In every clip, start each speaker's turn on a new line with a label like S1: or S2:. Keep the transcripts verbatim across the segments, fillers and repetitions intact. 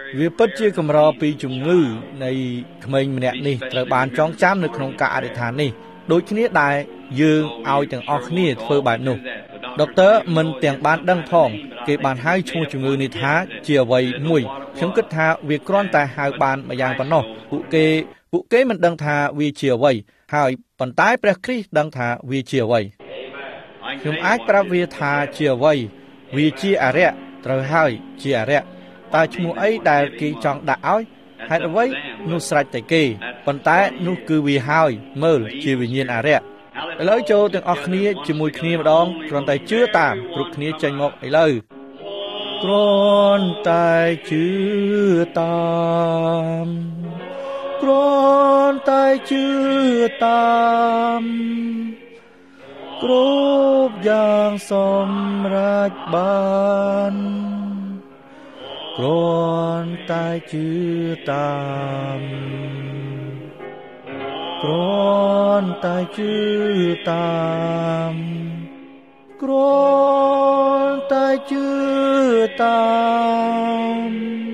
S1: វាពិតជាកម្រពីជំងឺនៃក្មេងម្នាក់នេះត្រូវបានចងចាំនៅក្នុងការអធិដ្ឋាននេះដូចគ្នាដែលយើងឲ្យទាំងអស់គ្នាធ្វើបែបនោះដុកទ័រមិនទាំងបានដឹងផងគេបានហៅឈ្មោះជំងឺនេះថាជាអ្វីមួយខ្ញុំគិតថាវាគ្រាន់តែហៅបានម្យ៉ាងប៉ុណ្ណោះពួកគេពួកគេមិនដឹងថាវាជាអ្វីហើយប៉ុន្តែព្រះគ្រីស្ទដឹងថាវាជាអ្វីខ្ញុំអាចប្រាប់វាថាជាអ្វីវាជាអរិយត្រូវហើយជាអរិយតើឈ្មោះអីដែលគេចង់ដាក់ឲ្យហេតុអ្វីនោះស្រេចតែគេប៉ុន្តែនោះគឺវាហើយមើលជាវិញ្ញាណអរិយឥឡូវចូលទាំងអស់គ្នាជាមួយគ្នាម្ដងគ្រាន់តែជឿតាមគ្រប់គ្នាចេញមកឥឡូវគ្រាន់តែជឿតាមគ្រាន់តែជឿតាមគ្រប់យ៉ាងសម្រេចបានគ្រាន់តែជឿតាមគ្រាន់តែជឿតាមគ្រាន់តែជឿតាម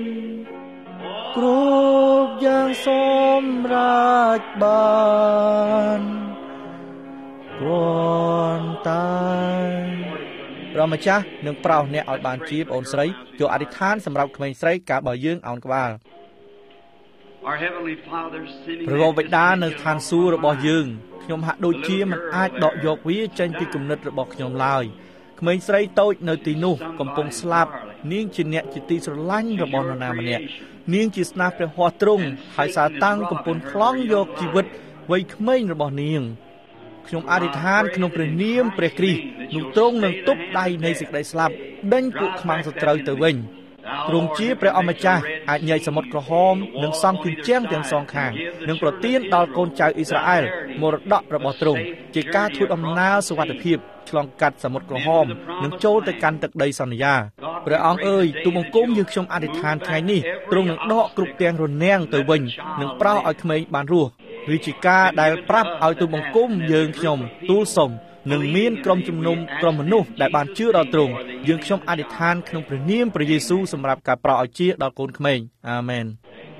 S1: គ្រប់យ៉ាងសម្រេចបានគ្រាន់តែព្រះម្ចាស់នឹងប្រោសអ្នកឲ្យបានជាប្អូនស្រីចូលអធិដ្ឋានសម្រាប់ក្មេងស្រីកាលបើយើងអោនក្បាលព្រះបិតានៅឋានសួគ៌របស់យើងខ្ញុំហាក់ដូចជាមិនអាចដកយកវាចេញពីគំនិតរបស់ខ្ញុំឡើយក្មេងស្រីតូចនៅទីនោះកំពុងស្លាប់នាងជាអ្នកជាទីស្រឡាញ់របស់នរណាម្នាក់នាងជាស្នាព្រះហស្ថទ្រង់ហើយសាតាំងកំពុងប្លង់យកជីវិតវ័យក្មេងរបស់នាងខ្ញុំអធិដ្ឋានក្នុងព្រះនាមព្រះគ្រីស្ទនោះទ្រង់នឹងទប់ដៃនៃសេចក្តីស្លាប់ដេញពួកខ្មាំងសត្រូវទៅវិញទ្រង់ជាព្រះអម្ចាស់អាចញែកសមុទ្រក្រហមនិងសង់ជញ្ជាំងទាំងសងខាងនិងប្រទានដល់កូនចៅអ៊ីស្រាអែលមរតករបស់ទ្រង់ជាការធ្វើដំណើរសុវត្ថិភាពឆ្លងកាត់សមុទ្រក្រហមនិងចូលទៅកាន់ទឹកដីសន្យាព្រះអង្គអើយទូលបង្គំយើងខ្ញុំអធិដ្ឋានថ្ងៃនេះទ្រង់នឹងដកគ្រប់ទាំងរនាំងទៅវិញនិងប្រោសឲ្យក្មេងបានរស់វាជាការដែលប្រាប់ឲ្យទូលបង្គំយើងខ្ញុំទូលសុំនឹងមានក្រុមជំនុំក្រុមមនុស្សដែលបានជឿដល់ទ្រង់យើងខ្ញុំអធិដ្ឋានក្នុងព្រះនាមព្រះយេស៊ូវសម្រាប់ការប្រោសឲ្យជាដល់កូនក្មេងអាមែន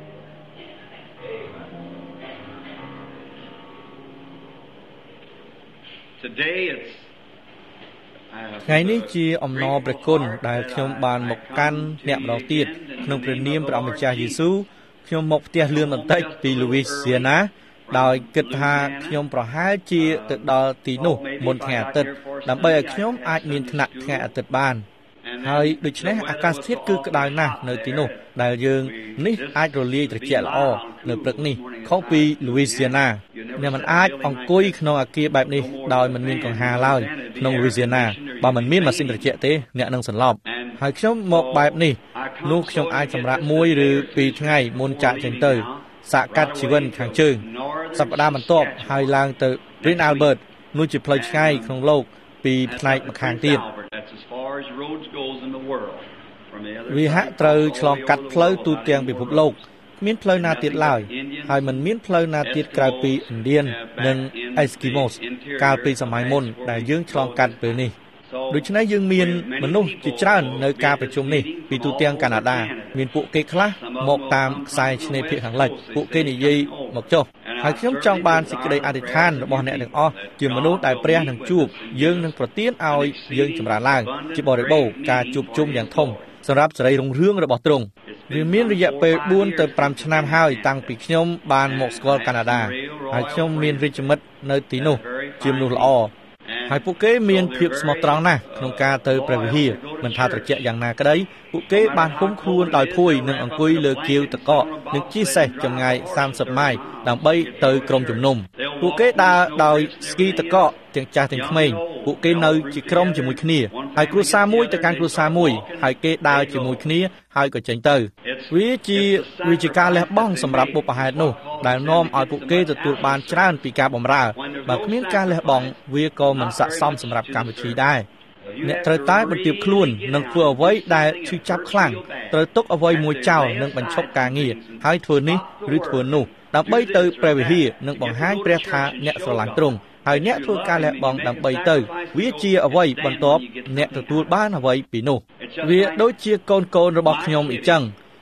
S1: ថ្ងៃនេះជាអំណរព្រះគុណដែលខ្ញុំបានមកកាន់អ្នកម្ដងទៀតក្នុងព្រះនាមព្រះអម្ចាស់យេស៊ូវខ្ញុំមកផ្ទះលឿនបន្តិចពី Louisiana ដោយគិតថាខ្ញុំប្រហែលជាទៅដល់ទីនោះមុនថ្ងៃអាទិត្យដើម្បីឲ្យខ្ញុំអាចមានថ្នាក់ថ្ងៃអាទិត្យបានហើយដូច្នេះអាកាសធាតុគឺក្តៅណាស់នៅទីនោះដែលយើងនេះអាចរលាយត្រជាក់ល្អនៅព្រឹកនេះខុសពី Louisiana អ្នកមិនអាចអង្គុយក្នុងអគារបែបនេះដោយមិនមានកង្ហារឡើយក្នុង Louisiana បើមិនមានម៉ាស៊ីនត្រជាក់ទេអ្នកនឹងសន្លប់ហើយខ្ញុំមកបែបនេះនោះខ្ញុំអាចសម្រាកមួយឬពីរថ្ងៃមុនចាក់ចេញទៅសាកកាត់ជីវិនខាងជើងសប្តាហ៍បន្ទាប់ហើយឡើងទៅ Prince Albert នោះជាផ្លូវឆ្ងាយក្នុងលោកពីផ្នែកម្ខាងទៀតវាហាក់ត្រូវឆ្លងកាត់ផ្លូវទូទាំងពិភពលោកគ្មានផ្លូវណាទៀតឡើយហើយមិនមានផ្លូវណាទៀតក្រៅពីឥណ្ឌានិងអេស្គីម៉ូសកាលពីសម័យមុនដែលយើងឆ្លងកាត់ពេលនេះដូច្នេះយើងមានមនុស្សជាច្រើននៅការប្រជុំនេះពីទូទាំងកាណាដាមានពួកគេខ្លះមកតាមខ្សែឆ្នេរភាគខាងលិចពួកគេនិយាយមកចុះហើយខ្ញុំចង់បានសេចក្តីអធិដ្ឋានរបស់អ្នកទាំងអស់ជាមនុស្សដែលព្រះនឹងជួបយើងនឹងប្រទានឲ្យយើងចម្រើនឡើងជាបរិបូរណ៍ការជួបជុំយ៉ាងធំសម្រាប់សេរីរុងរឿងរបស់ទ្រង់វាមានរយៈពេលបួនទៅប្រាំឆ្នាំហើយតាំងពីខ្ញុំបានមកស្គាល់កាណាដាហើយខ្ញុំមានរាជមិត្តនៅទីនោះជាមនុស្សល្អហើយពួកគេមានភាពស្មោះត្រង់ណាស់ក្នុងការទៅព្រះវិហារមិនថាត្រជាក់យ៉ាងណាក្តីពួកគេបានហុំខ្លួនដោយភួយនិងអង្គុយលើគាវទឹកកកនិងជិះសេះចម្ងាយសាមសិបម៉ាយដើម្បីទៅក្រុមជំនុំពួកគេដើរដោយស្គីទឹកកកទាំងចាស់ទាំងក្មេងពួកគេនៅជាក្រុមជាមួយគ្នាហើយគ្រួសារមួយទៅកាន់គ្រួសារមួយហើយគេដើរជាមួយគ្នាហើយក៏ចេញទៅវាជាវាជាការលះបង់សម្រាប់បុព្វហេតុនោះដែលនាំឲ្យពួកគេទទួលបានច្រើនពីការបម្រើបើគ្មានការលះបង់វាក៏មិនស័ក្តិសមសម្រាប់កម្មវិធីដែរអ្នកត្រូវតែបន្ទាបខ្លួននិងធ្វើអ្វីដែលឈឺចាប់ខ្លាំងត្រូវទុកអ្វីមួយចោលនិងបញ្ឈប់ការងារហើយធ្វើនេះឬធ្វើនោះដើម្បីទៅព្រះវិហារនិងបង្ហាញព្រះថាអ្នកស្រឡាញ់ទ្រង់ហើយអ្នកធ្វើការលះបង់ដើម្បីទៅវាជាអ្វីបន្ទាប់អ្នកទទួលបានអ្វីពីនោះវាដូចជាកូនកូនរបស់ខ្ញុំអញ្ចឹង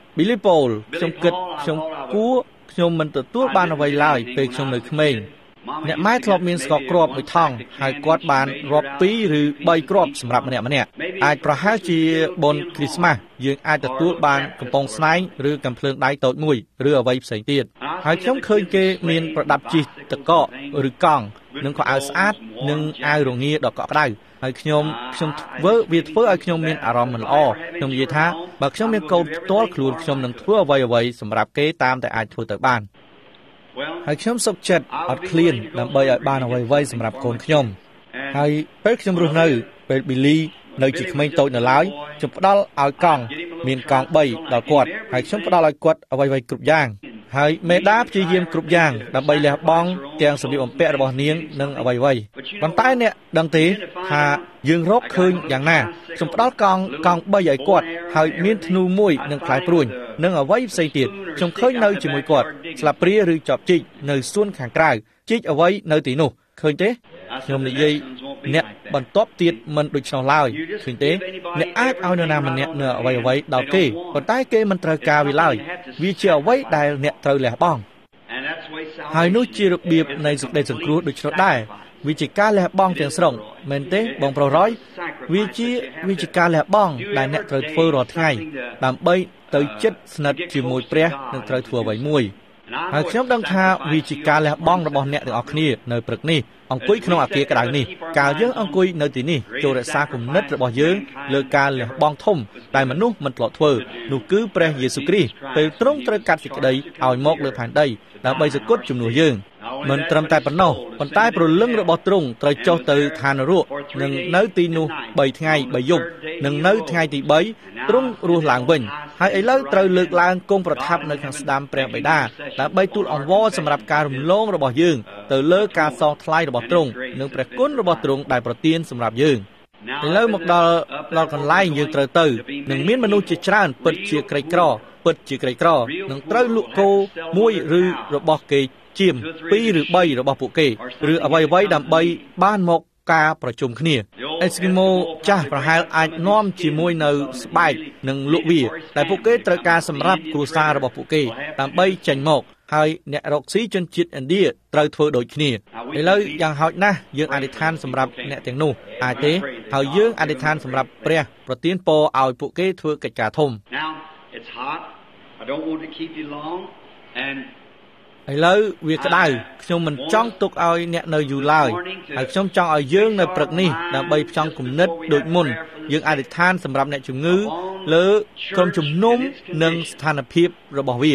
S1: Billy Paul ខ្ញុំគិតខ្ញុំគួរខ្ញុំមិនទទួលបានអ្វីឡើយពេលខ្ញុំនៅក្មេងអ្នកម៉ែធ្លាប់មានស្កគ្រាប់មួយថង់ហើយគាត់បានរាប់ពីរឬបីគ្រាប់សម្រាប់ម្នាក់ម្នាក់អាចប្រហែលជាបុណ្យគ្រីស្មាសយើងអាចទទួលបានកំប៉ុងស្នែងឬកាំភ្លើងដៃតូចមួយឬអ្វីផ្សេងទៀតហើយខ្ញុំឃើញគេមានប្រដាប់ជិះតកកឬកង់និងខោអាវស្អាតនិងអាវរងាដ៏កក់ក្ដៅហើយខ្ញុំខ្ញុំធ្វើវាធ្វើឲ្យខ្ញុំមានអារម្មណ៍មិនល្អខ្ញុំនិយាយថាបើខ្ញុំមានកូនផ្ទាល់ខ្លួនខ្ញុំនឹងធ្វើអ្វីអ្វីសម្រាប់គេតាមតែអាចធ្វើទៅបានហើយខ្ញុំសុខចិត្តអត់ឃ្លានដើម្បីឲ្យបានអ្វីអ្វីសម្រាប់កូនខ្ញុំហើយពេលខ្ញុំរស់នៅពេល Billy នៅជាក្មេងតូចនៅឡើយខ្ញុំផ្ដល់ឲ្យកង់មានកង់បីដល់គាត់ហើយខ្ញុំផ្ដល់ឲ្យគាត់អ្វីអ្វីគ្រប់យ៉ាងហើយមេដាព្យាយាមគ្រប់យ៉ាងដើម្បីលះបង់ទាំងសម្លៀកបំពាក់របស់នាងនិងអ្វីអ្វីប៉ុន្តែអ្នកដឹងទេថាយើងរកឃើញយ៉ាងណាខ្ញុំផ្ដល់កង់កង់បីឲ្យគាត់ហើយមានធ្នូមួយនិងផ្លែព្រួញនិងអ្វីផ្សេងទៀតខ្ញុំឃើញនៅជាមួយគាត់ស្លាបព្រាឬចបជីកនៅសួនខាងក្រៅជីកអ្វីនៅទីនោះឃើញទេខ្ញុំនិយាយអ្នកបន្ទាប់ទៀតមិនដូច្នោះឡើយឃើញទេអ្នកអាចឲ្យនរណាម្នាក់នៅអ្វីអ្វីដល់គេប៉ុន្តែគេមិនត្រូវការវាឡើយវាជាអ្វីដែលអ្នកត្រូវលះបង់ហើយនោះជារបៀបនៃសេចក្តីសង្គ្រោះដូច្នោះដែរវាជាការលះបង់ទាំងស្រុងមែនទេបងប្រុសរយវាជាវាជាការលះបង់ដែលអ្នកត្រូវធ្វើរាល់ថ្ងៃដើម្បីទៅជិតស្និទ្ធជាមួយព្រះនិងត្រូវធ្វើអ្វីមួយហើយខ្ញុំដឹងថាវាជាការលះបង់របស់អ្នកទាំងអស់គ្នានៅព្រឹកនេះអង្គុយក្នុងអគារក្តៅនេះកាលយើងអង្គុយនៅទីនេះចូលរក្សាគំនិតរបស់យើងលើការលះបង់ធំដែលមនុស្សមិនធ្លាប់ធ្វើនោះគឺព្រះយេស៊ូវគ្រីស្ទពេលទ្រង់ត្រូវកាត់សេចក្តីឲ្យមកលើផែនដីដើម្បីសគត់ជំនួសយើងមិនត្រឹមតែប៉ុណ្ណោះប៉ុន្តែព្រលឹងរបស់ទ្រង់ត្រូវចុះទៅឋាននរកនិងនៅទីនោះបីថ្ងៃបីយប់និងនៅថ្ងៃទីបីទ្រង់រស់ឡើងវិញហើយឥឡូវត្រូវលើកឡើងគង់ប្រថាប់នៅខាងស្ដាំព្រះបិតាដើម្បីទូលអង្វរសម្រាប់ការរំលងរបស់យើងទៅលើការសងថ្លៃរបស់ទ្រង់និងព្រះគុណរបស់ទ្រង់ដែលប្រទានសម្រាប់យើងឥឡូវមកដល់ដល់កន្លែងយើងត្រូវទៅនឹងមានមនុស្សជាច្រើនពិតជាក្រីក្រពិតជាក្រីក្រនឹងត្រូវលក់គោមួយឬរបស់គេជាមពីរឬបីរបស់ពួកគេឬអ្វីអ្វីដើម្បីបានមកការប្រជុំគ្នាអេស្គីម៉ូចាស់ប្រហែលអាចនាំជាមួយនៅស្បែកនិងលក់វាតែពួកគេត្រូវការសម្រាប់គ្រួសាររបស់ពួកគេដើម្បីចេញមកហើយអ្នករកស៊ីជនជាតិឥណ្ឌាត្រូវធ្វើដូចគ្នាឥឡូវយ៉ាងហោចណាស់យើងអធិដ្ឋានសម្រាប់អ្នកទាំងនោះអាចទេហើយយើងអធិដ្ឋានសម្រាប់ព្រះប្រទានពរឲ្យពួកគេធ្វើកិច្ចការធំឥឡូវវាក្តៅខ្ញុំមិនចង់ទុកឲ្យអ្នកនៅយូរឡើយហើយខ្ញុំចង់ឲ្យយើងនៅព្រឹកនេះដើម្បីផ្ចង់គំនិតដូចមុនយើងអធិដ្ឋានសម្រាប់អ្នកជំងឺលើក្រុមជំនុំនិងស្ថានភាពរបស់វា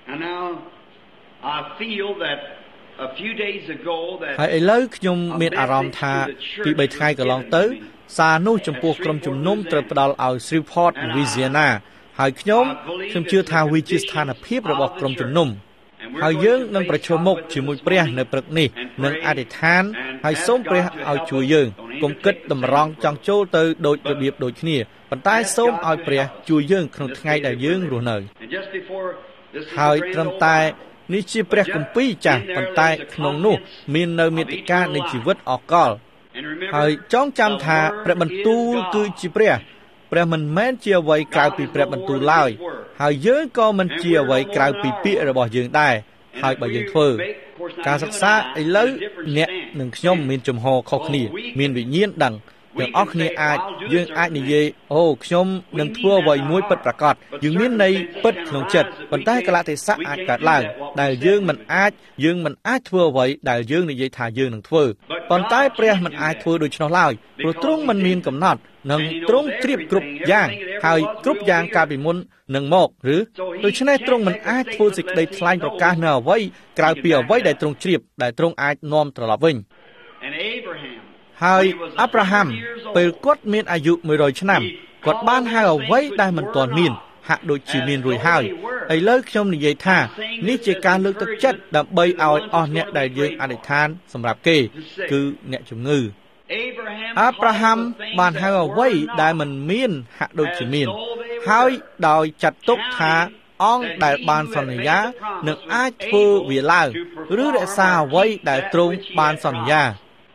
S1: ហើយឥឡូវខ្ញុំមានអារម្មណ៍ថាពីបីថ្ងៃកន្លងទៅសារនោះចំពោះក្រុមជំនុំត្រូវផ្ដល់ឲ្យ Shreveport Louisiana ហើយខ្ញុំខ្ញុំជឿថាវាជាស្ថានភាពរបស់ក្រុមជំនុំហើយយើងនឹងប្រឈមមុខជាមួយព្រះនៅព្រឹកនេះនឹងអធិដ្ឋានហើយសូមព្រះឲ្យជួយយើងកុំគិតតម្រង់ចង់ចូលទៅដូចរបៀបដូចគ្នាប៉ុន្តែសូមឲ្យព្រះជួយយើងក្នុងថ្ងៃដែលយើងរស់នៅហើយត្រឹមតែនេះជាព្រះគម្ពីរចាស់ប៉ុន្តែក្នុងនោះមាននៅមាតិកានៃជីវិតអកលហើយចងចាំថាព្រះបន្ទូលគឺជាព្រះព្រះមិនមែនជាអ្វីក្រៅពីព្រះបន្ទូលឡើយហើយយើងក៏មិនជាអ្វីក្រៅពីពាក្យរបស់យើងដែរហើយបើយើងធ្វើការសិក្សាឥឡូវអ្នកនិងខ្ញុំមានចំហខុសគ្នាមានវិញ្ញាណដឹងទាំងអស់គ្នាអាចយើងអាចនិយាយអូខ្ញុំនឹងធ្វើអ្វីមួយពិតប្រាកដយើងមានន័យពិតក្នុងចិត្តប៉ុន្តែកលៈទេសៈអាចកើតឡើងដែលយើងមិនអាចយើងមិនអាចធ្វើអ្វីដែលយើងនិយាយថាយើងនឹងធ្វើប៉ុន្តែព្រះមិនអាចធ្វើដូច្នោះឡើយព្រោះទ្រង់មិនមានកំណត់និងទ្រង់ជ្រាបគ្រប់យ៉ាងហើយគ្រប់យ៉ាងកាលពីមុននឹងមកឬដូច្នេះទ្រង់មិនអាចធ្វើសេចក្តីថ្លែងប្រកាសនៅអ្វីក្រៅពីអ្វីដែលទ្រង់ជ្រាបដែលទ្រង់អាចនាំត្រឡប់វិញហើយអាប់រ៉ាហាំពេលគាត់មានអាយុមួយរយឆ្នាំគាត់បានហៅអ្វីដែលមិនទាន់មានហាក់ដូចជាមានរួចហើយឥឡូវខ្ញុំនិយាយថានេះជាការលើកទឹកចិត្តដើម្បីឲ្យអស់អ្នកដែលយើងអធិដ្ឋានសម្រាប់គេគឺអ្នកជំងឺអាប់រ៉ាហាំបានហៅអ្វីដែលមិនមានហាក់ដូចជាមានហើយដោយចាត់ទុកថាអង្គដែលបានសន្យានឹងអាចធ្វើវាឡើងឬរក្សាអ្វីដែលទ្រង់បានសន្យា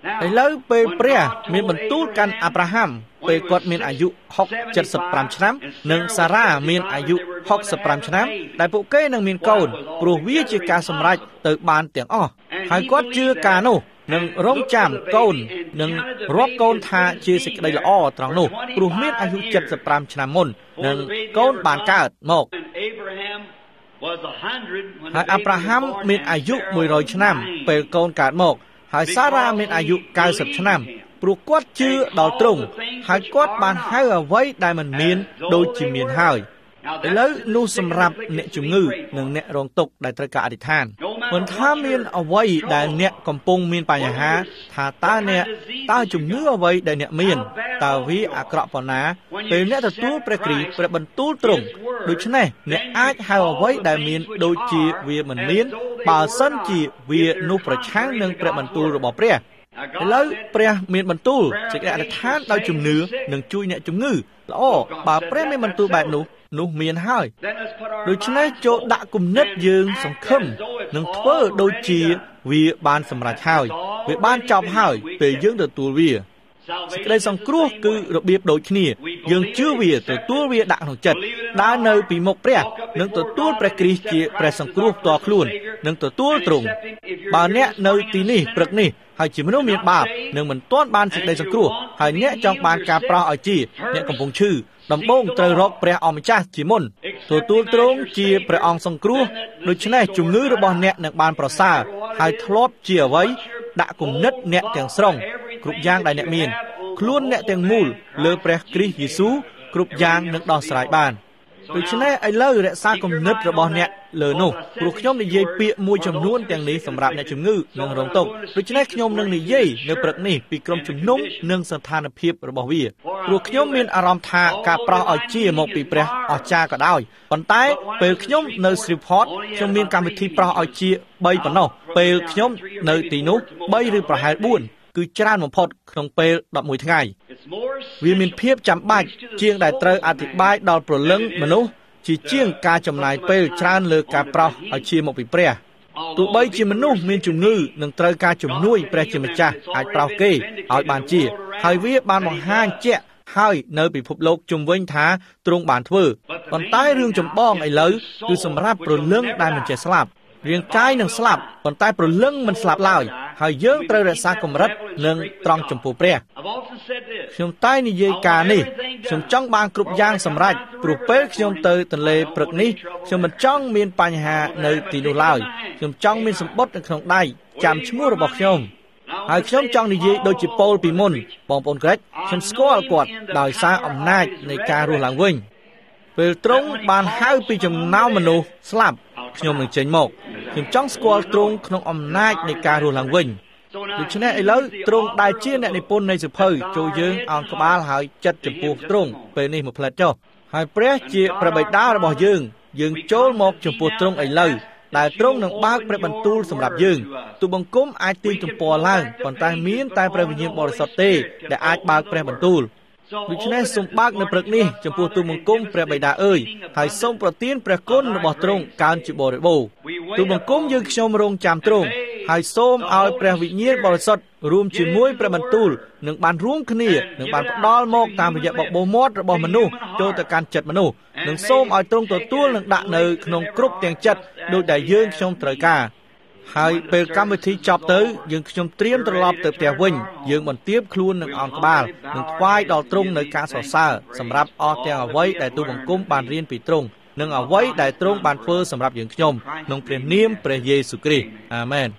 S1: ឥឡូវពេលព្រះមានបន្ទូលកាន់អាប់រ៉ាហាំពេលគាត់មានអាយុหกสิบ เจ็ดสิบห้าឆ្នាំនិងសារ៉ាមានអាយុหกสิบห้าឆ្នាំដែលពួកគេនឹងមានកូនព្រោះវាជាការសម្រេចទៅបានទាំងអស់ហើយគាត់ជឿការនោះនឹងរងចាំកូននឹងរាប់កូនថាជាសេចក្តីល្អត្រង់នោះព្រោះមានអាយុเจ็ดสิบห้าឆ្នាំមុននឹងកូនបានកើតមកហើយអាប់រ៉ាហាំមានអាយុមួយរយឆ្នាំពេលកូនកើតមកហើយសារ៉ាមានអាយុเก้าสิบឆ្នាំព្រោះគាត់ជឿដល់ទ្រង់ហើយគាត់បានហៅអ្វីដែលមិនមានដូចជាមានហើយឥឡូវនោះសម្រាប់អ្នកជំងឺនិងអ្នករងទុក្ខដែលត្រូវការអធិដ្ឋានមិនថាមានអ្វីដែលអ្នកកំពុងមានបញ្ហាថាតើអ្នកតើជំងឺអ្វីដែលអ្នកមានតើវាអាក្រក់ប៉ុណ្ណាពេលអ្នកទទួលព្រះគ្រីស្ទព្រះបន្ទូលទ្រង់ដូច្នេះអ្នកអាចហៅអ្វីដែលមានដូចជាវាមិនមានបើសិនជាវានោះប្រឆាំងនឹងព្រះបន្ទូលរបស់ព្រះឥឡូវព្រះមានបន្ទូលសេចក្តីអធិដ្ឋានដោយជំនឿនឹងជួយអ្នកជំងឺល្អបើព្រះមានបន្ទូលបែបនោះនោះមានហើយដូច្នេះចូលដាក់គំនិតយើងសង្ឃឹមនឹងធ្វើដូចជាវាបានសម្រេចហើយវាបានចប់ហើយពេលយើងទទួលវាសេចក្តីសង្គ្រោះគឺរបៀបដូចគ្នាយើងជឿវាទទួលវាដាក់ក្នុងចិត្តដើរនៅពីមុខព្រះនឹងទទួលព្រះគ្រីស្ទជាព្រះសង្គ្រោះផ្ទាល់ខ្លួននឹងទទួលទ្រង់បើអ្នកនៅទីនេះព្រឹកនេះហើយជាមនុស្សមានបាបនឹងមិនទាន់បានសេចក្តីសង្គ្រោះហើយអ្នកចង់បានការប្រោសឲ្យជាអ្នកកំពុងឈឺដំបូងត្រូវរកព្រះអម្ចាស់ជាមុនទទួលទ្រង់ជាព្រះអង្គសង្គ្រោះដូច្នេះជំងឺរបស់អ្នកនឹងបានប្រសើរហើយធ្លាប់ជាអ្វីដាក់គំនិតអ្នកទាំងស្រុងគ្រប់យ៉ាងដែលអ្នកមានខ្លួនអ្នកទាំងមូលលើព្រះគ្រីស្ទយេស៊ូវគ្រប់យ៉ាងនឹងដោះស្រាយបានដូច្នេះឥឡូវរក្សាគំនិតរបស់អ្នកលើនោះព្រោះខ្ញុំនិយាយពាក្យមួយចំនួនទាំងនេះសម្រាប់អ្នកជំងឺនិងរងទុក្ខដូច្នេះខ្ញុំនឹងនិយាយនៅព្រឹកនេះពីក្រុមជំនុំនិងស្ថានភាពរបស់វាព្រោះខ្ញុំមានអារម្មណ៍ថាការប្រោសឲ្យជាមកពីព្រះអស្ចារ្យក៏ដោយប៉ុន្តែពេលខ្ញុំនៅ Shreveport ខ្ញុំមានកម្មវិធីប្រោសឲ្យជាបីប៉ុណ្ណោះពេលខ្ញុំនៅទីនោះបីឬប្រហែលបួនគឺច្រើនបំផុតក្នុងពេលដប់មួយថ្ងៃវាមានភាពចាំបាច់ជាងដែលត្រូវអធិប្បាយដល់ព្រលឹងមនុស្សជាជាងការចំណាយពេលច្រើនលើការប្រោសឲ្យជាមកពីព្រះទោះបីជាមនុស្សមានជំងឺនឹងត្រូវការជំនួយព្រះជាម្ចាស់អាចប្រោសគេឲ្យបានជាហើយវាបានបង្ហាញជាក់ហើយនៅពិភពលោកជុំវិញថាទ្រង់បានធ្វើប៉ុន្តែរឿងចម្បងឥឡូវគឺសម្រាប់ព្រលឹងដែលមិនចេះស្លាប់រាងកាយនឹងស្លាប់ប៉ុន្តែព្រលឹងមិនស្លាប់ឡើយហើយយើងត្រូវរក្សាកម្រិតនិងត្រង់ចំពោះព្រះខ្ញុំតែនិយាយការនេះខ្ញុំចង់បានគ្រប់យ៉ាងសម្រេចព្រោះពេលខ្ញុំទៅទន្លេព្រឹកនេះខ្ញុំមិនចង់មានបញ្ហានៅទីនោះឡើយខ្ញុំចង់មានសម្បត្តិនៅក្នុងដៃចាំឈ្មោះរបស់ខ្ញុំហើយខ្ញុំចង់និយាយដូចជាប៉ូលពីមុនបងប្អូនក្រិចខ្ញុំស្គាល់គាត់ដោយសារអំណាចនៃការរស់ឡើងវិញពេលទ្រង់បានហៅពីចំណោមមនុស្សស្លាប់ខ្ញុំនឹងចេញមកខ្ញុំចង់ស្គាល់ទ្រង់ក្នុងអំណាចនៃការរស់ឡើងវិញដូច្នេះឥឡូវទ្រង់ដែលជាអ្នកនិពន្ធនៃសៀវភៅចូលយើងអោនក្បាលហើយចិត្តចំពោះទ្រង់ពេលនេះមកផ្លែតចុះហើយព្រះជាព្រះបិតារបស់យើងយើងចូលមកចំពោះទ្រង់ឥឡូវដែលទ្រង់នឹងបើកព្រះបន្ទូលសម្រាប់យើងទូបង្គំអាចទាញទំព័រឡើងប៉ុន្តែមានតែព្រះវិញ្ញាណបរិសុទ្ធទេដែលអាចបើកព្រះបន្ទូលដូច្នេះសូមបើកនៅព្រឹកនេះចំពោះទូបង្គំព្រះបិតាអើយហើយសូមប្រទានព្រះគុណរបស់ទ្រង់កើនជាបរិបូរណ៍ទូបង្គំយើងខ្ញុំរងចាំទ្រង់ហើយសូមឲ្យព្រះវិញ្ញាណបរិសុទ្ធរួមជាមួយព្រះបន្ទូលនឹងបានរួមគ្នានឹងបានផ្ដល់មកតាមរយៈបបោមាត់របស់មនុស្សចូលទៅកាន់ចិត្តមនុស្សនិងសូមឲ្យទ្រង់ទទួលនិងដាក់នៅក្នុងគ្រប់ទាំងចិត្តដោយដែលយើងខ្ញុំត្រូវការហើយពេលកម្មវិធីចប់ទៅយើងខ្ញុំត្រៀមត្រឡប់ទៅផ្ទះវិញយើងបន្ទាបខ្លួននឹងអោនក្បាលនឹងថ្វាយដល់ទ្រង់នៅការសរសើរសម្រាប់អស់ទាំងអ្វីដែលទូបង្គំបានរៀនពីទ្រង់និងអ្វីដែលទ្រង់បានធ្វើសម្រាប់យើងខ្ញុំក្នុងព្រះនាមព្រះយេស៊ូវគ្រីស្ទអាមែន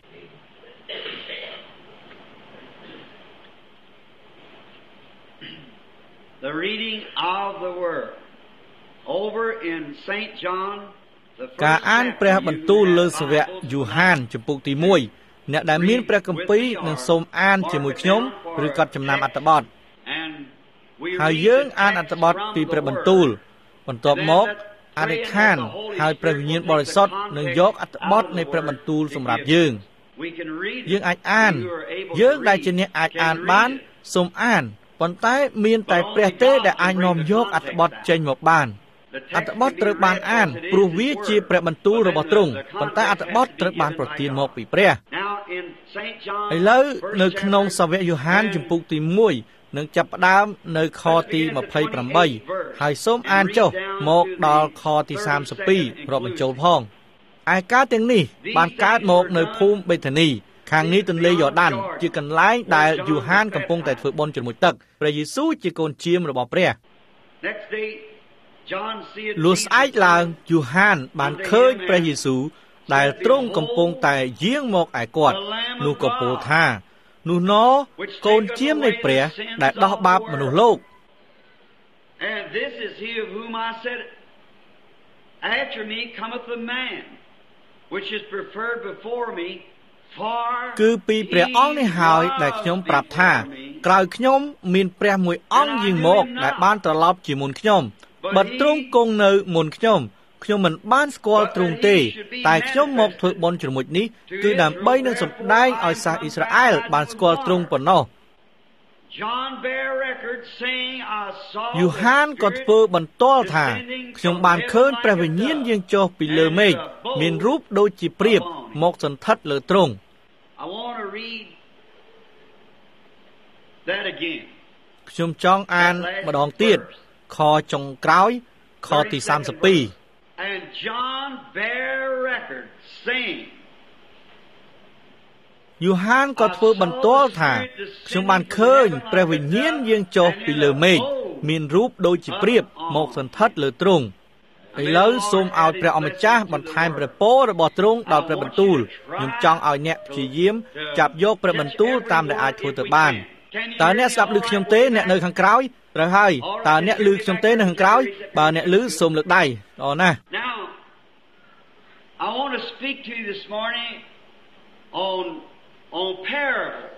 S2: The reading of the word over in Saint John
S1: ការអានព្រះបន្ទូលលើសាវកយូហានចំពុកទីមួយអ្នកដែលមានព្រះគម្ពីរនឹងសូមអានជាមួយខ្ញុំឬកត់ចំណាំអត្ថបទហើយយើងអានអត្ថបទពីព្រះបន្ទូលបន្ទាប់មកអធិដ្ឋានហើយព្រះវិញ្ញាណបរិសុទ្ធនឹងយកអត្ថបទនៃព្រះបន្ទូលសម្រាប់យើងយើងអាចអានយើងដែលជាអ្នកអាចអានបានសូមអានប៉ុន្តែមានតែព្រះទេដែលអាចនាំយកអត្ថបទចេញមកបានអត្ថបទត្រូវបានអានព្រោះវាជាព្រះបន្ទូលរបស់ទ្រង់ប៉ុន្តែអត្ថបទត្រូវបានប្រទានមកពីព្រះឥឡូវនៅក្នុងសាវកយ៉ូហានជំពូកទីមួយនឹងចាប់ផ្ដើមនៅខទីยี่สิบแปดហើយសូមអានចុះមកដល់ខទីสามสิบสองរាប់បញ្ចូលផងឯការទាំងនេះបានកើតមកនៅភូមិបេថានីខាងនេះទន្លេយ៉ូដានជាកន្លែងដែលយូហានកំពុងតែធ្វើបុណ្យជាមួយទឹកព្រះយេស៊ូវជាកូនជាមរបស់ព្រះលុះស្អែកឡើងយូហានបានឃើញព្រះយេស៊ូវដែលទ្រង់កំពុងតែយាងមកឯគាត់នោះក៏ពោលថានោះណកូនជាមនៃព្រះដែលដោះបាបមនុស្សលោក
S2: And this is he of whom I said, After me cometh a man, which is preferred before me, for
S1: គឺពីព្រះអង្គនេះហើយដែលខ្ញុំប្រាប់ថាក្រោយខ្ញុំមានព្រះមួយអង្គយាងមកដែលបានត្រឡប់ជាមុនខ្ញុំបើទ្រង់គង់នៅមុនខ្ញុំខ្ញុំមិនបានស្គាល់ទ្រង់ទេតែខ្ញុំមកធ្វើបុណ្យជាមួយនេះគឺដើម្បីនឹងសម្ដែងឲ្យសាសអ៊ីស្រាអែលបានស្គាល់ទ្រង់ប៉ុណ្ណោះយូហានក៏ធ្វើបន្ទាល់ថាខ្ញុំបានឃើញព្រះវិញ្ញាណយាងចុះពីលើមេឃមានរូបដូចជាព្រាបមកសន្ធិដ្ឋលើទ្រង់ខ្ញុំចង់អានម្ដងទៀតខចុងក្រោយខទីสามสิบสอง
S2: And John bare record saying
S1: យូហានក៏ធ្វើបន្ទាល់ថាខ្ញុំបានឃើញព្រះវិញ្ញាណយាងចុះពីលើមេឃមានរូបដូចជាព្រាបមកសន្ធិដ្ឋលើទ្រង់ឥឡូវសូមឲ្យព្រះអម្ចាស់បន្ថែមព្រះពររបស់ទ្រង់ដល់ព្រះបន្ទូលខ្ញុំចង់ឲ្យអ្នកព្យាយាមចាប់យកព្រះបន្ទូលតាមដែលអាចធ្វើទៅបានតើអ្នកស្ដាប់ឮខ្ញុំទេអ្នកនៅខាងក្រោយត្រូវហើយតើអ្នកឮខ្ញុំទេនៅខាងក្រោយបើអ្នកឮសូមលើកដៃល្អណាស់
S2: Now I want to speak to you this morning on on parable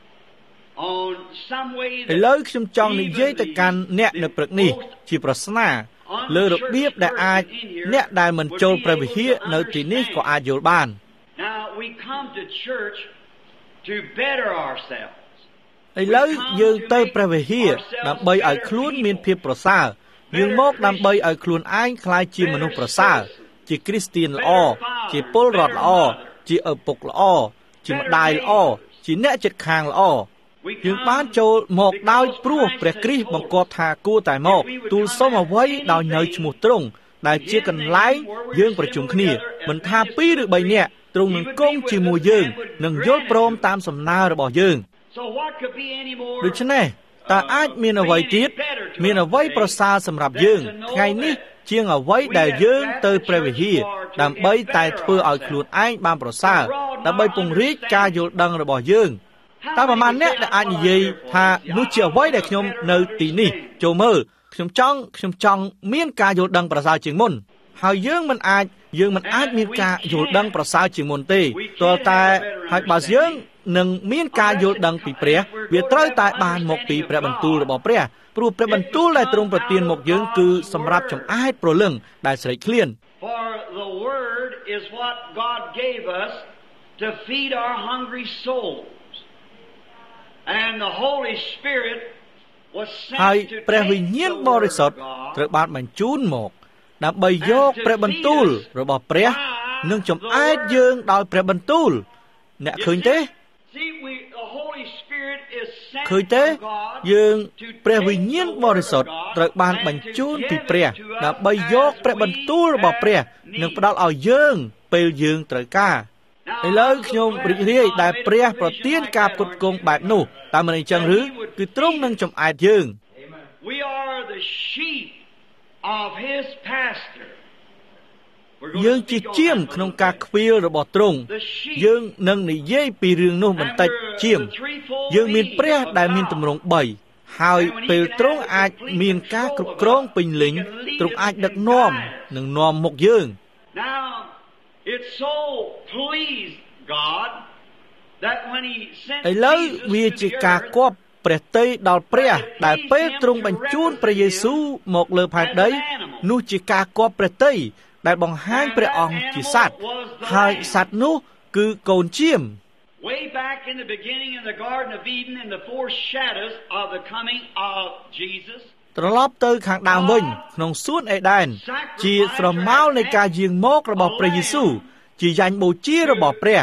S2: on some way
S1: ឥឡូវខ្ញុំចង់និយាយទៅកាន់អ្នកនៅព្រឹកនេះជាប្រស្នាលើរបៀបដែលអាចអ្នកដែលមិនចូលព្រះវិហារនៅទីនេះក៏អាចយល់បាន
S2: Now we come to church to better ourselves
S1: ឥឡូវយើងទៅព្រះវិហារដើម្បីឲ្យខ្លួនមានភាពប្រសើរយើងមកដើម្បីឲ្យខ្លួនឯងក្លាយជាមនុស្សប្រសើរជាគ្រីស្ទានល្អជាពលរដ្ឋល្អជាឪពុកល្អជាម្ដាយល្អជាអ្នកជិតខាងល្អយើងបានចូលមកដោយព្រោះព្រះគ្រីស្ទបង្គាប់ថាគួរតែមកទូលសុំអ្វីដោយនៅឈ្មោះទ្រង់ដែលជាកន្លែងយើងប្រជុំគ្នាមិនថាពីរឬបីនាក់ទ្រង់នឹងគង់ជាមួយយើងនិងយល់ព្រមតាមសំណើរបស់យើងដូច្នេះតើអាចមានអ្វីទៀតមានអ្វីប្រសើរសម្រាប់យើងថ្ងៃនេះជាងអ្វីដែលយើងទៅព្រះវិហារដើម្បីតែធ្វើឲ្យខ្លួនឯងបានប្រសើរដើម្បីពង្រីកការយល់ដឹងរបស់យើងតើប្រមាណអ្នកដែលអាចនិយាយថានោះជាអ្វីដែលខ្ញុំនៅទីនេះចូលមើលខ្ញុំចង់ខ្ញុំចង់មានការយល់ដឹងប្រសើរជាងមុនហើយយើងមិនអាចយើងមិនអាចមានការយល់ដឹងប្រសើរជាងមុនទេទាល់តែហើយបើយើងនឹងមានការយល់ដឹងពីព្រះវាត្រូវតែបានមកពីព្រះបន្ទូលរបស់ព្រះព្រោះព្រះបន្ទូលដែលទ្រង់ប្រទានមកយើងគឺសម្រាប់ចំអែតព្រលឹងដែលស្រេកឃ្លាន
S2: For the word is what God gave us to feed our hungry souls and the Holy Spirit was sent
S1: ហើយ
S2: to
S1: ព្រះវិ
S2: take
S1: ញ្ញាណ
S2: the
S1: ប
S2: word
S1: រិសុទ្ធ
S2: of God
S1: ត្រូវបានបញ្ជូនមកដើម្បីយកព្រះបន្ទូលរបស់ព្រះនិងចំអែតយើងដោយព្រះបន្ទូលអ្នកឃើញទេ
S2: See, we, the Holy Spirit is sent
S1: ឃើញទេ
S2: from God
S1: យើងព្រះវិញ្ញាណបរិសុទ្ធត្រូវបានបញ្ជូនពីព្រះដើម្បីយកព្រះបន្ទូលរបស់ព្រះនិងផ្ដល់ឲ្យយើងពេលយើងត្រូវការឥឡូវខ្ញុំរីករាយដែលព្រះប្រទានការផ្គត់ផ្គង់បែបនោះតើមិនអញ្ចឹងឬគឺទ្រង់នឹងចំអែតយើង
S2: We are the sheep of his pasture
S1: យើងជាជាមក្នុងការខ្វៀលរបស់ទ្រង់យើងនឹងនិយាយពីរឿងនោះបន្តិចជាមយើងមានព្រះដែលមានទម្រង់បីហើយពេលទ្រង់អាចមានការគ្រប់គ្រងពេញលេញទ្រង់អាចដឹកនាំនិងនាំមុខយើង
S2: Now it so pleased God that when he sent
S1: ឥឡូវវាជាការគប់ព្រះទ័យដល់ព្រះដែលពេលទ្រង់បញ្ជូនព្រះយេស៊ូវមកលើផែនដីនោះជាការគប់ព្រះទ័យដែលបង្ហាញព្រះអង្គជាសត្វហើយសត្វនោះគឺកូនជាម
S2: Way back in the beginning in the Garden of Eden in the foreshadows of the coming of Jesus
S1: ត្រឡប់ទៅខាងដើមវិញក្នុងសួនអេដែនជាស្រមោលនៃការយាងមករបស់ព្រះយេស៊ូវជាយ៉ាញ់បូជារបស់ព្រះ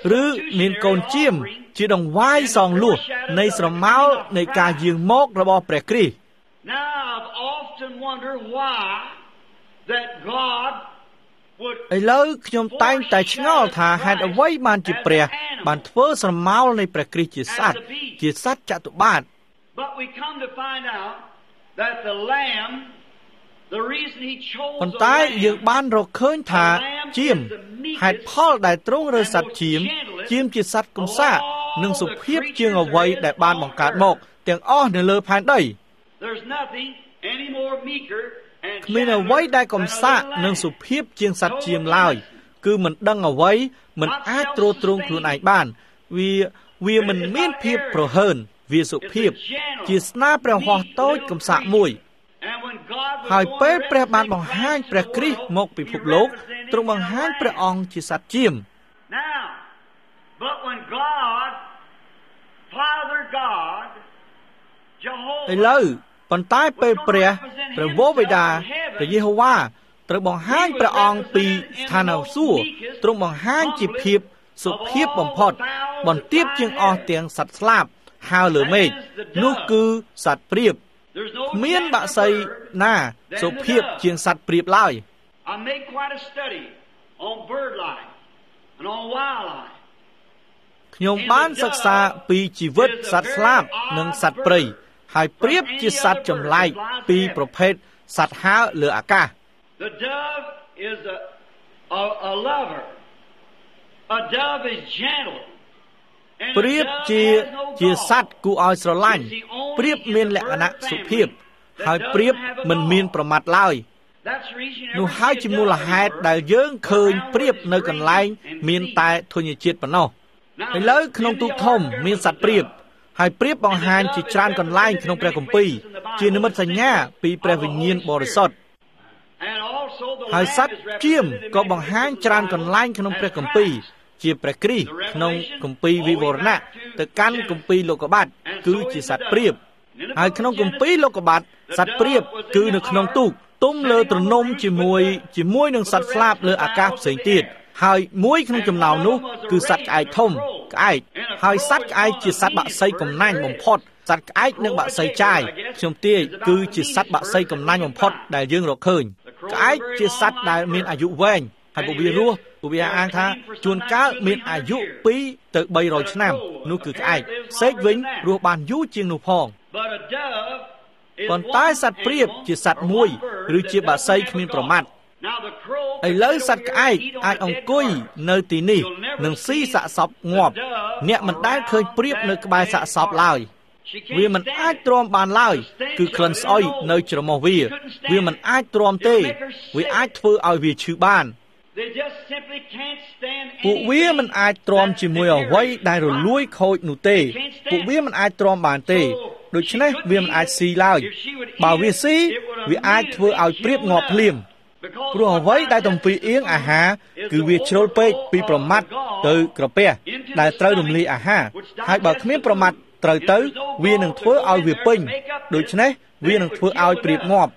S1: ឬមានកូនជាមជាដង្វាយសងលួសនៃស្រមោលនៃការយាងមករបស់ព្រះគ្រីស្ទ
S2: Now I've often wondered why that God would
S1: ឥឡូវខ្ញុំតែងតែឆ្ងល់ថាហេតុអ្វីបានជាព្រះបានធ្វើស្រមោលនៃព្រះគ្រីស្ទជាសត្វជាសត្វចតុបាទ
S2: But we come to find out that the lamb the reason he chose
S1: ប៉ុន្តែយើងបានរកឃើញថាជាមហេតុផលដែលទ្រង់រើសសត្វជាមជាមជាសត្វកំសាកនិងសុភាពជាងអ្វីដែលបានបង្កើតមកទាំងអស់នៅលើផែនដី
S2: There's nothing any more meeker and
S1: គ្មានអ្វីដែលកំសាកនិងសុភាពជាងសត្វជាមឡើយគឺមិនដឹងអ្វីមិនអាចទ្រទ្រង់ខ្លួនឯងបានវាវាមិនមានភាពប្រហើនវាសុភាពជាស្នាព្រះហស្ថតូចកំសាកមួយហើយពេលព្រះបានបង្ហាញព្រះគ្រីស្ទមកពិភពលោកទ្រង់បង្ហាញព្រះអង្គជាសត្វជាម
S2: Now but when God Father God
S1: ឥឡូវប៉ុន្តែពេលព្រះព្រះវរបិតាព្រះយេហូវ៉ាត្រូវបង្ហាញព្រះអង្គពីស្ថានសួគ៌ទ្រង់បង្ហាញជាភាពសុភាពបំផុតបន្ទាបជាងអស់ទាំងសត្វស្លាបហើរលើមេឃនោះគឺសត្វព្រាបគ្មានបក្សីណាសុភាពជាងសត្វព្រាបឡើយ
S2: I made quite a study on bird life and on wildlife
S1: ខ្ញុំបានសិក្សាពីជីវិតសត្វស្លាបនិងសត្វព្រៃហើយប្រៀបជាសត្វចម្លែកពីប្រភេទសត្វហើរលើអាកាស
S2: The dove is a, a a lover. A dove is gentle.
S1: ប្រៀបជាជាសត្វគួរឲ្យស្រឡាញ់ប្រៀបមានលក្ខណៈសុភាពហើយប្រៀបមិនមានប្រមាថឡើយនោះហើយជាមូលហេតុដែលយើងឃើញប្រៀបនៅកន្លែងមានតែធញ្ញជាតិប៉ុណ្ណោះឥឡូវក្នុងទូកធំមានសត្វប្រៀបហើយប្រៀបបង្ហាញជាច្រើនកន្លែងក្នុងព្រះគម្ពីរជានិមិត្តសញ្ញាពីព្រះវិញ្ញាណបរិសុទ្ធហើយសត្វជាមក៏បង្ហាញច្រើនកន្លែងក្នុងព្រះគម្ពីរជាព្រះគ្រីស្ទក្នុងគម្ពីរវិវរណៈទៅកាន់គម្ពីរលោកុបាទគឺជាសត្វព្រាបហើយក្នុងគម្ពីរលោកុបាទសត្វព្រាបគឺនៅក្នុងទូកទុំលើទ្រនំជាមួយជាមួយនឹងសត្វស្លាបលើអាកាសផ្សេងទៀតហើយមួយក្នុងចំណោមនោះគឺសត្វក្អែកធំក្អែកហើយសត្វក្អែកជាសត្វបក្សីកំណាញ់បំផុតសត្វក្អែកនិងបក្សីចាយខ្ញុំទាយគឺជាសត្វបក្សីកំណាញ់បំផុតដែលយើងរកឃើញក្អែកជាសត្វដែលមានអាយុវែងហើយពួកវារស់ពួកវាអាងថាជួនកាលមានអាយុពីរទៅបីរយឆ្នាំនោះគឺក្អែកសេកវិញរស់បានយូរជាងនោះផងប៉ុន្តែសត្វព្រាបជាសត្វមួយឬជាបក្សីគ្មានប្រមាថឥឡូវសត្វក្អែកអាចអង្គុយនៅទីនេះនិងស៊ីសាកសពងាប់អ្នកមិនដែលឃើញព្រាបនៅក្បែរសាកសពឡើយវាមិនអាចទ្រាំបានឡើយគឺក្លិនស្អុយនៅច្រមុះវាវាមិនអាចទ្រាំទេវាអាចធ្វើឲ្យវាឈឺបានពួកវាមិនអាចទ្រាំជាមួយអ្វីដែលរលួយខូចនោះទេពួកវាមិនអាចទ្រាំបានទេដូច្នេះវាមិនអាចស៊ីឡើយបើវាស៊ីវាអាចធ្វើឲ្យព្រាបងាប់ភ្លាមព្រោះអ្វីដែលទំពីអៀងអាហារគឺវាជ្រុលពេកពីប្រមាត់ទៅក្រពះដែលត្រូវរំលាយអាហារហើយបើគ្មានប្រមាត់ត្រូវទៅវានឹងធ្វើឲ្យវាពេញដូច្នេះវានឹងធ្វើឲ្យព្រាបងាប់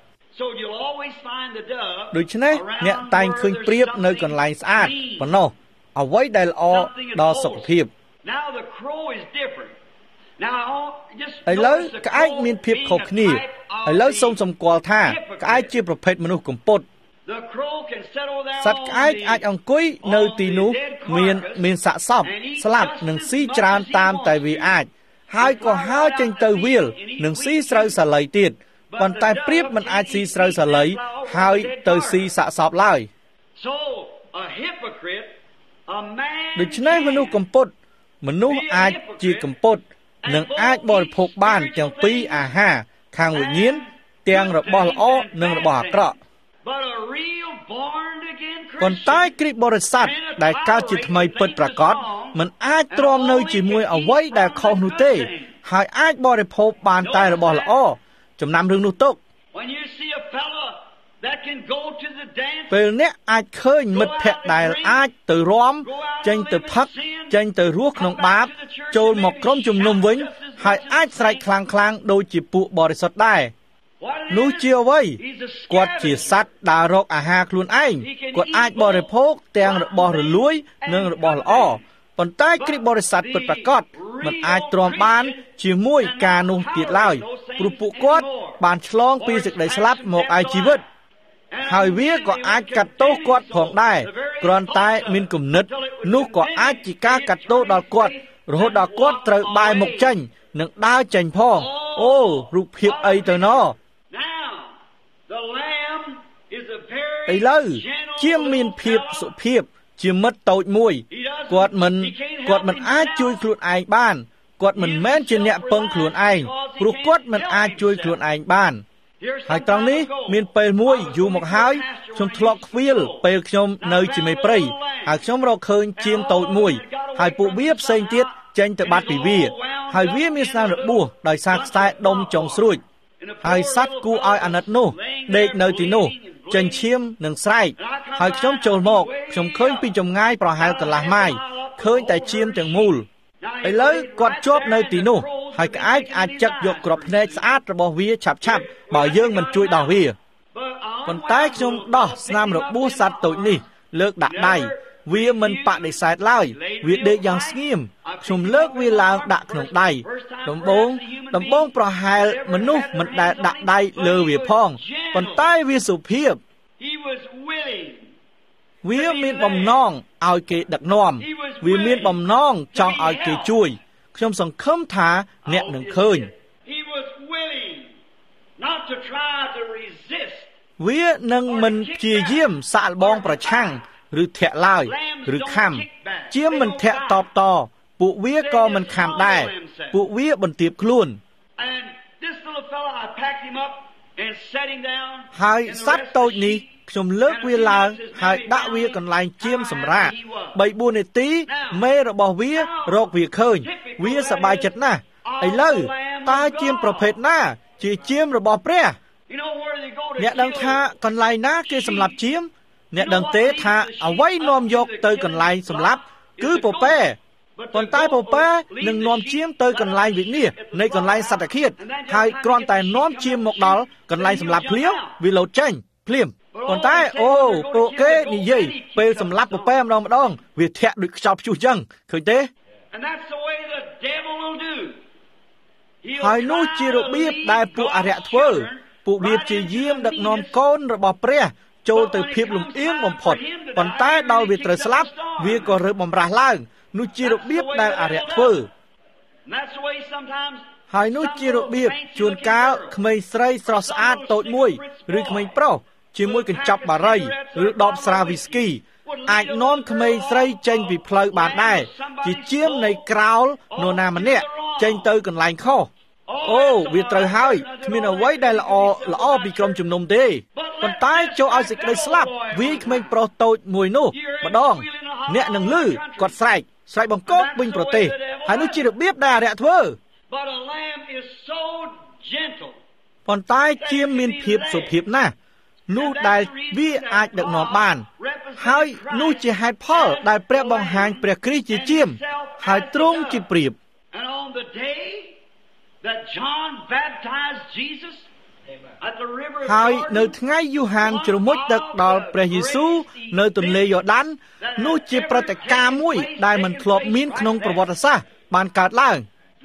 S1: ដូច្នេះអ្នកតែងឃើញព្រាបនៅកន្លែងស្អាតប៉ុណ្ណោះអ្វីដែលល្អដល់សុខភាពឥឡូវក្អែកមានភាពខុសគ្នាឥឡូវសូមសម្គាល់ថាក្អែកជាប្រភេទមនុស្សកំពត់សត្វក្អែកអាចអង្គុយនៅទីនោះមានមានសាកសពស្លាប់និងស៊ីច្រើនតាមតែវាអាចហើយក៏ហើរចេញទៅវាលនិងស៊ីស្រូវសាលីទៀតប៉ុន្តែព្រាបមិនអាចស៊ីស្រូវសាលីហើយទៅស៊ីសាកសពឡើយដូច្នេះមនុស្សកំពត់មនុស្សអាចជាកំពត់និងអាចបរិភោគបានទាំងពីរអាហារខាងវិញ្ញាណទាំងរបស់ល្អនិងរបស់អាក្រក់ប៉ុន្តែគ្រីស្ទបរិស័ទដែលកើតជាថ្មីពិតប្រាកដមិនអាចទ្រាំនៅជាមួយអ្វីដែលខុសនោះទេហើយអាចបរិភោគបានតែរបស់ល្អចំណាំរឿងនោះទុកពេលអ្នកអាចឃើញមិត្តភក្តិដែលអាចទៅរាំចេញទៅផឹកចេញទៅរស់ក្នុងបាបចូលមកក្រុមជំនុំវិញហើយអាចស្រែកខ្លាំងខ្លាំងដូចជាពួកបរិសុទ្ធដែរនោះជាអ្វីគាត់ជាសត្វដើររកអាហារខ្លួនឯងគាត់អាចបរិភោគទាំងរបស់រលួយនិងរបស់ល្អប៉ុន្តែគ្រីស្ទបរិស័ទពិតប្រាកដមិនអាចទ្រាំបានជាមួយការនោះទៀតឡើយព្រោះពួកគាត់បានឆ្លងពីសេចក្តីស្លាប់មកឯជីវិតហើយវាក៏អាចកាត់ទោសគាត់ផងដែរគ្រាន់តែមានគំនិតនោះក៏អាចជាការកាត់ទោសដល់គាត់រហូតដល់គាត់ត្រូវបែរមុខចេញនិងដើរចេញផងអូរូបភាពអីទៅណោះឥឡូវជាមានភាពសុភាពជាមិត្តតូចមួយគាត់មិនគាត់មិនអាចជួយខ្លួនឯងបានគាត់មិនមែនជាអ្នកពឹងខ្លួនឯងព្រោះគាត់មិនអាចជួយខ្លួនឯងបានហើយត្រង់នេះមានពេលមួយយូរមកហើយខ្ញុំធ្លាប់ខ្វៀលពេលខ្ញុំនៅជាមេព្រៃហើយខ្ញុំរកឃើញជាមតូចមួយហើយពួកវាផ្សេងទៀតចេញទៅបាត់ពីវាហើយវាមានស្នាមរបួសដោយសារខ្សែដុំចុងស្រួចហើយសត្វគួរឲ្យអាណិតនោះដេកនៅទីនោះចេញឈាមនិងស្រែកហើយខ្ញុំចូលមកខ្ញុំឃើញពីចម្ងាយប្រហែលកន្លះម៉ាយឃើញតែឈាមទាំងមូលឥឡូវគាត់ជាប់នៅទីនោះហើយក្អែកអាចចឹកយកគ្រាប់ភ្នែកស្អាតរបស់វាឆាប់ឆាប់បើយើងមិនជួយដោះវាប៉ុន្តែខ្ញុំដោះស្នាមរបួសសត្វតូចនេះលើកដាក់ដៃវាមិនបដិសេធឡើយវាដេកយ៉ាងស្ងៀមខ្ញុំលើកវាឡើងដាក់ក្នុងដៃដំបូងដំបូងប្រហែលមនុស្សមិនដែលដាក់ដៃលើវាផងប៉ុន្តែវាសុភាពវាមានបំណងឲ្យគេដឹកនាំវាមានបំណងចង់ឲ្យគេជួយខ្ញុំសង្ឃឹមថាអ្នកនឹងឃើញវានឹងមិនព្យាយាមសាកល្បងប្រឆាំងឬធាក់ឡើយឬខំជាមិនធាក់តបតពួកវាក៏មិនខំដែរពួកវាបន្ទាបខ្លួនហើយសត្វតូចនេះខ្ញុំលើកវាឡើងហើយដាក់វាកន្លែងជាមសម្រាក បីបួន នាទីមេរបស់វារកវាឃើញវាសប្បាយចិត្តណាស់ឥឡូវតើជាមប្រភេទណាជាជាមរបស់ព្រះអ្នកដឹងថាកន្លែងណាគេសម្លាប់ជាមអ្នកដឹងទេថាអ្វីនាំយកទៅកន្លែងសម្លាប់គឺពពែប៉ុន្តែពពែនឹងនាំជាមទៅកន្លែងវិនាសនៃកន្លែងសត្វឃាតហើយគ្រាន់តែនាំជាមមកដល់កន្លែងសម្លាប់ភ្លាវវាលោតចេញភ្លាមប៉ុន្តែអូពួកគេនិយាយពេលសម្លាប់ពពែម្ដងម្ដងវាធាក់ដូចខ្យល់ព្យុះចឹងឃើញទេហើយនោះជារបៀបដែលពួកអរិយធ្វើពួកវាព្យាយាមដឹកនាំកូនរបស់ព្រះចូលទៅភាពលំអៀងបំផុតប៉ុន្តែដល់វាត្រូវស្លាប់វាក៏រើបំរាស់ឡើងនោះជារបៀបដែលអរិយធ្វើហើយនោះជារបៀបជួនកាលក្មេងស្រីស្រស់ស្អាតតូចមួយឬក្មេងប្រុសជាមួយកញ្ចប់បារីឬដបស្រាវីស្គីអាចនាំក្មេងស្រីចេញពីផ្លូវបានដែរជាជាមនៃក្រោលនរណាម្នាក់ចេញទៅកន្លែងខុសអូវាត្រូវហើយគ្មានអ្វីដែលល្អល្អពីក្រុមជំនុំទេប៉ុន្តែចូលឲ្យសេចក្តីស្លាប់វាយក្មេងប្រុសតូចមួយនោះម្ដងអ្នកនឹងលឺគាត់ស្រែកស្រែកបង្កប់វិញប្រទេសហើយនោះជារបៀបដែលអរិយធ្វើប៉ុន្តែជាមមានភាពសុភាពណាស់នោះដែលវាអាចដឹកនាំបានហើយនោះជាហេតុផលដែលព្រះបង្ហាញព្រះគ្រីស្ទជាជាមហើយទ្រង់ជាប្រៀបហើយនៅថ្ងៃយូហានជ្រមុជទឹកដល់ព្រះយេស៊ូវនៅទន្លេយ៉ូដាននោះជាព្រឹត្តិការណ៍មួយដែលមិនធ្លាប់មានក្នុងប្រវត្តិសាស្ត្របានកើតឡើង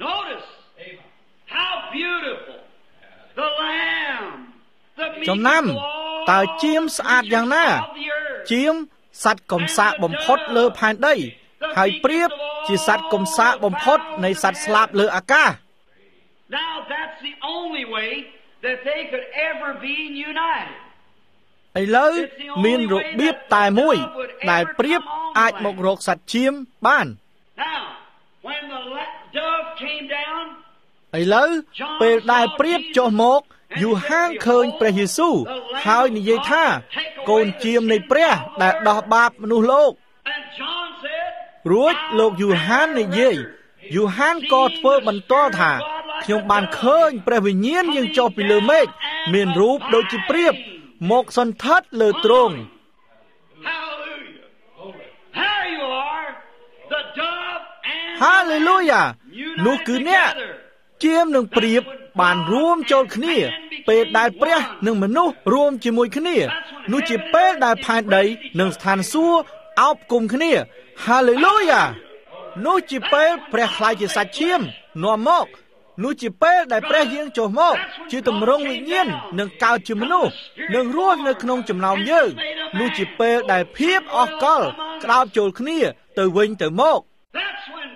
S1: ចំណាំតើជាមស្អាតយ៉ាងណាជាមសត្វកំសាកបំផុតលើផែនដីហើយប្រៀបជាសត្វកំសាកបំផុតនៃសត្វស្លាបលើអាកាស
S2: Now that's the only way that they could ever be united.
S1: ឥឡូវមានរបៀបតែមួយដែលប្រៀបអាចមករកសត្វជាមបាន
S2: Now when the dove came down
S1: ឥឡូវពេលដែលប្រៀបចុះមកយូហានឃើញព្រះយេស៊ូវហើយនិយាយថាកូនជាមនៃព្រះដែលដោះបាបមនុស្សលោករួចលោកយូហាននិយាយយូហានក៏ធ្វើបន្តថាខ្ញុំបានឃើញព្រះវិញ្ញាណយាងចុះពីលើមេឃមានរូបដូចជាព្រាបមកសន្ធិដ្ឋលើទ្រង់ Hallelujah នោះគឺអ្នកជាមនឹងព្រាបបានរួមចូលគ្នាពេលដែលព្រះនិងមនុស្សរួមជាមួយគ្នានោះជាពេលដែលផែនដីនិងស្ថានសួគ៌អោបគុំគ្នា Hallelujah នោះជាពេលព្រះខ្លាយជាសាច់ឈាមនាំមកនោះជាពេលដែលព្រះយាងចុះមកជាទម្រង់វិញ្ញាណនឹងកើតជាមនុស្សនឹងរស់នៅក្នុងចំណោមយើងនោះជាពេលដែលភាពអស់កលក្តោបចូលគ្នាទៅវិញទៅមក
S2: That's when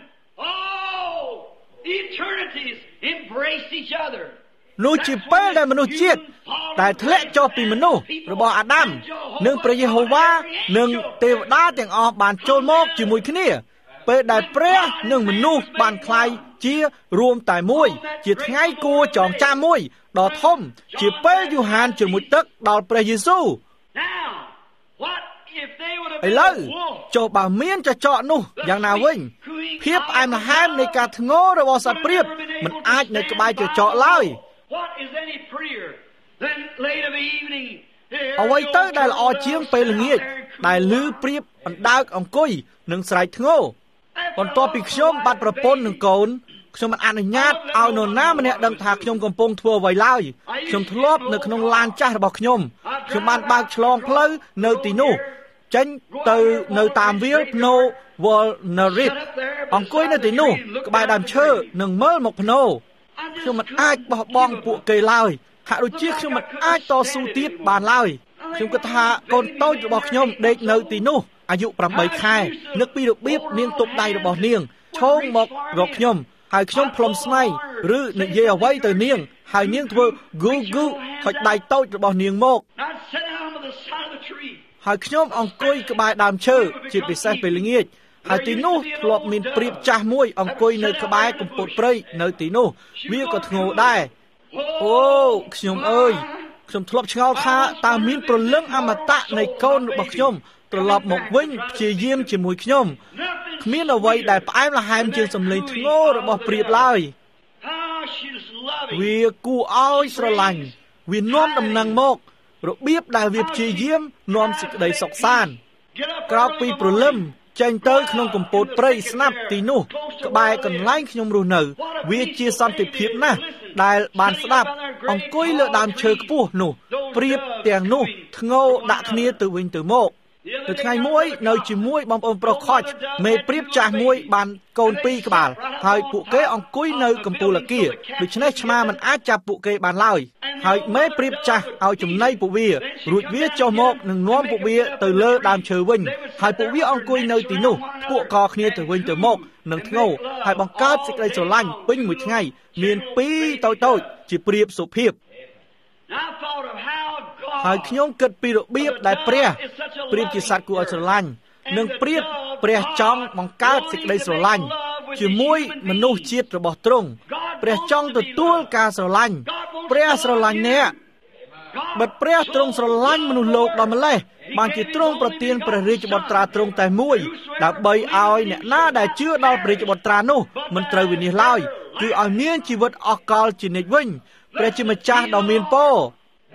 S2: all eternities embrace each other.
S1: នោះជាពេលដែលមនុស្សជាតិដែលធ្លាក់ចុះពីមនុស្សរបស់អាដាមនិងព្រះយេហូវ៉ានិងទេវតាទាំងអស់បានចូលមកជាមួយគ្នាពេលដែលព្រះនិងមនុស្សបានคล้ายជារួមតែមួយជាថ្ងៃគួរចងចាំមួយដ៏ធំជាពេលយូហានជាមួយទឹកដល់ព្រះយេស៊ូវ
S2: Now, what if they would have
S1: ឥ
S2: been
S1: ឡូវ
S2: a wolf?
S1: ចុះបើមានចចកនោះយ៉ាងណាវិញភាពផ្អែមល្ហែមនៃការធ្ងររបស់សត្វព្រាបមិនអាចនៅក្បែរចចកឡើយ
S2: What is any prettier than late of the evening?
S1: អ្វីទៅដែលល្អជាងពេលល្ងាចដែលឮព្រាបអណ្ដើកអង្គុយនិងស្រែកធ្ងរបន្ទាប់ពីខ្ញុំបាត់ប្រពន្ធនិងកូនខ្ញុំមិនអនុញ្ញាតឲ្យនរណាម្នាក់ដឹងថាខ្ញុំកំពុងធ្វើអ្វីឡើយខ្ញុំធ្លាប់នៅក្នុងឡានចាស់របស់ខ្ញុំខ្ញុំបានបើកឆ្លងផ្លូវនៅទីនោះចេញទៅនៅតាមវាលភ្នូ Walnarit អង្គុយនៅទីនោះក្បែរដើមឈើនិងមើលមកភ្នូខ្ញុំមិនអាចបោះបង់ពួកគេឡើយហាក់ដូចជាខ្ញុំមិនអាចតស៊ូទៀតបានឡើយខ្ញុំគិតថាកូនតូចរបស់ខ្ញុំដេកនៅទីនោះអាយុប្រាំបីខែនឹកពីរបៀបនាងទប់ដៃរបស់នាងឈោងមករកខ្ញុំហើយខ្ញុំផ្លុំស្នែងឬនិយាយអ្វីទៅនាងហើយនាងធ្វើ goo goo ថុចដៃតូចរបស់នាងមក
S2: I'd sit down by the side of the tree.
S1: ហើយខ្ញុំអង្គុយក្បែរដើមឈើជាពិសេសពេលល្ងាចហើយទីនោះធ្លាប់មានព្រាបចាស់មួយអង្គុយនៅក្បែរកំពតព្រៃនៅទីនោះវាក៏ធ្ងរដែរអូខ្ញុំអើយខ្ញុំធ្លាប់ឆ្ងល់ថាតើមានព្រលឹងអមតៈនៃកូនរបស់ខ្ញុំត្រឡប់មកវិញព្យាយាមជាមួយខ្ញុំគ្មានអ្វីដែលផ្អែមល្ហែមជាងសំឡេងធ្ងររបស់ព្រាបឡើយ
S2: How she's loving.
S1: វាគួរឲ្យស្រឡាញ់វានាំដំណឹងមករបៀបដែលវាព្យាយាមនាំសេចក្តីសុខសាន្ត
S2: Get up
S1: ក្រោកពីព្រលឹមចេញទៅក្នុងកំពតព្រៃស្នាប់ទីនោះក្បែរកន្លែងខ្ញុំរស់នៅវាជាសន្តិភាពណាស់ដែលបានស្ដាប់អង្គុយលើដើមឈើខ្ពស់នោះព្រាបទាំងនោះធ្ងោដាក់គ្នាទៅវិញទៅមកនៅថ្ងៃមួយនៅជាមួយបងប្អូនប្រុសខុចមេព្រាបចាស់មួយបានកូនពីរក្បាលហើយពួកគេអង្គុយនៅកំពូលអគារដូច្នេះឆ្មាមិនអាចចាប់ពួកគេបានឡើយហើយមេព្រាបចាស់ឲ្យចំណីពួកវារួចវាចុះមកនឹងនាំពួកវាទៅលើដើមឈើវិញហើយពួកវាអង្គុយនៅទីនោះពួកកគ្នាទៅវិញទៅមកនឹងធ្ងោហើយបង្កើតសេចក្តីស្រឡាញ់ពេញមួយថ្ងៃមានពីរតូចតូចជាព្រាបសុភាព
S2: I thought of how
S1: ហើយ
S2: God
S1: ខ្ញុំគិតពីរបៀបដែលព្រះព្រាបជាសត្វគួរឲ្យស្រឡាញ់និងព្រាបព្រះចង់បង្កើតសេចក្តីស្រឡាញ់ជាមួយមនុស្សជាតិរបស់ទ្រង់ព្រះចង់ទទួលការស្រឡាញ់ព្រះស្រឡាញ់អ្នកបិទព្រះទ្រង់ស្រឡាញ់មនុស្សលោកដល់ម្លេះបានជាទ្រង់ប្រទានព្រះរាជបុត្រាទ្រង់តែមួយដើម្បីឲ្យអ្នកណាដែលជឿដល់ព្រះរាជបុត្រានោះមិនត្រូវវិនាសឡើយគឺឲ្យមានជីវិតអស់កលជានិច្ចវិញព្រះជាម្ចាស់ដ៏មានពរ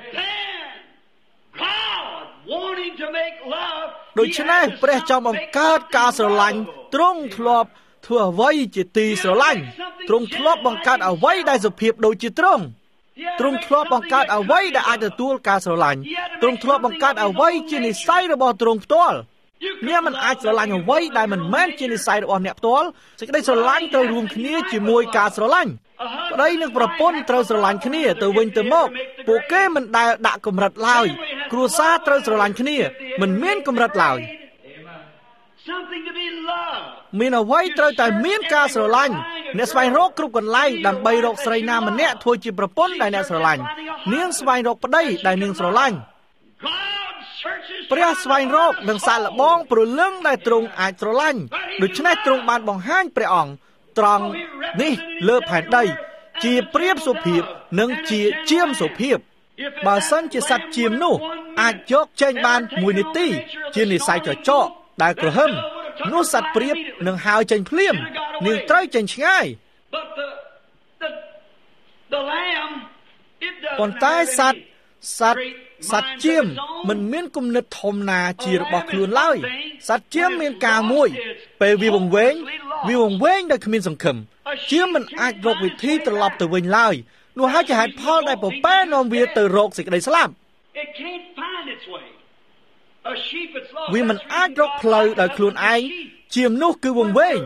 S2: God wanting to make love
S1: ដូច្នេះព្រះចង់បង្កើតការស្រឡាញ់ទ្រង់ធ្លាប់ធ្វើអ្វីជាទីស្រឡាញ់ទ្រង់ធ្លាប់បង្កើតអ្វីដែលសុភាពដូចជាទ្រង់ទ្រង់ធ្លាប់បង្កើតអ្វីដែលអាចទទួលការស្រឡាញ់ទ្រង់ធ្លាប់បង្កើតអ្វីជានិស្ស័យរបស់ទ្រង់ផ្ទាល់អ្នកមិនអាចស្រឡាញ់អ្វីដែលមិនមែនជានិស្ស័យរបស់អ្នកផ្ទាល់សេចក្តីស្រឡាញ់ត្រូវរួមគ្នាជាមួយការស្រឡាញ់ប្តីនិងប្រពន្ធត្រូវស្រឡាញ់គ្នាទៅវិញទៅមកពួកគេមិនដែលដាក់កម្រិតឡើយគ្រួសារត្រូវស្រឡាញ់គ្នាមិនមានកម្រិតឡើយ
S2: something to be loved
S1: មានអ្វីត្រូវតែមានការស្រឡាញ់អ្នកស្វែងរកគ្រប់កន្លែងដើម្បីរកស្រីណាម្នាក់ធ្វើជាប្រពន្ធដែលអ្នកស្រឡាញ់នាងស្វែងរកប្តីដែលនាងស្រឡាញ់
S2: God searches
S1: ព្រះស្វែងរកនិងសាកល្បងព្រលឹងដែលទ្រង់អាចស្រឡាញ់ដូច្នេះទ្រង់បានបង្ហាញព្រះអង្គត្រង់នេះលើផែនដីជាព្រាបសុភាពនិងជាជាមសុភាពបើសិនជាសត្វជាមនោះអាចយកចេញបានមួយនាទីជានិស្ស័យចចកដែលក្រហមនោះសត្វព្រាបនឹងហើរចេញភ្លាមនាងត្រូវចេញឆ្ងាយ
S2: but the the the lamb it does
S1: ប៉ុន្តែសត្វសត្វសត្វជាមមិនមានគំនិតធំណាជារបស់ខ្លួនឡើយសត្វជាមមានការមួយពេលវាវង្វេងវាវង្វេងដោយគ្មានសង្ឃឹមជាមមិនអាចរកវិធីត្រឡប់ទៅវិញឡើយនោះហើយជាហេតុផលដែលពពែនាំវាទៅរកសេចក្តីស្លាប់
S2: it can't find its way a sheep it's lost
S1: វាមិនអាចរកផ្លូវដោយខ្លួនឯងជាមនោះគឺវង្វេង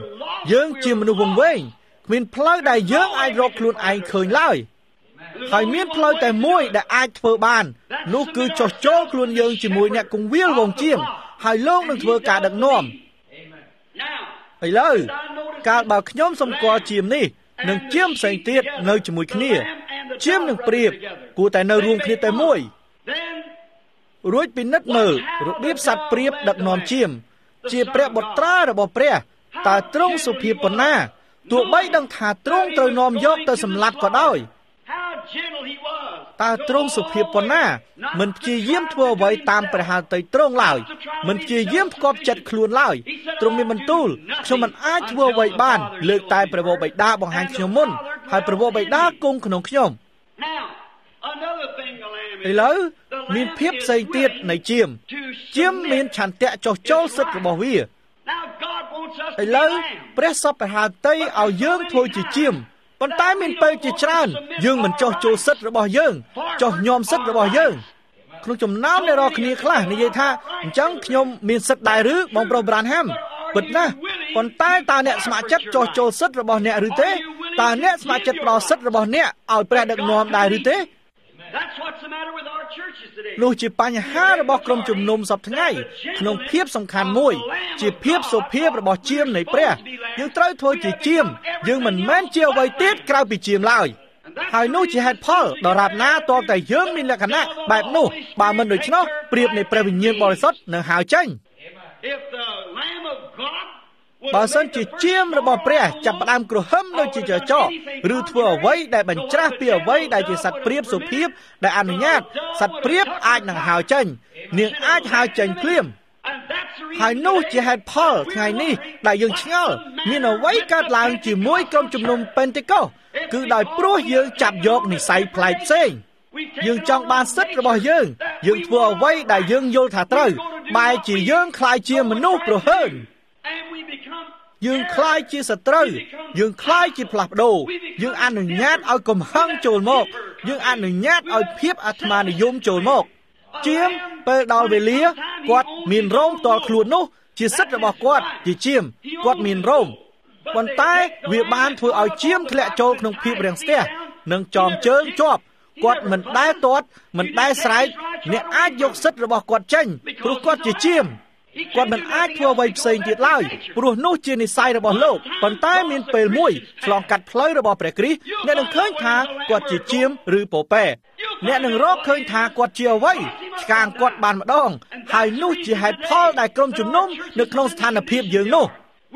S1: យើងជាមនុស្សវង្វេងគ្មានផ្លូវដែលយើងអាចរកខ្លួនឯងឃើញឡើយហើយមានផ្លូវតែមួយដែលអាចធ្វើបាននោះគឺចោះចូលខ្លួនយើងជាមួយអ្នកគង្វាលវងជាមហើយលោកនឹងធ្វើការដឹកនាំឥឡូវកាលបើខ្ញុំសម្គាល់ជាមនេះនឹងជាមផ្សេងទៀតនៅជាមួយគ្នាជាមនឹងព្រៀបគួរតែនៅរួមគ្នាតែមួយរួចពិនិត្យមើលរបៀបសត្វព្រៀបដឹកនាំជាមជាព្រះបុត្រារបស់ព្រះតើទ្រង់សុភាពប៉ុណ្ណាទោះបីដឹងថាទ្រង់ត្រូវនាំយកទៅសម្លាប់ក៏ដោយតើទ្រង់សុភាពប៉ុណ្ណាមិនព្យាយាមធ្វើអ្វីតាមព្រះហឫទ័យទ្រង់ឡើយមិនព្យាយាមផ្គប់ចិត្តខ្លួនឡើយទ្រង់មានបន្ទូលខ្ញុំមិនអាចធ្វើអ្វីបានលើកតែព្រះវរបិតាបង្ហាញខ្ញុំមុនហើយព្រះវរបិតាគង់ក្នុងខ្ញុំឥឡូវមានភាពផ្សេងទៀតនៃជាមជាមមានឆន្ទៈចោះចូលសិទ្ធិរបស់វាឥឡូវព្រះសពហឫទ័យឲ្យយើងធ្វើជាជាមប៉ុន្តែមានពេលជាច្រើនយើងមិនចោះចូលសិទ្ធិរបស់យើងចោះញោមសិទ្ធិរបស់យើងក្នុងចំណោមអ្នករាល់គ្នាខ្លះនិយាយថាអញ្ចឹងខ្ញុំមានសិទ្ធិដែរឬបងប្រុស Branham ពិតណាស់ប៉ុន្តែតើអ្នកស្ម័គ្រចិត្តចោះចូលសិទ្ធិរបស់អ្នកឬទេតើអ្នកស្ម័គ្រចិត្តផ្ដល់សិទ្ធិរបស់អ្នកឲ្យព្រះដឹកនាំដែរឬទេនោះជាបញ្ហារបស់ក្រុមជំនុំសប្តាហ៍ថ្ងៃក្នុងភាពសំខាន់មួយជាភាពសុភាពរបស់ជាមនៃព្រះយើងត្រូវធ្វើជាជាមយើងមិនមែនជាអ្វីទៀតក្រៅពីជាមឡើយហើយនោះជាហេតុផលដរាបណាតើតែយើងមានលក្ខណៈបែបនោះបើមិនដូច្នោះប្រៀបនៃព្រះវិញ្ញាណបរិសុទ្ធនឹងហើរចេញបើសិនជាជាមរបស់ព្រះចាប់ផ្ដើមគ្រហឹមដូចជាចចកឬធ្វើអ្វីដែលបញ្ច្រាស់ពីអ្វីដែលជាសត្វព្រាបសុភាពដែលអនុញ្ញាតសត្វព្រាបអាចនឹងហើរចេញនាងអាចហើរចេញភ្លាមហើយនោះជាហេតុផលថ្ងៃនេះដែលយើងឆ្ងល់មានអ្វីកើតឡើងជាមួយក្រុមជំនុំពេនតេកូសគឺដោយព្រោះយើងចាប់យកនិស្ស័យប្លែកផ្សេងយើងចង់បានសិទ្ធិរបស់យើងយើងធ្វើអ្វីដែលយើងយល់ថាត្រូវបែរជាយើងក្លាយជាមនុស្សប្រហើនយើងក្លាយជាសត្រូវយើងក្លាយជាផ្លាស់ប្ដូរយើងអនុញ្ញាតឲ្យកំហឹងចូលមកយើងអនុញ្ញាតឲ្យភាពអាត្មានិយមចូលមកជាមពេលដល់វេលាគាត់មានរោមផ្ទាល់ខ្លួននោះជាសិទ្ធិរបស់គាត់ជាជាមគាត់មានរោមប៉ុន្តែវាបានធ្វើឲ្យជាមធ្លាក់ចូលក្នុងភាពរាំងស្ទះនិងចោមជើងជាប់គាត់មិនដែលទាត់មិនដែលស្រែកអ្នកអាចយកសិទ្ធិរបស់គាត់ចេញព្រោះគាត់ជាជាមគាត់មិនអាចធ្វើអ្វីផ្សេងទៀតឡើយព្រោះនោះជានិស្ស័យរបស់លោកប៉ុន្តែមានពេលមួយឆ្លងកាត់ផ្លូវរបស់ព្រះគ្រីស្ទអ្នកនឹងឃើញថាគាត់ជាជាមឬពពែអ្នកនឹងរកឃើញថាគាត់ជាអ្វីឆ្កាងគាត់បានម្ដងហើយនោះជាហេតុផលដែលក្រុមជំនុំនៅក្នុងស្ថានភាពយើងនោះ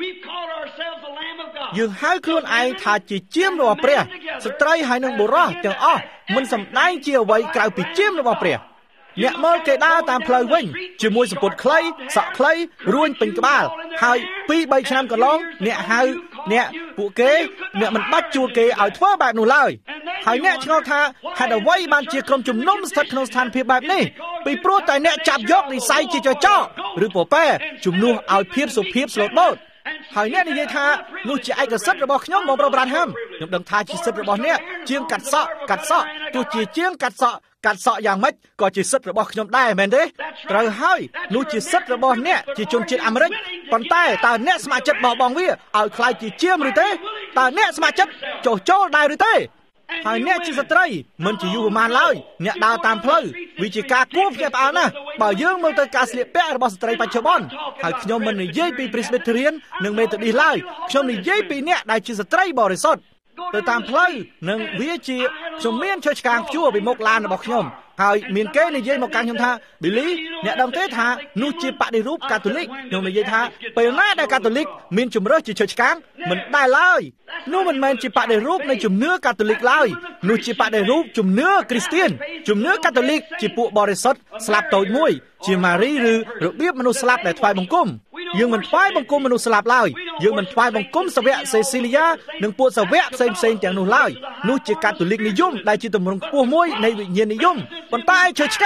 S1: យើងហៅខ្លួនឯងថាជាជាមរបស់ព្រះស្ត្រីហើយនឹងបុរសទាំងអស់មិនសម្ដែងជាអ្វីក្រៅពីជាមរបស់ព្រះអ្នកមើលគេដើរតាមផ្លូវវិញជាមួយសំពត់ខ្លីសក់ខ្លីរួញពេញក្បាលហើយពីរបីឆ្នាំកន្លងអ្នកហៅអ្នកពួកគេអ្នកមិនបាច់ជួលគេឲ្យធ្វើបែបនោះឡើយហើយអ្នកឆ្ងល់ថាហេតុអ្វីបានជាក្រុមជំនុំស្ថិតក្នុងស្ថានភាពបែបនេះពីព្រោះតែអ្នកចាប់យកនិស្ស័យជាចចកឬពពែជំនួសឲ្យភាពសុភាពស្លូតបូតហើយអ្នកនិយាយថានោះជាឯកសិទ្ធិរបស់ខ្ញុំបងប្រុស Branham ខ្ញុំដឹងថាជាសិទ្ធិរបស់អ្នកជាងកាត់សក់កាត់សក់ទោះជាជាងកាត់សក់កាត់សក់យ៉ាងម៉េចក៏ជាសិទ្ធិរបស់ខ្ញុំដែរមែនទេត្រូវហើយនោះជាសិទ្ធិរបស់អ្នកជាជនជាតិអាមេរិកប៉ុន្តែតើអ្នកស្ម័គ្រចិត្តបោះបង់វាឲ្យខ្លាយជាជាមឬទេតើអ្នកស្ម័គ្រចិត្តចុះចូលដែរឬទេហើយអ្នកជាស្ត្រីមិនជាយុវមានឡើយអ្នកដើរតាមផ្លូវវាជាការគួរភ្ញាក់ផ្អើលណាស់បើយើងមើលទៅការស្លៀកពាក់របស់ស្ត្រីបច្ចុប្បន្នហើយខ្ញុំមិននិយាយពី Presbyterian និង Methodist ឡើយខ្ញុំនិយាយពីអ្នកដែលជាស្ត្រីបរិសុទ្ធទៅតាមផ្លូវនិងវាជាខ្ញុំមានឈើឆ្កាងព្យួរពីមុខឡានរបស់ខ្ញុំហើយមានគេនិយាយមកកាន់ខ្ញុំថា Billy អ្នកដឹងទេថានោះជាបដិរូបកាតូលិកខ្ញុំនិយាយថាពេលណាដែលកាតូលិកមានជំរើសជាឈើឆ្កាងមិនដែរឡើយនោះមិនមែនជាបដិរូបនៃជំនឿកាតូលិកឡើយនោះជាបដិរូបជំនឿគ្រីស្ទានជំនឿកាតូលិកជាពួកបរិសុទ្ធស្លាប់តូចមួយជាម៉ារីឬរបៀបមនុស្សស្លាប់ដែលថ្វាយបង្គំយើងមិនថ្វាយបង្គំមនុស្សស្លាប់ឡើយយើងមិនថ្វាយបង្គំសាវកសេស៊ីលីយ៉ានិងពួកសាវកផ្សេងផ្សេងទាំងនោះឡើយនោះជាកាតូលិកនិយមដែលជាទម្រង់ខ្ពស់មួយនៃវិញ្ញាណនិយមប៉ុន្តែឈើឆ្កាង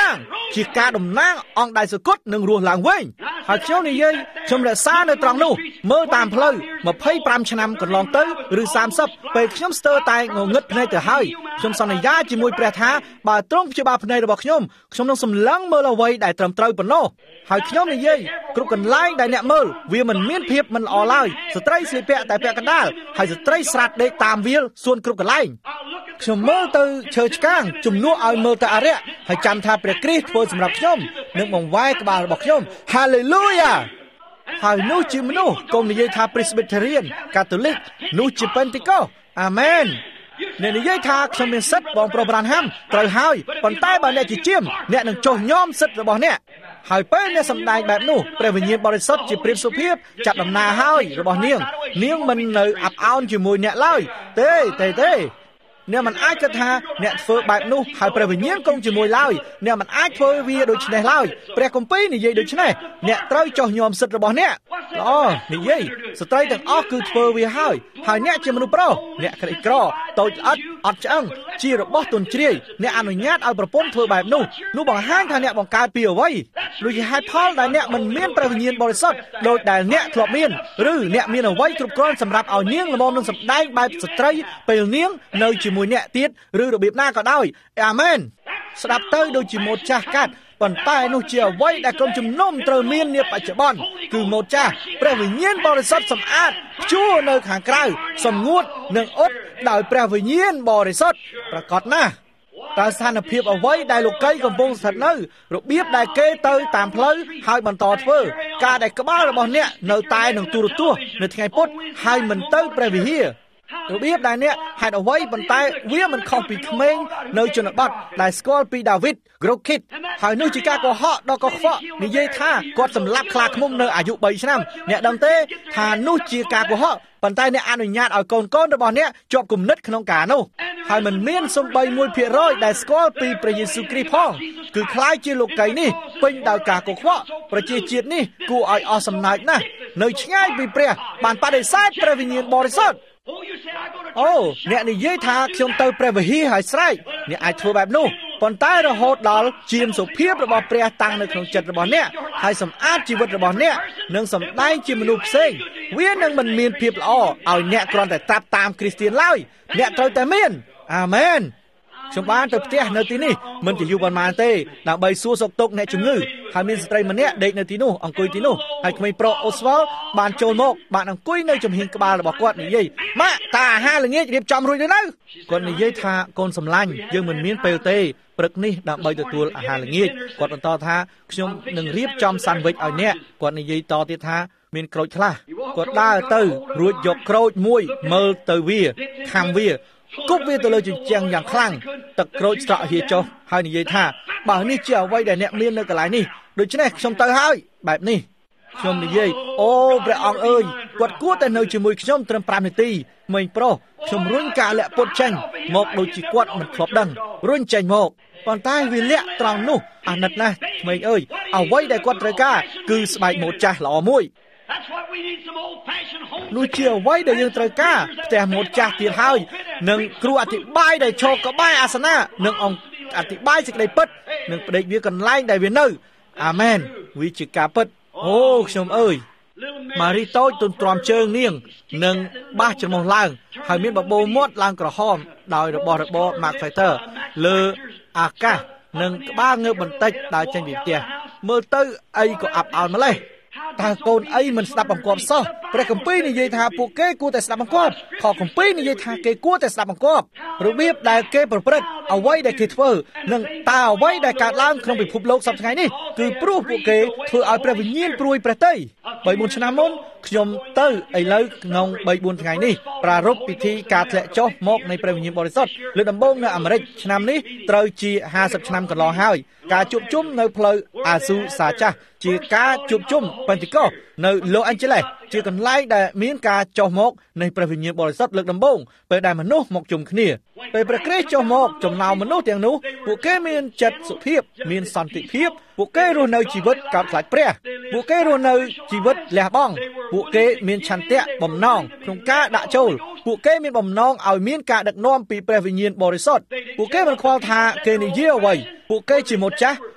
S1: ជាការតំណាងអង្គដែលសគត់នឹងរស់ឡើងវិញហើយខ្ញុំនិយាយខ្ញុំរក្សានៅត្រង់នោះមើលតាមផ្លូវยี่สิบห้าឆ្នាំកន្លងទៅឬសាមសិបពេលខ្ញុំស្ទើរតែងងឹតភ្នែកទៅហើយខ្ញុំសន្យាជាមួយព្រះថាបើទ្រង់ព្យាបាលភ្នែករបស់ខ្ញុំខ្ញុំនឹងសម្លឹងមើលអ្វីដែលត្រឹមត្រូវប៉ុណ្ណោះហើយខ្ញុំនិយាយគ្រប់កន្លែងដែលអ្នកមើលវាមិនមានភាពមិនល្អឡើយស្ត្រីស្លៀកពាក់តែពាក់កណ្ដាលហើយស្ត្រីស្រាតដេកតាមវាលសួនគ្រប់កន្លែងខ្ញុំមើលទៅឈើឆ្កាងជំនួសឲ្យមើលទៅអរិយហើយចាំថាព្រះគ្រីស្ទធ្វើសម្រាប់ខ្ញុំនឹងបង្វែរក្បាលរបស់ខ្ញុំ Hallelujah ហើយនោះជាមនុស្សកុំនិយាយថា Presbyterian Catholic នោះជា Pentecost Amen អ្នកនិយាយថាខ្ញុំមានសិទ្ធិបងប្រុសប្រានហាំត្រូវហើយប៉ុន្តែបើអ្នកជាជាមអ្នកនឹងចុះញោមសិទ្ធិរបស់អ្នកហើយពេលអ្នកសម្ដែងបែបនោះព្រះវិញ្ញាណបរិសុទ្ធជាព្រាបសុភាពចាប់ដំណើរហើយរបស់នាងនាងមិននៅអាប់អោនជាមួយអ្នកឡើយទេទេទេអ្នកមិនអាចគិតថាអ្នកធ្វើបែបនោះហើយព្រះវិញ្ញាណគង់ជាមួយឡើយអ្នកមិនអាចធ្វើវាដូច្នេះឡើយព្រះគម្ពីរនិយាយដូច្នេះអ្នកត្រូវចុះញោមសិទ្ធិរបស់អ្នកល្អនិយាយស្ត្រីទាំងអស់គឺធ្វើវាហើយហើយអ្នកជាមនុស្សប្រុសអ្នកក្រីក្រតូចល្អិតអត់ឆ្អឹងជារបស់ទុនជ្រាយអ្នកអនុញ្ញាតឲ្យប្រពន្ធធ្វើបែបនោះនោះបង្ហាញថាអ្នកបង្កើតពីអ្វីដូចជាហេតុផលដែលអ្នកមិនមានព្រះវិញ្ញាណបរិសុទ្ធដោយដែលអ្នកធ្លាប់មានឬអ្នកមានអ្វីគ្រប់គ្រាន់សម្រាប់ឲ្យនាងល្មមនឹងសម្ដែងបែបស្ត្រីពេលនាងនៅជាមួយអ្នកទៀតឬរបៀបណាក៏ដោយអាមែនស្ដាប់ទៅដូចជាម៉ូដចាស់កាត់ប៉ុន្តែនោះជាអ្វីដែលក្រុមជំនុំត្រូវមាននាបច្ចុប្បន្នគឺម៉ូដចាស់ព្រះវិញ្ញាណបរិសុទ្ធសម្អាតព្យួរនៅខាងក្រៅសម្ងួតនិងអ៊ុតដោយព្រះវិញ្ញាណបរិសុទ្ធប្រកបណាស់តើស្ថានភាពអ្វីដែលលោកីកំពុងស្ថិតនៅរបៀបដែលគេទៅតាមផ្លូវហើយបន្តធ្វើការដែលក្បាលរបស់អ្នកនៅតែនឹងទូរទស្សន៍នៅថ្ងៃពុធហើយមិនទៅព្រះវិហាររបៀបដែលអ្នកហេតុអ្វីប៉ុន្តែវាមិនខុសពីក្មេងនៅជនបទដែលស្គាល់ពីដាវីតក្រូគីតហើយនោះជាការកុហកដ៏កខ្វក់និយាយថាគាត់សម្លាប់ខ្លាឃ្មុំនៅអាយុបីឆ្នាំអ្នកដឹងទេថានោះជាការកុហកប៉ុន្តែអ្នកអនុញ្ញាតឲ្យកូនកូនរបស់អ្នកជាប់គំនិតក្នុងការនោះហើយមិនមានសំបីមួយភាគរយដែលស្គាល់ពីព្រះយេស៊ូវគ្រីស្ទផងគឺคล้ายជាលោកីនេះពេញដោយការកុហកប្រជាជាតិនេះគួរឲ្យអស់សំណើចណាស់នៅឆ្ងាយពីព្រះបានបដិសេធព្រះវិញ្ញាណបរិសុទ្ធអូអ្នកនិយាយថាខ្ញុំទៅព្រះវិហារហើយស្រែកអ្នកអាចធ្វើបែបនោះប៉ុន្តែរហូតដល់ជាមសុភាពរបស់ព្រះតាំងនៅក្នុងចិត្តរបស់អ្នកហើយសម្អាតជីវិតរបស់អ្នកនិងសម្ដែងជាមនុស្សផ្សេងវានឹងមិនមានភាពល្អឲ្យអ្នកគ្រាន់តែត្រាប់តាមគ្រីស្ទានឡើយអ្នកត្រូវតែមានអាមែនខ្ញុំបានទៅផ្ទះនៅទីនេះមិនជាយូរប៉ុន្មានទេដើម្បីសួរសុខទុក្ខអ្នកជំងឺហើយមានស្ត្រីម្នាក់ដេកនៅទីនោះអង្គុយទីនោះហើយក្មេងប្រុសអូស្វល់បានចូលមកបានអង្គុយនៅចំហៀងក្បាលរបស់គាត់និយាយម៉ាក់តាអាហារល្ងាចរៀបចំរួចហើយនៅគាត់និយាយថាកូនសម្លាញ់យើងមិនមានពេលទេព្រឹកនេះដើម្បីទទួលអាហារល្ងាចគាត់បន្តថាខ្ញុំនឹងរៀបចំសាន់វិចឲ្យអ្នកគាត់និយាយតទៀតថាមានក្រូចខ្លះគាត់ដើរទៅរួចយកក្រូចមួយមើលទៅវាខាំវាគប់វាទៅលើជញ្ជាំងយ៉ាងខ្លាំងទឹកក្រូចស្រក់ហៀចុះហើយនិយាយថាបើនេះជាអ្វីដែលអ្នកមាននៅកន្លែងនេះដូច្នេះខ្ញុំទៅហើយបែបនេះខ្ញុំនិយាយអូព្រះអង្គអើយគាត់គួរតែនៅជាមួយខ្ញុំត្រឹម5នាទីក្មេងប្រុសខ្ញុំរុញការលាក់ពុតចេញមកដូចជាគាត់មិនធ្លាប់ដឹងរុញចេញមកប៉ុន្តែវាលាក់ត្រង់នោះអាណិតណាស់ក្មេងអើយអ្វីដែលគាត់ត្រូវការគឺស្បែកម៉ូដចាស់ល្អមួយនោះជាអ្វីដែលយើងត្រូវការផ្ទះម៉ូដចាស់ទៀតហើយនឹងគ្រូអធិប្បាយដែលឈរក្បែរអាសនៈនឹងអង្គអធិប្បាយសេចក្តីពិតនឹងផ្ដេកវាកន្លែងដែលវានៅអាមែនវាជាការពិតអូខ្ញុំអើយម៉ារីតូចទន្ទ្រាំជើងនាងនឹងបាសច្រមុះឡើងហើយមានបបោមាត់ឡើងក្រហមដោយរបស់របរ Mark Fighter លើអាកាសនិងក្បាលងើបបន្តិចដើរចេញពីផ្ទះមើលទៅអីក៏អាប់អោនម្លេះតើកូនអីមិនស្ដាប់បង្គាប់សោះព្រះគម្ពីរនិយាយថាពួកគេគួរតែស្ដាប់បង្គាប់ខគម្ពីរនិយាយថាគេគួរតែស្ដាប់បង្គាប់របៀបដែលគេប្រព្រឹត្តអ្វីដែលគេធ្វើនិងតើអ្វីដែលកើតឡើងក្នុងពិភពលោកសប្តាហ៍ថ្ងៃនេះគឺព្រោះពួកគេធ្វើឲ្យព្រះវិញ្ញាណព្រួយព្រះទ័យបីបួនឆ្នាំមុនខ្ញុំទៅឥឡូវក្នុងបីបួនថ្ងៃនេះប្រារព្ធពិធីការធ្លាក់ចុះមកនៃព្រះវិញ្ញាណបរិសុទ្ធលើដំបូងនៅអាមេរិកឆ្នាំនេះត្រូវជាห้าสิบឆ្នាំកន្លងហើយការជួបជុំនៅផ្លូវអាស៊ូសាចាស់ជាការជួបជុំពេនទីកូសនៅ Los Angeles ជាកន្លែងដែលមានការចុះមកនៃព្រះវិញ្ញាណបរិសុទ្ធលើកដំបូងពេលដែលមនុស្សមកជុំគ្នាពេលព្រះគ្រីស្ទចុះមកចំណោមមនុស្សទាំងនោះពួកគេមានចិត្តសុភាពមានសន្តិភាពពួកគេរស់នៅជីវិតកោតខ្លាចព្រះពួកគេរស់នៅជីវិតលះបង់ពួកគេមានឆន្ទៈបំណងក្នុងការដាក់ចូលពួកគេមានបំណងឲ្យមានការដឹកនាំពីព្រះវិញ្ញាណបរិសុទ្ធពួកគេមិនខ្វល់ថាគេនិយាយអ្វីពួកគេជាម៉ូដចាស់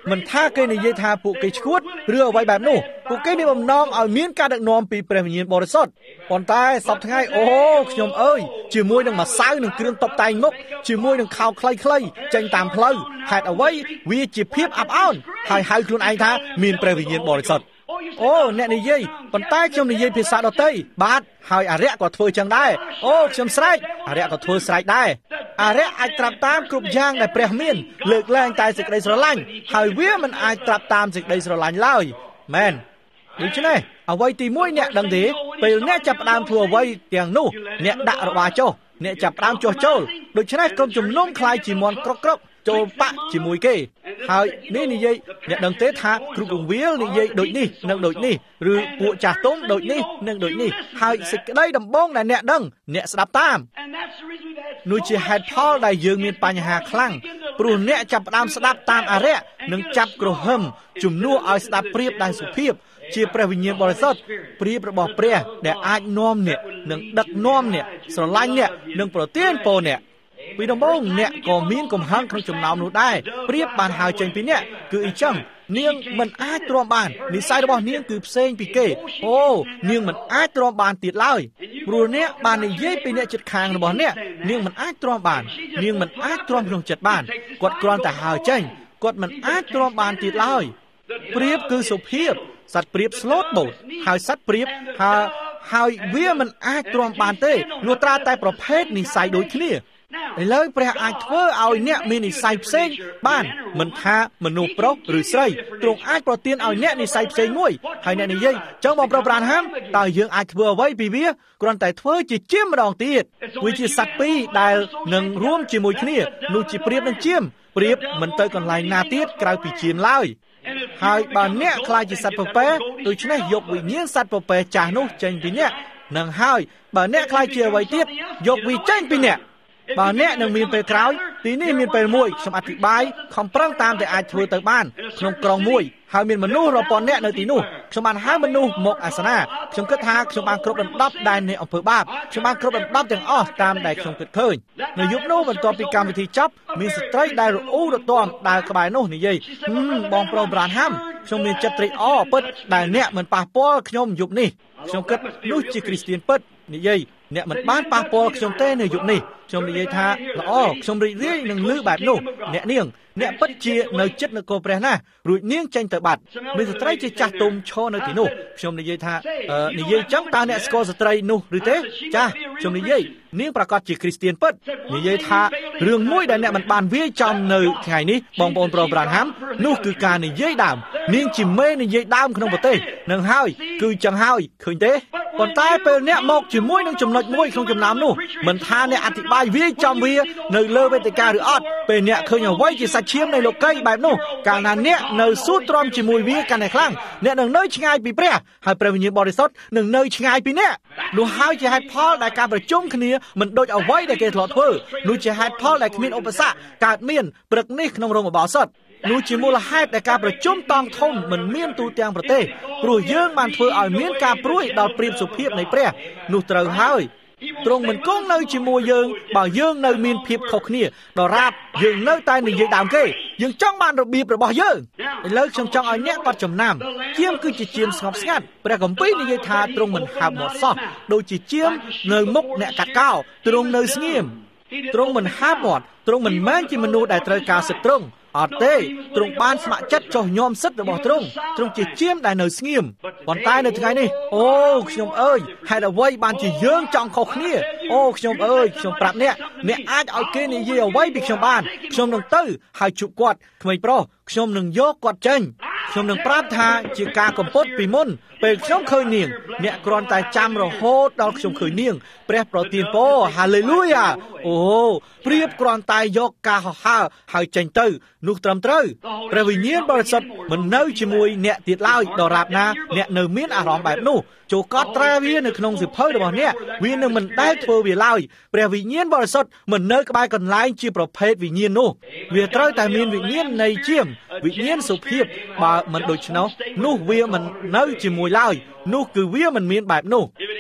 S1: មិនថាគេនិយាយថាពួកគេឈួតឬអ្វីបែបនោះពួកគេមានបំណងឲ្យមានការដឹកនាំពីព្រះវិញ្ញាណបរិសុទ្ធប៉ុន្តែសប្តាហ៍ថ្ងៃអូខ្ញុំអើយជាមួយនឹងម្សៅនិងគ្រឿងតុបតែងមុខជាមួយនឹងខោខ្លីៗចេញតាមផ្លូវហេតុអ្វីវាជាភាពអាប់អោនហើយហៅខ្លួនឯងថាមានព្រះវិញ្ញាណបរិសុទ្ធអូអ្នកនិយាយប៉ុន្តែខ្ញុំនិយាយភាសាដទៃបាទហើយអរិយក៏ធ្វើចឹងដែរអូខ្ញុំស្រែកអរិយក៏ធ្វើស្រែកដែរអរិយអាចត្រាប់តាមគ្រប់យ៉ាងដែលព្រះមានលើកលែងតែសេចក្តីស្រឡាញ់ហើយវាមិនអាចត្រាប់តាមសេចក្តីស្រឡាញ់ឡើយមែនដូច្នេះអ្វីទីមួយអ្នកដឹងទេពេលអ្នកចាប់ផ្ដើមធ្វើអ្វីទាំងនោះអ្នកដាក់របាចុះអ្នកចាប់ផ្ដើមចុះចូលដូច្នេះក្រុមជំនុំខ្លាយជាមន់ក្រកក្រកចូលបាក់ជាមួយគេហើយនេះនិយាយអ្នកដឹងទេថាគ្រប់កងវាលនិយាយដូចនេះនិងដូចនេះឬពួកចាស់ទុំដូចនេះនិងដូចនេះហើយសេចក្តីដំបងដែលអ្នកដឹងអ្នកស្ដាប់តាមនោះជាហេតុផលដែលយើងមានបញ្ហាខ្លាំងព្រោះអ្នកចាប់ផ្ដើមស្ដាប់តាមអរិយនិងចាប់ក្រហឹមជំនួសឲ្យស្ដាប់ព្រាបដោយសុភាពជាព្រះវិញ្ញាណបរិសុទ្ធព្រាបរបស់ព្រះដែលអាចនាំអ្នកនិងដឹកនាំអ្នកស្រឡាញ់អ្នកនិងប្រទានពរអ្នកពីដំបូងអ្នកក៏មានកំហឹងក្នុងចំណោមនោះដែរព្រាបបានហៅចេញពីអ្នកគឺអីចឹងនាងមិនអាចទ្រាំបាននិស្ស័យរបស់នាងគឺផ្សេងពីគេអូនាងមិនអាចទ្រាំបានទៀតឡើយព្រោះអ្នកបាននិយាយពីអ្នកជិតខាងរបស់អ្នកនាងមិនអាចទ្រាំបាននាងមិនអាចទ្រាំក្នុងចិត្តបានគាត់គ្រាន់តែហៅចេញគាត់មិនអាចទ្រាំបានទៀតឡើយព្រាបគឺសុភាពសត្វព្រាបស្លូតបូតហើយសត្វព្រាបហើយហើយវាមិនអាចទ្រាំបានទេលុះត្រាតែប្រភេទនិស្ស័យដូចគ្នាឥឡូវព្រះអាចធ្វើឲ្យអ្នកមាននិស្ស័យផ្សេងបានមិនថាមនុស្សប្រុសឬស្រីទ្រង់អាចប្រទានឲ្យអ្នកនិស្ស័យផ្សេងមួយហើយអ្នកនិយាយចឹងបងប្រុសប្រានហាំតើយើងអាចធ្វើអ្វីពីវាគ្រាន់តែធ្វើជាជាមម្ដងទៀតវាជាសត្វពីរដែលនឹងរួមជាមួយគ្នានោះជាព្រាបនិងជាមព្រាបមិនទៅកន្លែងណាទៀតក្រៅពីជាមឡើយហើយបើអ្នកខ្លាចជាសត្វពពែដូច្នេះយកវិញ្ញាណសត្វពពែចាស់នោះចេញពីអ្នកនឹងហើយបើអ្នកខ្លាចជាអ្វីទៀតយកវាចេញពីអ្នកបើអ្នកនឹងមានពេលក្រោយទីនេះមានពេលមួយខ្ញុំអធិប្បាយខំប្រឹងតាមតែអាចធ្វើទៅបានក្នុងក្រុងមួយហើយមានមនុស្សរាប់ពាន់នាក់នៅទីនោះខ្ញុំបានហៅមនុស្សមកអាសនាខ្ញុំគិតថាខ្ញុំបានគ្រប់ដណ្ដប់ដែលនៃអំពើបាបខ្ញុំបានគ្រប់ដណ្ដប់ទាំងអស់តាមដែលខ្ញុំគិតឃើញនៅយប់នោះបន្ទាប់ពីកម្មវិធីចប់មានស្ត្រីដែលរអ៊ូរទាំដើរក្បែរនោះនិយាយបងប្រុសប្រានហាំខ្ញុំមានចិត្តត្រេកអរពិតដែលអ្នកមិនប៉ះពាល់ខ្ញុំយប់នេះខ្ញុំគិតនោះជាគ្រីស្ទានពិតនិយាយអ្នកមិនបានប៉ះពាល់ខ្ញុំទេនៅយប់នេះខ្ញុំនិយាយថាល្អខ្ញុំរីករាយនឹងឮបែបនោះអ្នកនាងអ្នកពិតជានៅចិត្តនគរព្រះណាស់រួចនាងចេញទៅបាត់មានស្ត្រីជាចាស់ទុំឈរនៅទីនោះខ្ញុំនិយាយថានិយាយចឹងតើអ្នកស្គាល់ស្ត្រីនោះឬទេចាស់ខ្ញុំនិយាយនាងប្រកាសជាគ្រីស្ទានពិតនិយាយថារឿងមួយដែលអ្នកមិនបានវាយចំនៅថ្ងៃនេះបងប្អូនប្រុសប្រានហាំនោះគឺការនិយាយដើមនាងជាមេនិយាយដើមក្នុងប្រទេសនឹងហើយគឺចឹងហើយឃើញទេប៉ុន្តែពេលអ្នកមកជាមួយនឹងចំណុចមួយក្នុងចំណោមនោះមិនថាអ្នកអធិប្បាយវាយចំវានៅលើវេទិកាឬអត់ពេលអ្នកឃើញអ្វីជាសាច់ឈាមនៃលោកីបែបនោះកាលណាអ្នកនៅស៊ូទ្រាំជាមួយវាកាន់តែខ្លាំងអ្នកនឹងនៅឆ្ងាយពីព្រះហើយព្រះវិញ្ញាណបរិសុទ្ធនឹងនៅឆ្ងាយពីអ្នកនោះហើយជាហេតុផលដែលការប្រជុំគ្នាមិនដូចអ្វីដែលគេធ្លាប់ធ្វើនោះជាហេតុផលដែលគ្មានឧបសគ្គកើតមានព្រឹកនេះក្នុងរោងឧបោសថនោះជាមូលហេតុដែលការប្រជុំតង់ធំមិនមានទូទាំងប្រទេសព្រោះយើងបានធ្វើឲ្យមានការព្រួយដល់ព្រាបសុភាពនៃព្រះនោះត្រូវហើយទ្រង់មិនគង់នៅជាមួយយើងបើយើងនៅមានភាពខុសគ្នាដរាបយើងនៅតែនិយាយដើមគេយើងចង់បានរបៀបរបស់យើងឥឡូវខ្ញុំចង់ឲ្យអ្នកគាត់ចំណាំជាមគឺជាជាមស្ងប់ស្ងាត់ព្រះគម្ពីរនិយាយថាទ្រង់មិនហើបមាត់សោះដូចជាជាមនៅមុខអ្នកកាត់កោទ្រង់នៅស្ងៀមទ្រង់មិនហើបមាត់ទ្រង់មិនមែនជាមនុស្សដែលត្រូវការសិទ្ធិទ្រង់អត់ទេទ្រង់បានស្ម័គ្រចិត្តចុះញោមសិទ្ធិរបស់ទ្រង់ទ្រង់ជាជាមដែលនៅស្ងៀមប៉ុន្តែនៅថ្ងៃនេះអូខ្ញុំអើយហេតុអ្វីបានជាយើងចង់ខុសគ្នាអូខ្ញុំអើយខ្ញុំប្រាប់អ្នកអ្នកអាចឲ្យគេនិយាយអ្វីពីខ្ញុំបានខ្ញុំនឹងទៅហើយជួបគាត់ក្មេងប្រុសខ្ញុំនឹងយកគាត់ចេញខ្ញុំនឹងប្រាប់ថាជាការកំពត់ពីមុនពេលខ្ញុំឃើញនាងអ្នកគ្រាន់តែចាំរហូតដល់ខ្ញុំឃើញនាងព្រះប្រទានពរហាឡេលូយ៉ាអូព្រាបគ្រាន់តែយកការហោះហើរហើយចេញទៅនោះត្រឹមត្រូវព្រះវិញ្ញាណបរិសុទ្ធមិននៅជាមួយអ្នកទៀតឡើយដរាបណាអ្នកនៅមានអារម្មណ៍បែបនោះចូលកត់ត្រាវានៅក្នុងសិភៅរបស់អ្នកវានឹងមិនដែលធ្វើវាឡើយព្រះវិញ្ញាណបរិសុទ្ធមិននៅក្បែរកន្លែងជាប្រភេទវិញ្ញាណនោះវាត្រូវតែមានវិញ្ញាណនៃជាមវិញ្ញាណសុភាពបើមិនដូច្នោះនោះវាមិននៅជាមួយឡើយនោះគឺវាមិនមានបែបនោះ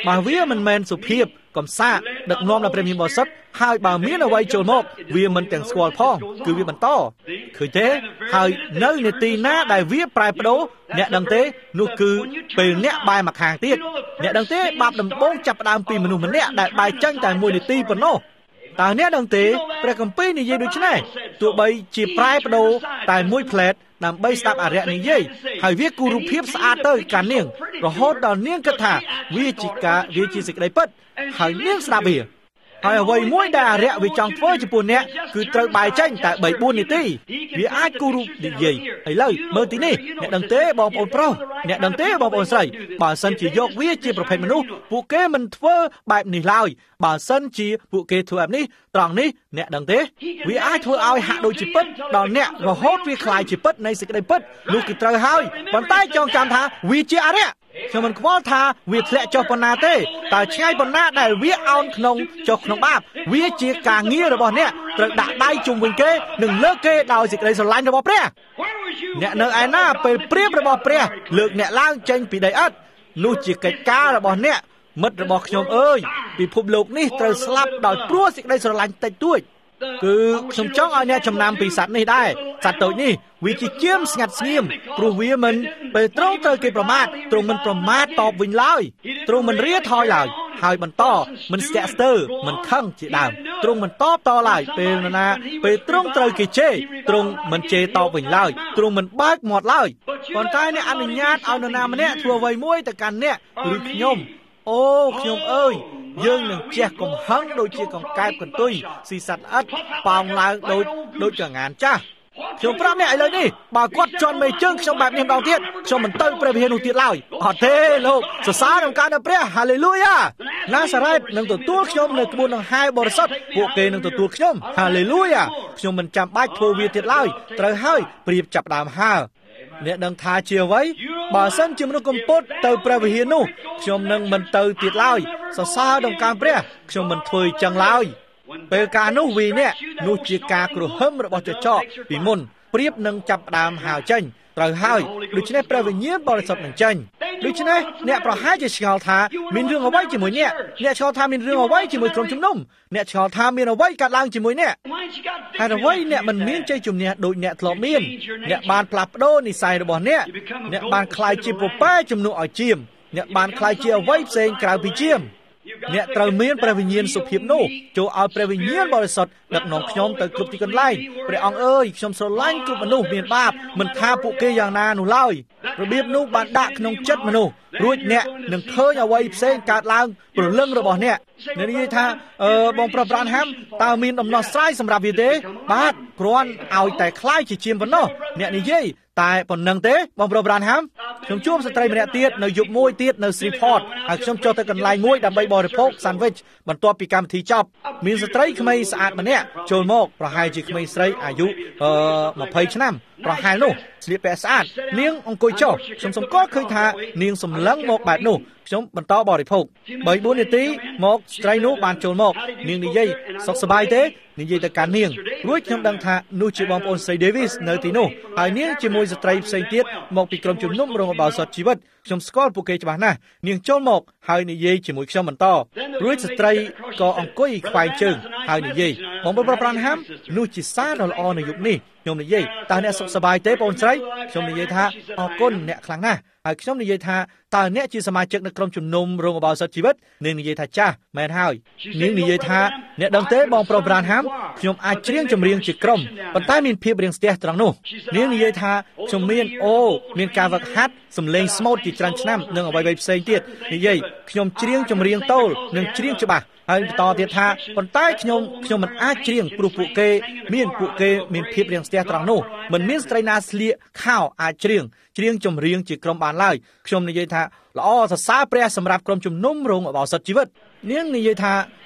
S1: បើវាមិនមែនសុភាពកំសាកដឹកនាំដល់ព្រះមានបរិសុទ្ធហើយបើមានអ្វីចូលមកវាមិនទាំងស្គាល់ផងគឺវាបន្តឃើញទេហើយនៅនាទីណាដែលវាប្រែប្ដូរអ្នកដឹងទេនោះគឺពេលអ្នកបែរមកខាងទៀតអ្នកដឹងទេបាបដំបូងចាប់ផ្ដើមពីមនុស្សម្នាក់ដែលបែរចេញតែមួយនាទីប៉ុណ្ណោះតើអ្នកដឹងទេព្រះគម្ពីរនិយាយដូចនេះទោះបីជាប្រែប្ដូរតែមួយផ្លែតដើម្បីស្ដាប់អរិយនិយាយហើយវាគូរូបភាពស្អាតទៅកាន់នាងរហូតដល់នាងគិតថាវាជាការវាជាសេចក្តីពិតហើយនាងស្ដាប់វាហើយអ្វីមួយដែលអរិយវាចង់ធ្វើចំពោះអ្នកគឺត្រូវបែរចេញតែ បីបួន នាទីវាអាចគូរូបនិយាយឥឡូវមើលទីនេះអ្នកដឹងទេបងប្អូនប្រុសអ្នកដឹងទេបងប្អូនស្រីបើសិនជាយកវាជាប្រភេទមនុស្សពួកគេមិនធ្វើបែបនេះឡើយបើសិនជាពួកគេធ្វើបែបនេះត្រង់នេះអ្នកដឹងទេវាអាចធ្វើឲ្យហាក់ដូចជាពិតដល់អ្នករហូតវាคล้ายជាពិតនៃសេចក្តីពិតនោះគឺត្រូវហើយប៉ុន្តែចងចាំថាវាជាអរិយខ្ញុំមិនខ្វល់ថាវាធ្លាក់ចុះប៉ុណ្ណាទេតែឆ្ងាយប៉ុណ្ណាដែលវាអោនក្នុងចុះក្នុងបាបវាជាការងាររបស់អ្នកត្រូវដាក់ដៃជុំវិញគេនិងលើកគេដោយសេចក្តីស្រឡាញ់របស់ព្រះអ្នកនៅឯណាពេលព្រាបរបស់ព្រះលើកអ្នកឡើងចេញពីដីឥដ្ឋនោះជាកិច្ចការរបស់អ្នកមិត្តរបស់ខ្ញុំអើយពិភពលោកនេះត្រូវស្លាប់ដោយព្រោះសេចក្តីស្រឡាញ់តិចតួចគឺខ្ញុំចង់ឲ្យអ្នកចំណាំពីសត្វនេះដែរសត្វតូចនេះវាជាជាមស្ងាត់ស្ងៀមព្រោះវាមិនពេលត្រង់ត្រូវគេប្រមាថទ្រង់មិនប្រមាថតបវិញឡើយទ្រង់មិនរាថយឡើយហើយបន្តមិនស្ទាក់ស្ទើរមិនខឹងជាដើមទ្រង់មិនតបតឡើយពេលណាពេលទ្រង់ត្រូវគេជេរទ្រង់មិនជេរតបវិញឡើយទ្រង់មិនបើកមាត់ឡើយប៉ុន្តែអ្នកអនុញ្ញាតឲ្យនរណាម្នាក់ធ្វើអ្វីមួយទៅកាន់អ្នកឬខ្ញុំអូខ្ញុំអើយយើងនឹងជះកំហឹងដូចជាកង្កែបកន្ទុយស៊ីសត្វល្អិតប៉ោងឡើងដូចដូចកងានចាស់ខ្ញុំប្រាប់អ្នកឥឡូវនេះបើគាត់ជន់មេជើងខ្ញុំបែបនេះម្ដងទៀតខ្ញុំមិនទៅព្រះវិហារនោះទៀតឡើយអត់ទេលោកសរសើរក្នុងការដល់ព្រះហាឡេលូយ៉ាណាសារ៉េតនឹងទទួលខ្ញុំនៅក្បួនដង្ហែបរិសុទ្ធពួកគេនឹងទទួលខ្ញុំហាឡេលូយ៉ាខ្ញុំមិនចាំបាច់ធ្វើវាទៀតឡើយត្រូវហើយព្រៀបចាប់ដើមហើអ្នកដឹងថាជាអ្វីបើសិនជាមនុស្សកំពត់ទៅព្រះវិហារនោះខ្ញុំនឹងមិនទៅទៀតឡើយសរសើរដល់ការព្រះខ្ញុំមិនធ្វើចឹងឡើយពេលការនោះវីអ្នកនោះជាការគ្រហឹមរបស់ចចកពីមុនព្រៀបនឹងចាប់ដើមហើចេញត្រូវហើយដូច្នេះព្រះវិញ្ញាណបរិសុទ្ធនឹងចេញដូច្នេះអ្នកប្រហែលជាឆ្ងល់ថាមានរឿងអ្វីជាមួយអ្នកអ្នកឆ្ងល់ថាមានរឿងអ្វីជាមួយក្រុមជំនុំអ្នកឆ្ងល់ថាមានអ្វីកើតឡើងជាមួយអ្នកហើយអ្វីអ្នកមិនមានជ័យជំនះដូចអ្នកធ្លាប់មានអ្នកបានផ្លាស់ប្ដូរនិស្ស័យរបស់អ្នកអ្នកបានក្លាយជាពពែជំនួសឲ្យជាមអ្នកបានក្លាយជាអ្វីផ្សេងក្រៅពីជាមអ្នកត្រូវមានព្រះវិញ្ញាណសុភាពនោះចូលឲ្យព្រះវិញ្ញាណបរិសុទ្ធដឹកនាំខ្ញុំទៅគ្រប់ទីកន្លែងព្រះអង្គអើយខ្ញុំស្រឡាញ់គ្រប់មនុស្សមានបាបមិនថាពួកគេយ៉ាងណានោះឡើយរបៀបនោះបានដាក់ក្នុងចិត្តមនុស្សរួចអ្នកនឹងឃើញអ្វីផ្សេងកើតឡើងព្រលឹងរបស់អ្នកអ្នកនិយាយថាអឺបងប្រុសប្រានហាំតើមានដំណោះស្រាយសម្រាប់វាទេបាទគ្រាន់ឲ្យតែខ្លាយជាជាមប៉ុណ្ណោះអ្នកនិយាយតែប៉ុណ្្នឹងទេបងប្រុសប្រានហាំខ្ញុំជួបស្ត្រីម្នាក់ទៀតនៅយប់មួយទៀតនៅ Shreveport ហើយខ្ញុំចុះទៅកន្លែងមួយដើម្បីបរិភោគ sandwich បន្ទាប់ពីកម្មវិធីចប់មានស្ត្រីក្មេងស្អាតម្នាក់ចូលមកប្រហែលជាក្មេងស្រីអាយុអឺยี่สิบឆ្នាំប្រហែលនោះស្លៀកពាក់ស្អាតនាងអង្គុយចុះខ្ញុំសង្កល់ឃើញថានាងសម្លឹងមកបែបនោះខ្ញុំបន្តបរិភោគ បីបួន នាទីមកស្ត្រីនោះបានចូលមកនាងនិយាយសុខសប្បាយទេនិយាយទៅកាន់នាងរួចខ្ញុំដឹងថានោះជាបងប្អូនស្រី Davis នៅទីនោះហើយនាងជាមួយស្ត្រីផ្សេងទៀតមកពីក្រុមជំនុំរងអបោសុតជីវិតខ្ញុំស្គាល់ពួកគេច្បាស់ណាស់នាងចូលមកហើយនិយាយជាមួយខ្ញុំបន្តរួចស្ត្រីក៏អង្គុយខ្វែងជើងហើយនិយាយបងប្អូនប្រានហាំនោះជាសារដ៏ល្អនៅយុគនេះខ្ញុំនិយាយតើអ្នកសុខសប្បាយទេបងស្រីខ្ញុំនិយាយថាអរគុណអ្នកខ្លាំងណាស់ហើយខ្ញុំនិយាយថាតើអ្នកជាសមាជិកនៅក្រុមជំនុំរងអបោសុតជីវិតនាងនិយាយថាចាស់មែនហើយនាងនិយាយថាអ្នកដឹងទេបងប្រុសប្រានហាំខ្ញុំអាចច្រៀងចម្រៀងជាក្រុមប៉ុន្តែមានភាពរៀងស្ទះត្រង់នោះនាងនិយាយថាខ្ញុំមានអូមានការវឹកហាត់សំឡេងស្មូតជាច្រើនឆ្នាំនិងអ្វីៗផ្សេងទៀតនិយាយខ្ញុំច្រៀងចម្រៀងតូលនិងច្រៀងច្បាស់ហើយបន្តទៀតថាប៉ុន្តែខ្ញុំខ្ញុំមិនអាចច្រៀងព្រោះពួកគេមានពួកគេមានភាពរៀងស្ទះត្រង់នោះមិនមានស្ត្រីណាស្លៀកខោអាចច្រៀងច្រៀងចម្រៀងជាក្រុមបានឡើយខ្ញុំនិយាយថាល្អសរសើរព្រះសម្រាប់ក្រុមជំនុំរងអបោសុតជីវិតនាងនិយាយថា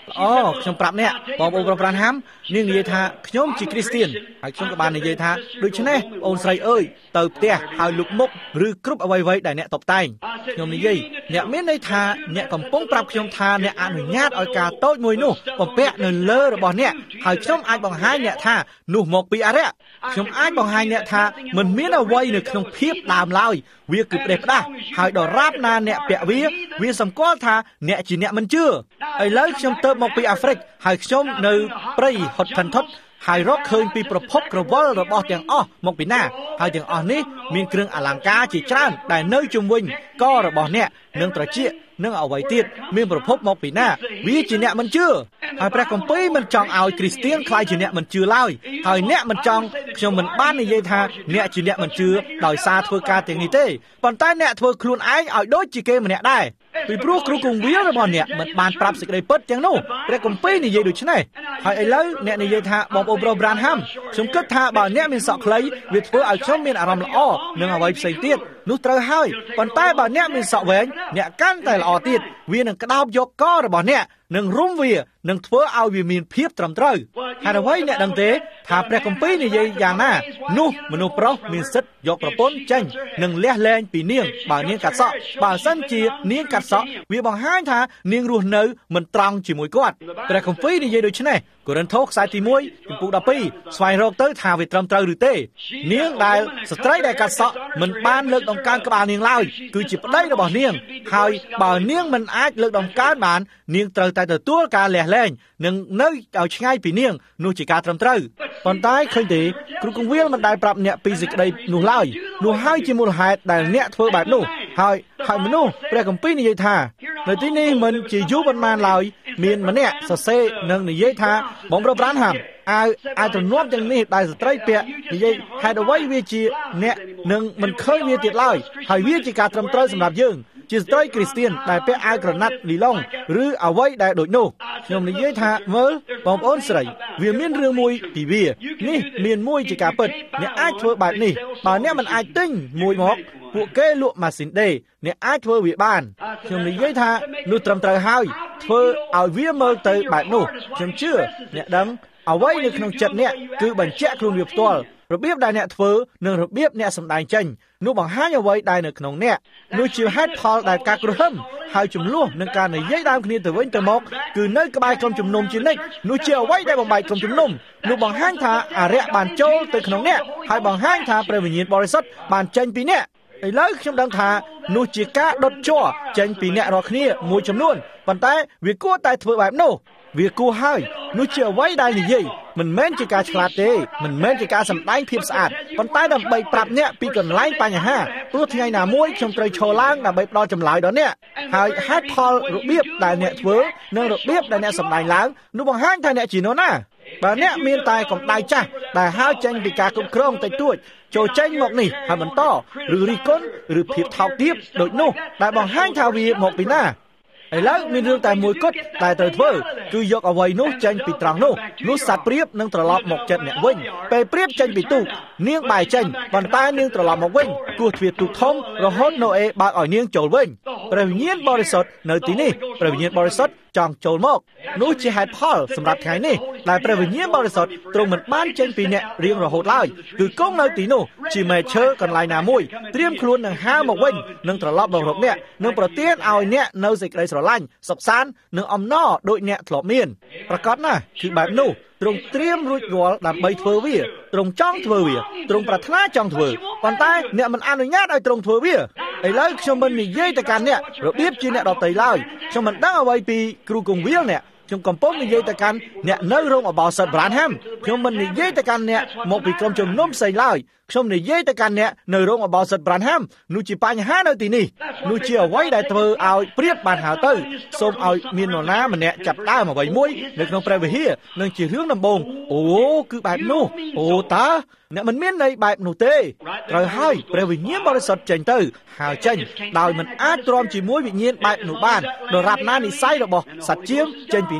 S1: អូខ្ញុំប្រាប់អ្នកបងប្អូនប្រុសប្រានហាំនាងនិយាយថាខ្ញុំជាគ្រីស្ទៀនហើយខ្ញុំក៏បាននិយាយថាដូច្នេះអូនស្រីអើយទៅផ្ទះហើយលុបមុខឬគ្រប់អ្វីៗដែលអ្នកតបតែងខ្ញុំនិយាយអ្នកមានន័យថាអ្នកកំពុងប្រាប់ខ្ញុំថាអ្នកអនុញ្ញាតឲ្យការតូចមួយនោះបំពាក់នៅលើរបស់អ្នកហើយខ្ញុំអាចបង្ហាញអ្នកថានោះមកពីអរិយខ្ញុំអាចបង្ហាញអ្នកថាមិនមានអ្វីនៅក្នុងភាពដើមឡើយវាគឺផ្ដេសផ្ដាស់ហើយដរាបណាអ្នកពាក់វាវាសម្គាល់ថាអ្នកជាអ្នកមិនជឿឥឡូវខ្ញុំទៅមកពីអាហ្វ្រិកហើយខ្ញុំនៅព្រៃហុតផាន់ថុតហើយរកឃើញពីប្រភពក្រវិលរបស់ទាំងអស់មកពីណាហើយទាំងអស់នេះមានគ្រឿងអលង្ការជាច្រើនដែលនៅជុំវិញករបស់អ្នកនិងត្រចៀកនិងអ្វីទៀតមានប្រភពមកពីណាវាជាអ្នកមិនជឿហើយព្រះគម្ពីរមិនចង់ឲ្យគ្រីស្ទៀនខ្លាយជាអ្នកមិនជឿឡើយហើយអ្នកមិនចង់ខ្ញុំមិនបាននិយាយថាអ្នកជាអ្នកមិនជឿដោយសារធ្វើការទាំងនេះទេប៉ុន្តែអ្នកធ្វើខ្លួនឯងឲ្យដូចជាគេម្នាក់ដែរពីព្រោះគ្រូគង្វាលរបស់អ្នកមិនបានប្រាប់សេចក្តីពិតទាំងនោះព្រះគម្ពីរនិយាយដូច្នេះហើយឥឡូវអ្នកនិយាយថាបងប្អូនប្រុសប្រានហាំខ្ញុំគិតថាបើអ្នកមានសក់ខ្លីវាធ្វើឲ្យខ្ញុំមានអារម្មណ៍ល្អនឹងអ្វីផ្សេងទៀតនោះត្រូវហើយប៉ុន្តែបើអ្នកមានសក់វែងអ្នកកាន់តែល្អទៀតវានឹងក្តោបយកករបស់អ្នកនឹងរុំវានឹងធ្វើឲ្យវាមានភាពត្រឹមត្រូវហើយអ្វីអ្នកដឹងទេថាព្រះគម្ពីរនិយាយយ៉ាងណានោះមនុស្សប្រុសមានសិទ្ធិយកប្រពន្ធចេញនិងលះលែងពីនាងបើនាងកាត់សក់បើសិនជានាងកាត់សក់វាបង្ហាញថានាងរស់នៅមិនត្រង់ជាមួយគាត់ព្រះគម្ពីរនិយាយដូច្នេះកូរិនថូសខ្សែទីមួយចំពុកដប់ពីរស្វែងរកទៅថាវាត្រឹមត្រូវឬទេនាងដែលស្ត្រីដែលកាត់សក់មិនបានលើកដង្កើងក្បាលនាងឡើយគឺជាប្តីរបស់នាងហើយបើនាងមិនអាចលើកដង្កើងបាននាងត្រូវតែទទួលការលះលែងនិងនៅឲ្យឆ្ងាយពីនាងនោះជាការត្រឹមត្រូវប៉ុន្តែឃើញទេគ្រូគង្វាលមិនដែលប្រាប់អ្នកពីសេចក្តីនោះឡើយនោះហើយជាមូលហេតុដែលអ្នកធ្វើបែបនោះហើយហើយមនុស្សព្រះគម្ពីរនិយាយថានៅទីនេះមិនជាយូរប៉ុន្មានឡើយមានម្នាក់សរសេរនិងនិយាយថាបងប្រុសប្រានហាំអាវអាវទ្រនាប់ទាំងនេះដែលស្ត្រីពាក់និយាយហេតុអ្វីវាជាអ្នកនឹងមិនឃើញវាទៀតឡើយហើយវាជាការត្រឹមត្រូវសម្រាប់យើងជាស្ត្រីគ្រីស្ទៀនដែលពាក់អាវក្រណាត់លីឡុងឬអ្វីដែលដូចនោះខ្ញុំនិយាយថាមើលបងប្អូនស្រីវាមានរឿងមួយពីវានេះមានមួយជាការពិតអ្នកអាចធ្វើបែបនេះបើអ្នកមិនអាចទិញមួយមកពួកគេលក់ម៉ាស៊ីនដេរអ្នកអាចធ្វើវាបានខ្ញុំនិយាយថានោះត្រឹមត្រូវហើយធ្វើឲ្យវាមើលទៅបែបនោះខ្ញុំជឿអ្នកដឹងអ្វីនៅក្នុងចិត្តអ្នកគឺបញ្ជាក់ខ្លួនវាផ្ទាល់របៀបដែលអ្នកធ្វើនិងរបៀបអ្នកសម្ដែងចេញនោះបង្ហាញអ្វីដែលនៅក្នុងអ្នកនោះជាហេតុផលដែលការគ្រោះហឹមហើយចំនួននឹងការនិយាយដើមគ្នាទៅវិញទៅមកគឺនៅក្បែរក្រុមជំនុំជានិច្ចនោះជាអ្វីដែលបំបែកក្រុមជំនុំនោះបង្ហាញថាអរិយបានចូលទៅក្នុងអ្នកហើយបង្ហាញថាព្រះវិញ្ញាណបរិសុទ្ធបានចេញពីអ្នកឥឡូវខ្ញុំដឹងថានោះជាការដុតជ័រចេញពីអ្នករាល់គ្នាមួយចំនួនប៉ុន្តែវាគួរតែធ្វើបែបនោះវាគួរហើយនោះជាអ្វីដែលនិយាយមិនមែនជាការឆ្លាតទេមិនមែនជាការសម្ដែងភាពស្អាតប៉ុន្តែដើម្បីប្រាប់អ្នកពីកន្លែងបញ្ហាព្រោះថ្ងៃណាមួយខ្ញុំត្រូវឈរឡើងដើម្បីផ្ដល់ចម្លើយដល់អ្នកហើយហេតុផលរបៀបដែលអ្នកធ្វើនិងរបៀបដែលអ្នកសម្ដែងឡើងនោះបង្ហាញថាអ្នកជានរណាបើអ្នកមានតែកម្ដៅចាស់ដែលហើរចេញពីការគ្រប់គ្រងតិចតួចចូលចេញមកនេះហើយបន្តឬរិះគន់ឬភាពថោកទាបដូចនោះដែលបង្ហាញថាវាមកពីណាឥឡូវមានរឿងតែមួយគត់ដែលត្រូវធ្វើគឺយកអ្វីនោះចេញពីត្រង់នោះនោះសត្វព្រាបនឹងត្រឡប់មកចិត្តអ្នកវិញពេលព្រាបចេញពីទូកនាងបែរចេញប៉ុន្តែនាងត្រឡប់មកវិញគោះទ្វារទូកធំរហូតណូអេបើកឲ្យនាងចូលវិញព្រះវិញ្ញាណបរិសុទ្ធនៅទីនេះព្រះវិញ្ញាណបរិសុទ្ធចង់ចូលមកនោះជាហេតុផលសម្រាប់ថ្ងៃនេះដែលព្រះវិញ្ញាណបរិសុទ្ធទ្រង់មិនបានចេញពីអ្នករៀងរហូតឡើយគឺគង់នៅទីនោះជាមេឈើកន្លែងណាមួយត្រៀមខ្លួននឹងហើរមកវិញនឹងត្រឡប់មករកអ្នកនឹងប្រទានឲ្យអ្នកនៅសេចក្តីស្រឡាញ់សុខសាន្តនិងអំណរដូចអ្នកធ្លាប់មានប្រកបណាស់គឺបែបនោះទ្រង់ត្រៀមរួចរាល់ដើម្បីធ្វើវាទ្រង់ចង់ធ្វើវាទ្រង់ប្រាថ្នាចង់ធ្វើប៉ុន្តែអ្នកមិនអនុញ្ញាតឲ្យទ្រង់ធ្វើវាឥឡូវខ្ញុំមិននិយាយទៅកាន់អ្នករបៀបជាអ្នកដទៃឡើយខ្ញុំមិនដឹងអ្វីពីគ្រូគង្វាលអ្នកខ្ញុំកំពុងនិយាយទៅកាន់អ្នកនៅរោងអបោសិតប្រានហាំខ្ញុំមិននិយាយទៅកាន់អ្នកមកពីក្រុមជំនុំផ្សេងឡើយខ្ញុំនិយាយទៅកាន់អ្នកនៅរោងអបោសិតប្រានហាំនោះជាបញ្ហានៅទីនេះនោះជាអ្វីដែលធ្វើឲ្យព្រាបបានហៅទៅសូមឲ្យមាននរណាម្នាក់ចាប់ដើមអ្វីមួយនៅក្នុងព្រះវិហារនឹងជារឿងដំបូងអូគឺបែបនោះអូតើអ្នកមិនមានន័យបែបនោះទេត្រូវហើយព្រះវិញ្ញាណបរិសុទ្ធចេញទៅហើយចេញដោយមិនអាចទ្រាំជាមួយវិញ្ញាណបែបនោះបានដរាបណានិស័យរបស់សត្វជាមចេញពីអ្នក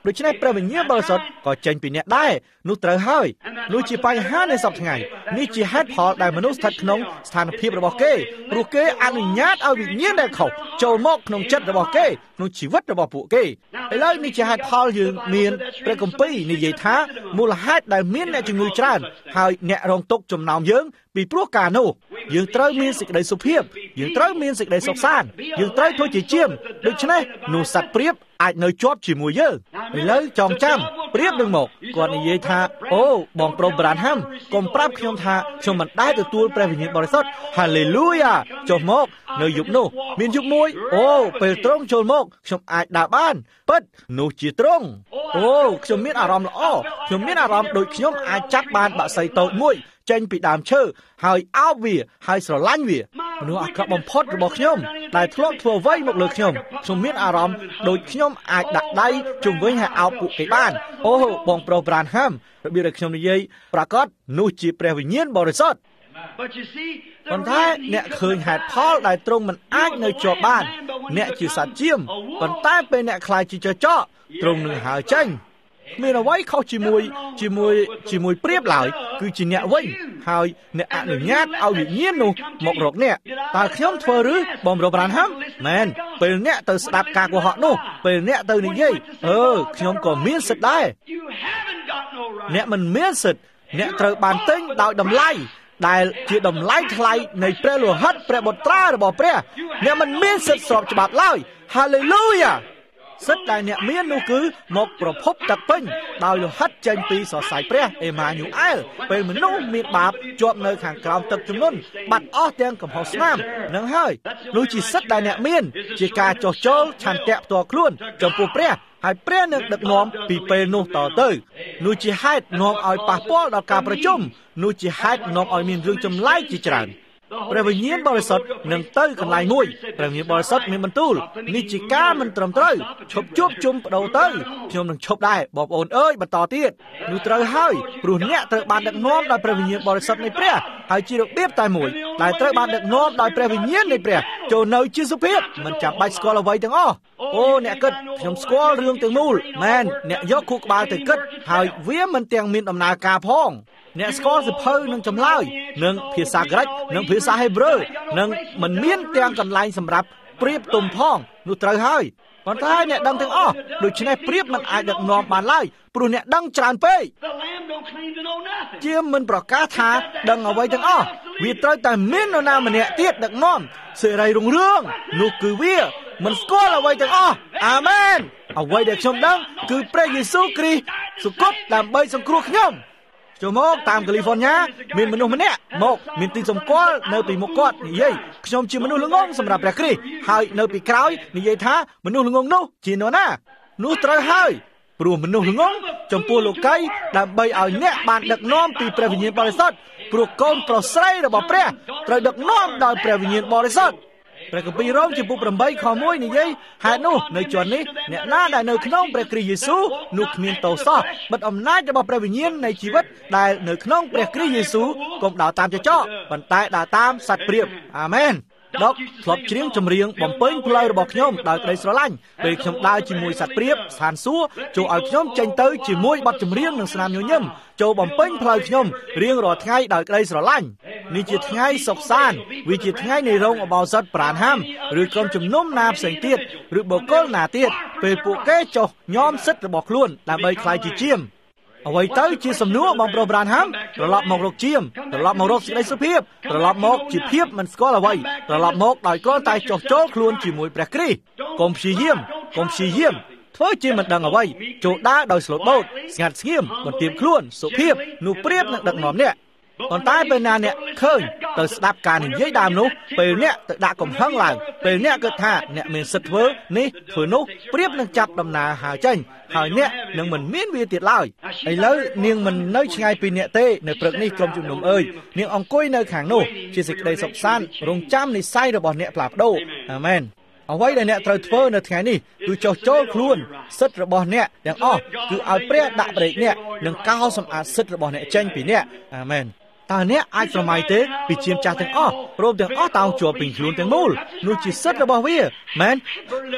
S1: ដូច្នេះព្រះវិញ្ញាណបរិសុទ្ធក៏ចេញពីអ្នកដែរនោះត្រូវហើយនោះជាបញ្ហានៃសពថ្ងៃនេះជាហេតុផលដែលមនុស្សស្ថិតក្នុងស្ថានភាពរបស់គេព្រោះគេអនុញ្ញាតឲ្យវិញ្ញាណដែលខុសចូលមកក្នុងចិត្តរបស់គេក្នុងជីវិតរបស់ពួកគេឥឡូវនេះជាហេតុផលយើងមានព្រះគម្ពីរនិយាយថាមូលហេតុដែលមានអ្នកជំងឺច្រើនហើយអ្នករងទុក្ខចំណោមយើងពីព្រោះការនោះយើងត្រូវមានសេចក្តីសុភាពយើងត្រូវមានសេចក្តីសុខសាន្តយើងត្រូវធ្វើជាជាមដូច្នេះនោះសត្វព្រាបអាចនៅជាប់ជាមួយយើងឥឡូវចងចាំព្រាបនឹងមកគាត់និយាយថាអូបងប្រុសប្រានហាំកុំប្រាប់ខ្ញុំថាខ្ញុំមិនដែលទទួលព្រះវិញ្ញាណបរិសុទ្ធហាឡេលូយ៉ាចុះមកនៅយប់នោះមានយប់មួយអូពេលត្រង់ចូលមកខ្ញុំអាចដើរបានពិតនោះជាត្រង់អូខ្ញុំមានអារម្មណ៍ល្អខ្ញុំមានអារម្មណ៍ដូចខ្ញុំអាចចាប់បានបក្សីតូចមួយចេញពីដើមឈើហើយអោបវាហើយស្រឡាញ់វាមនុស្សអាក្រក់បំផុតរបស់ខ្ញុំដែលធ្លាប់ធ្វើអ្វីមកលើខ្ញុំខ្ញុំមានអារម្មណ៍ដូចខ្ញុំអាចដាក់ដៃជុំវិញហើយអោបពួកគេបានអូបងប្រុសប្រានហាំរបៀបដែលខ្ញុំនិយាយប្រកាសនោះជាព្រះវិញ្ញាណបរិសុទ្ធប៉ុន្តែអ្នកឃើញហេតុផលដែលទ្រង់មិនអាចនៅជាប់បានអ្នកជាសត្វជាមប៉ុន្តែពេលអ្នកខ្លាចជាចចកទ្រង់នឹងហើរចេញមានអ្វីខុសជាមួយជាមួយជាមួយព្រាបឡើយគឺជាអ្នកវិញហើយអ្នកអនុញ្ញាតឲ្យវិញ្ញាណនោះមករកអ្នកតើខ្ញុំធ្វើឬបងប្រុសប្រានហាំមែនពេលអ្នកទៅស្ដាប់ការកុហកនោះពេលអ្នកទៅនិយាយអឺខ្ញុំក៏មានសិទ្ធិដែរអ្នកមិនមានសិទ្ធិអ្នកត្រូវបានទិញដោយតម្លៃដែលជាតម្លៃថ្លៃនៃព្រះលោហិតព្រះបុត្រារបស់ព្រះអ្នកមិនមានសិទ្ធិស្របច្បាប់ឡើយហាឡេលូយ៉ាសិទ្ធិដែលអ្នកមាននោះគឺមកប្រភពទឹកពេញដោយលោហិតចេញពីសរសៃព្រះអេម៉ាញូអែលពេលមនុស្សមានបាបជាប់នៅខាងក្រោមទឹកជំនន់បាត់អស់ទាំងកំហុសស្នាមនឹងហើយនោះជាសិទ្ធិដែលអ្នកមានជាការចោះចូលឆន្ទៈផ្ទាល់ខ្លួនចំពោះព្រះហើយព្រះនឹងដឹកនាំពីពេលនោះតទៅនោះជាហេតុនាំឲ្យប៉ះពាល់ដល់ការប្រជុំនោះជាហេតុនាំឲ្យមានរឿងចម្លែកជាច្រើនព្រះវិញ្ញាណបរិសុទ្ធនឹងទៅកន្លែងមួយព្រះវិញ្ញាណបរិសុទ្ធមានបន្ទូលនេះជាការមិនត្រឹមត្រូវឈប់ជួបជុំបដូរទៅខ្ញុំនឹងឈប់ដែរបងប្អូនអើយបន្តទៀតនោះត្រូវហើយព្រោះអ្នកត្រូវបានដឹកនាំដោយព្រះវិញ្ញាណបរិសុទ្ធនៃព្រះហើយជារបៀបតែមួយដែលត្រូវបានដឹកនាំដោយព្រះវិញ្ញាណនៃព្រះចូលនៅជាសុភាពមិនចាំបាច់ស្គាល់អ្វីទាំងអស់អូអ្នកគិតខ្ញុំស្គាល់រឿងទាំងមូលមែនអ្នកយកខួរក្បាលទៅគិតហើយវាមិនទាំងមានដំណើរការផងអ្នកស្គាល់សភៅនឹងចម្លើយនឹងភាសាក្រិកនិងភាសាហេប្រឺនិងមិនមានទាំងកន្លែងសម្រាប់ព្រៀបទុំផងនោះត្រូវហើយប៉ុន្តែអ្នកដឹងទាំងអស់ដូច្នេះព្រៀបមិនអាចដឹកនាំបានឡើយព្រោះអ្នកដឹងច្រើនពេកជាមិនប្រកាសថាដឹងអ្វីទាំងអស់វាត្រូវតែមាននរណាម្នាក់ទៀតដឹកនាំសេរីរុងរឿងនោះគឺវាមិនស្គាល់អ្វីទាំងអស់អាមែនអ្វីដែលខ្ញុំដឹងគឺព្រះយេស៊ូវគ្រីស្ទសុគតដើម្បីសង្គ្រោះខ្ញុំចូលមកតាមកាលីហ្វ័រញ៉ាមានមនុស្សម្នាក់មកមានទីសម្គាល់នៅពីមុខគាត់និយាយខ្ញុំជាមនុស្សល្ងងសម្រាប់ព្រះគ្រីស្ទហើយនៅពីក្រោយនិយាយថាមនុស្សល្ងងនោះជានរណានោះត្រូវហើយព្រោះមនុស្សល្ងងចំពោះលោកីដើម្បីឲ្យអ្នកបានដឹកនាំពីព្រះវិញ្ញាណបរិសុទ្ធព្រោះកូនប្រុសស្រីរបស់ព្រះត្រូវដឹកនាំដោយព្រះវិញ្ញាណបរិសុទ្ធព្រះគម្ពីររ៉ូមចំពុកប្រាំបីខមួយនិយាយហេតុនោះនៅជាន់នេះអ្នកណាដែលនៅក្នុងព្រះគ្រីស្ទយេស៊ូវនោះគ្មានទោសសោះបិទអំណាចរបស់ព្រះវិញ្ញាណនៃជីវិតដែលនៅក្នុងព្រះគ្រីស្ទយេស៊ូវកុំដើរតាមចចកប៉ុន្តែដើរតាមសត្វព្រាបអាមែនដកធ្លាប់ច្រៀងចម្រៀងបំពេញផ្លូវរបស់ខ្ញុំដោយក្តីស្រឡាញ់ពេលខ្ញុំដើរជាមួយសត្វព្រាបស្ថានសួគ៌ចូលឲ្យខ្ញុំចេញទៅជាមួយបទចម្រៀងនិងស្នាមញញឹមចូលបំពេញផ្លូវខ្ញុំរៀងរាល់ថ្ងៃដោយក្តីស្រឡាញ់នេះជាថ្ងៃសុខសាន្តវាជាថ្ងៃនៃរោងអបោសិតប្រានហាំឬក្រុមជំនុំណាផ្សេងទៀតឬបុគ្គលណាទៀតពេលពួកគេចុះញោមសិទ្ធិរបស់ខ្លួនដើម្បីខ្លាយជាជាមអ្វីទៅជាសំណួរបងប្រុសប្រានហាំត្រឡប់មករកជាមត្រឡប់មករកសេចក្តីសុភាពត្រឡប់មកជាភាពមិនស្គាល់អ្វីត្រឡប់មកដោយគ្រាន់តែចោះចូលខ្លួនជាមួយព្រះគ្រីស្ទកុំព្យាយាមកុំព្យាយាមធ្វើជាមិនដឹងអ្វីចូលដើរដោយស្លូតបូតស្ងាត់ស្ងៀមបន្ទាបខ្លួនសុភាពនោះព្រៀបនឹងដឹកនាំអ្នកប៉ុន្តែពេលណាអ្នកឃើញទៅស្ដាប់ការនិយាយដើមនោះពេលអ្នកទៅដាក់កំហឹងឡើងពេលអ្នកគិតថាអ្នកមានសិទ្ធិធ្វើនេះធ្វើនោះព្រៀបនឹងចាប់ដំណើរហើរចេញហើយអ្នកនឹងមិនមានវាទៀតឡើយឥឡូវនាងមិននៅឆ្ងាយពីអ្នកទេនៅព្រឹកនេះក្រុមជំនុំអើយនាងអង្គុយនៅខាងនោះជាសេចក្តីសុខសាន្តរងចាំនិស្ស័យរបស់អ្នកផ្លាស់ប្ដូរអាមែនអ្វីដែលអ្នកត្រូវធ្វើនៅថ្ងៃនេះគឺចោះចូលខ្លួនសិទ្ធិរបស់អ្នកទាំងអស់គឺឲ្យព្រះដាក់ប្រេកអ្នកនិងកោរសម្អាតសិទ្ធិរបស់អ្នកចេញពីអ្នកអាមែនតើអ្នកអាចស្រមៃទេពីជាមចាស់ទាំងអស់ព្រមទាំងអស់តោងជាប់ពីខ្លួនទាំងមូលនោះជាសិទ្ធិរបស់វាមែន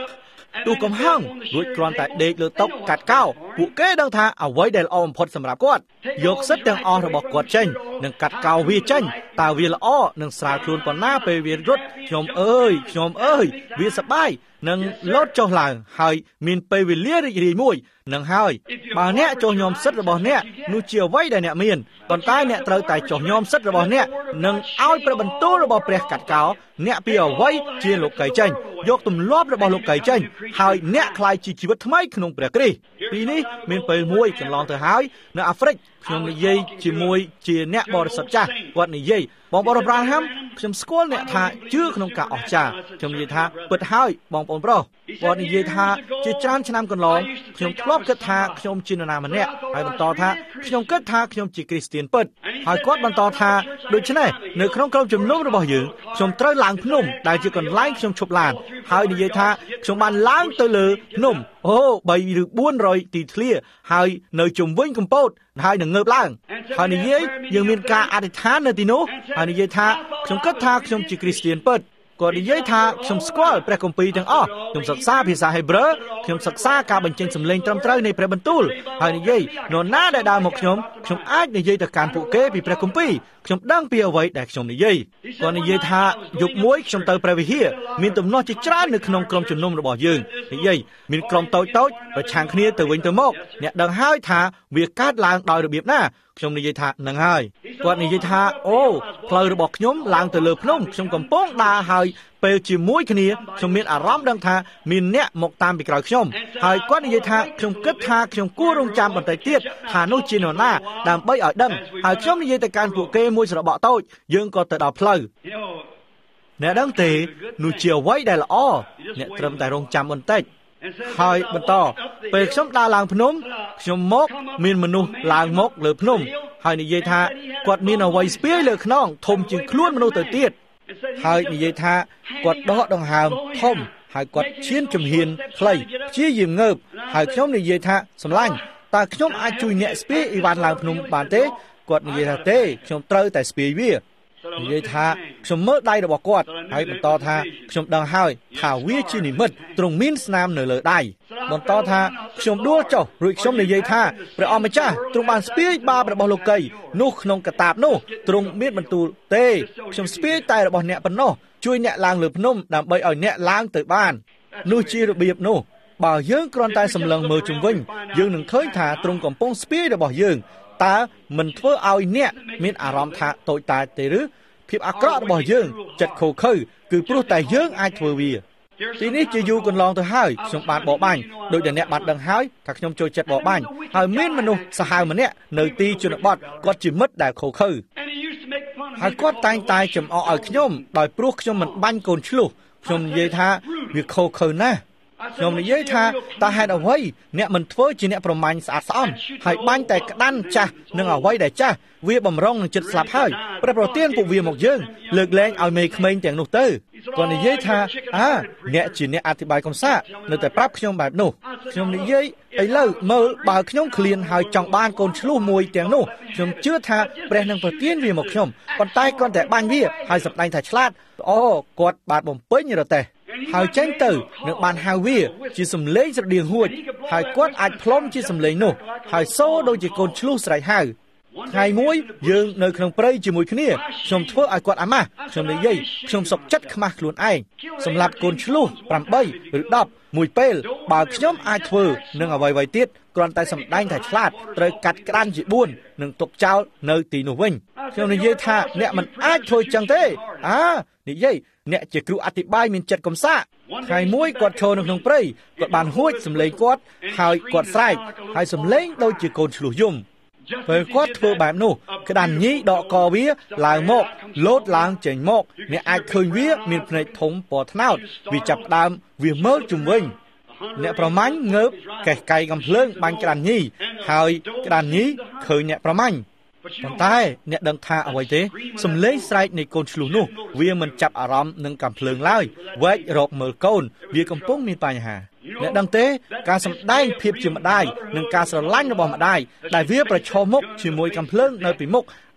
S1: ទូកំហឹងរួចគ្រាន់តែដេកលើតុកាត់កោពួកគេដឹងថាអ្វីដែលល្អបំផុតសម្រាប់គាត់យកសិទ្ធិទាំងអស់របស់គាត់ចេញនិងកាត់កោវាចេញតើវាល្អនឹងស្រាលខ្លួនប៉ុណ្ណាពេលវារត់ខ្ញុំអើយខ្ញុំអើយវាសប្បាយនឹងលោតចុះឡើងហើយមានពេលវេលារីករាយមួយនឹងហើយបើអ្នកចុះញោមសិទ្ធិរបស់អ្នកនោះជាអ្វីដែលអ្នកមានប៉ុន្តែអ្នកត្រូវតែចុះញោមសិទ្ធិរបស់អ្នកនិងឲ្យព្រះបន្ទូលរបស់ព្រះកាត់កោអ្នកពីអ្វីជាលោកីចេញយកទម្លាប់របស់លោកីចេញហើយអ្នកក្លាយជាជីវិតថ្មីក្នុងព្រះគ្រីស្ទពីនេះមានពេលមួយកន្លងទៅហើយនៅអាហ្វ្រិកខ្ញុំនិយាយជាមួយជាអ្នកបរិសុទ្ធចាស់គាត់និយាយបងប្អូនប្រាហាំខ្ញុំស្គាល់អ្នកថាជឿក្នុងការអស្ចារ្យខ្ញុំនិយាយថាពិតហើយបងប្អូនប្រុសគាត់និយាយថាជាច្រើនឆ្នាំកន្លងខ្ញុំធ្លាប់គិតថាខ្ញុំជានរណាម្នាក់ហើយបន្តថាខ្ញុំគិតថាខ្ញុំជាគ្រីស្ទានពិតហើយគាត់បន្តថាដូច្នេះនៅក្នុងក្រុមជំនុំរបស់យើងខ្ញុំត្រូវឡើងភ្នំដែលជាកន្លែងខ្ញុំឈប់ឡានហើយនិយាយថាខ្ញុំបានឡើងទៅលើភ្នំអូបីឬបួនរយទីធ្លាហើយនៅជុំវិញកំពតហើយនឹងងើបឡើងហើយនិយាយយើងមានការអធិដ្ឋាននៅទីនោះហើយនិយាយថាខ្ញុំគិតថាខ្ញុំជាគ្រីស្ទានពិតគាត់និយាយថាខ្ញុំស្គាល់ព្រះគម្ពីរទាំងអស់ខ្ញុំសិក្សាភាសាហេប្រឺខ្ញុំសិក្សាការបញ្ចេញសម្លេងត្រឹមត្រូវនៃព្រះបន្ទូលហើយនិយាយនរណាដែលដើរមកខ្ញុំខ្ញុំអាចនិយាយទៅកាន់ពួកគេពីព្រះគម្ពីរខ្ញុំដឹងពីអ្វីដែលខ្ញុំនិយាយគាត់និយាយថាយប់មួយខ្ញុំទៅព្រះវិហារមានទំនាស់ជាច្រើននៅក្នុងក្រុមជំនុំរបស់យើងនិយាយមានក្រុមតូចតូចប្រឆាំងគ្នាទៅវិញទៅមកអ្នកដឹងហើយថាវាកើតឡើងដោយរបៀបណាខ្ញុំនិយាយថានឹងហើយគាត់និយាយថាអូផ្លូវរបស់ខ្ញុំឡើងទៅលើភ្នំខ្ញុំកំពុងដើរហើយពេលជាមួយគ្នាខ្ញុំមានអារម្មណ៍ដឹងថាមានអ្នកមកតាមពីក្រោយខ្ញុំហើយគាត់និយាយថាខ្ញុំគិតថាខ្ញុំគួររងចាំបន្តិចទៀតថានោះជានរណាដើម្បីឲ្យដឹងហើយខ្ញុំនិយាយទៅកាន់ពួកគេមួយស្របក់តូចយើងក៏ទៅដល់ផ្លូវអ្នកដឹងទេនោះជាអ្វីដែលល្អអ្នកត្រឹមតែរងចាំបន្តិចហើយបន្តពេលខ្ញុំដើរឡើងភ្នំខ្ញុំមកមានមនុស្សឡើងមកលើភ្នំហើយនិយាយថាគាត់មានអ្វីស្ពាយលើខ្នងធំជាងខ្លួនមនុស្សទៅទៀតហើយនិយាយថាគាត់ដកដង្ហើមធំហើយគាត់ឈានជំហានខ្លីព្យាយាមងើបហើយខ្ញុំនិយាយថាសម្លាញ់តើខ្ញុំអាចជួយអ្នកស្ពាយអីវ៉ាន់ឡើងភ្នំបានទេគាត់និយាយថាទេខ្ញុំត្រូវតែស្ពាយវានិយាយថាខ្ញុំមើលដៃរបស់គាត់ហើយបន្តថាខ្ញុំដឹងហើយថាវាជានិមិត្តទ្រង់មានស្នាមនៅលើដៃបន្តថាខ្ញុំដួលចុះរួចខ្ញុំនិយាយថាព្រះអម្ចាស់ទ្រង់បានស្ពាយបាបរបស់លោកីនោះក្នុងកតាបនោះទ្រង់មានបន្ទូលទេខ្ញុំស្ពាយតែរបស់អ្នកប៉ុណ្ណោះជួយអ្នកឡើងលើភ្នំដើម្បីឲ្យអ្នកឡើងទៅបាននោះជារបៀបនោះបើយើងគ្រាន់តែសម្លឹងមើលជុំវិញយើងនឹងឃើញថាទ្រង់កំពុងស្ពាយរបស់យើងតើមិនធ្វើឲ្យអ្នកមានអារម្មណ៍ថាតូចតាចទេឬភាពអាក្រក់របស់យើងចិត្តខូខើគឺព្រោះតែយើងអាចធ្វើវាទីនេះជាយូរកន្លងទៅហើយខ្ញុំបានបបបាញ់ដោយតែអ្នកបានដឹងហើយថាខ្ញុំចូលចិត្តបបបាញ់ហើយមានមនុស្សសាហាវម្នាក់នៅទីជនបទគាត់ជាមិត្តដែលខូខើហើយគាត់តែងតែចំអកឲ្យខ្ញុំដោយព្រោះខ្ញុំមិនបាញ់កូនឆ្លុះខ្ញុំនិយាយថាវាខូខើណាស់ខ្ញុំនិយាយថាតើហេតុអ្វីអ្នកមិនធ្វើជាអ្នកប្រមាញ់ស្អាតស្អំហើយបាញ់តែក្តាន់ចាស់នឹងអ្វីដែលចាស់វាបំរុងនឹងចិត្តស្លាប់ហើយព្រះប្រទានពួកវាមកយើងលើកលែងឲ្យមេក្មេងទាំងនោះទៅគាត់និយាយថាអើអ្នកជាអ្នកអធិប្បាយកំសាកនៅតែប្រាប់ខ្ញុំបែបនោះខ្ញុំនិយាយឥឡូវមើលបើខ្ញុំឃ្លានហើយចង់បានកូនឆ្លុះមួយទាំងនោះខ្ញុំជឿថាព្រះនឹងប្រទានវាមកខ្ញុំប៉ុន្តែគ្រាន់តែបាញ់វាហើយសម្ដែងថាឆ្លាតអូគាត់បានបំពេញរទេះហើយចេញទៅនឹងបានហៅវាជាសំឡេងស្រដៀងហួចហើយគាត់អាចផ្លុំជាសំឡេងនោះហើយសូដូចជាកូនឆ្លុះស្រែកហៅថ្ងៃមួយយើងនៅក្នុងព្រៃជាមួយគ្នាខ្ញុំធ្វើឲ្យគាត់អាម៉ាស់ខ្ញុំនិយាយខ្ញុំសុកចិត្តខ្មាស់ខ្លួនឯងសម្រាប់កូនឆ្លុះប្រាំបីឬដប់មួយពេលបើខ្ញុំអាចធ្វើនឹងអ្វីៗទៀតគ្រាន់តែសម្ដែងថាឆ្លាតត្រូវកាត់ក្តាន់ជាបួននិងទុកចោលនៅទីនោះវិញខ្ញុំនិយាយថាអ្នកមិនអាចធ្វើចឹងទេអើនិយាយអ្នកជាគ្រូអធិប្បាយមានចិត្តកំសាកថ្ងៃមួយគាត់ឈរនៅក្នុងព្រៃគាត់បានហួចសម្លេងគាត់ហើយគាត់ស្រែកហើយសម្លេងដូចជាកូនឆ្លុះយំពេលគាត់ធ្វើបែបនោះក្តាន់ញីដកកវាឡើងមកលោតឡើងចេញមកអ្នកអាចឃើញវាមានភ្នែកធំពណ៌ត្នោតវាចាប់ផ្ដើមវាមើលជុំវិញអ្នកប្រមាញ់ងើបកេះកៃកំភ្លើងបាញ់ក្តាន់ញីហើយក្តាន់ញីឃើញអ្នកប្រមាញ់ប៉ុន្តែអ្នកដឹងថាអ្វីទេសំឡេងស្រែកនៃកូនឆ្លុះនោះវាមិនចាប់អារម្មណ៍នឹងកាំភ្លើងឡើយវែករកមើលកូនវាកំពុងមានបញ្ហាអ្នកដឹងទេការសម្ដែងភាពជាម្ដាយនិងការស្រឡាញ់របស់ម្ដាយដែលវាប្រឈមមុខជាមួយកាំភ្លើងនៅពីមុខ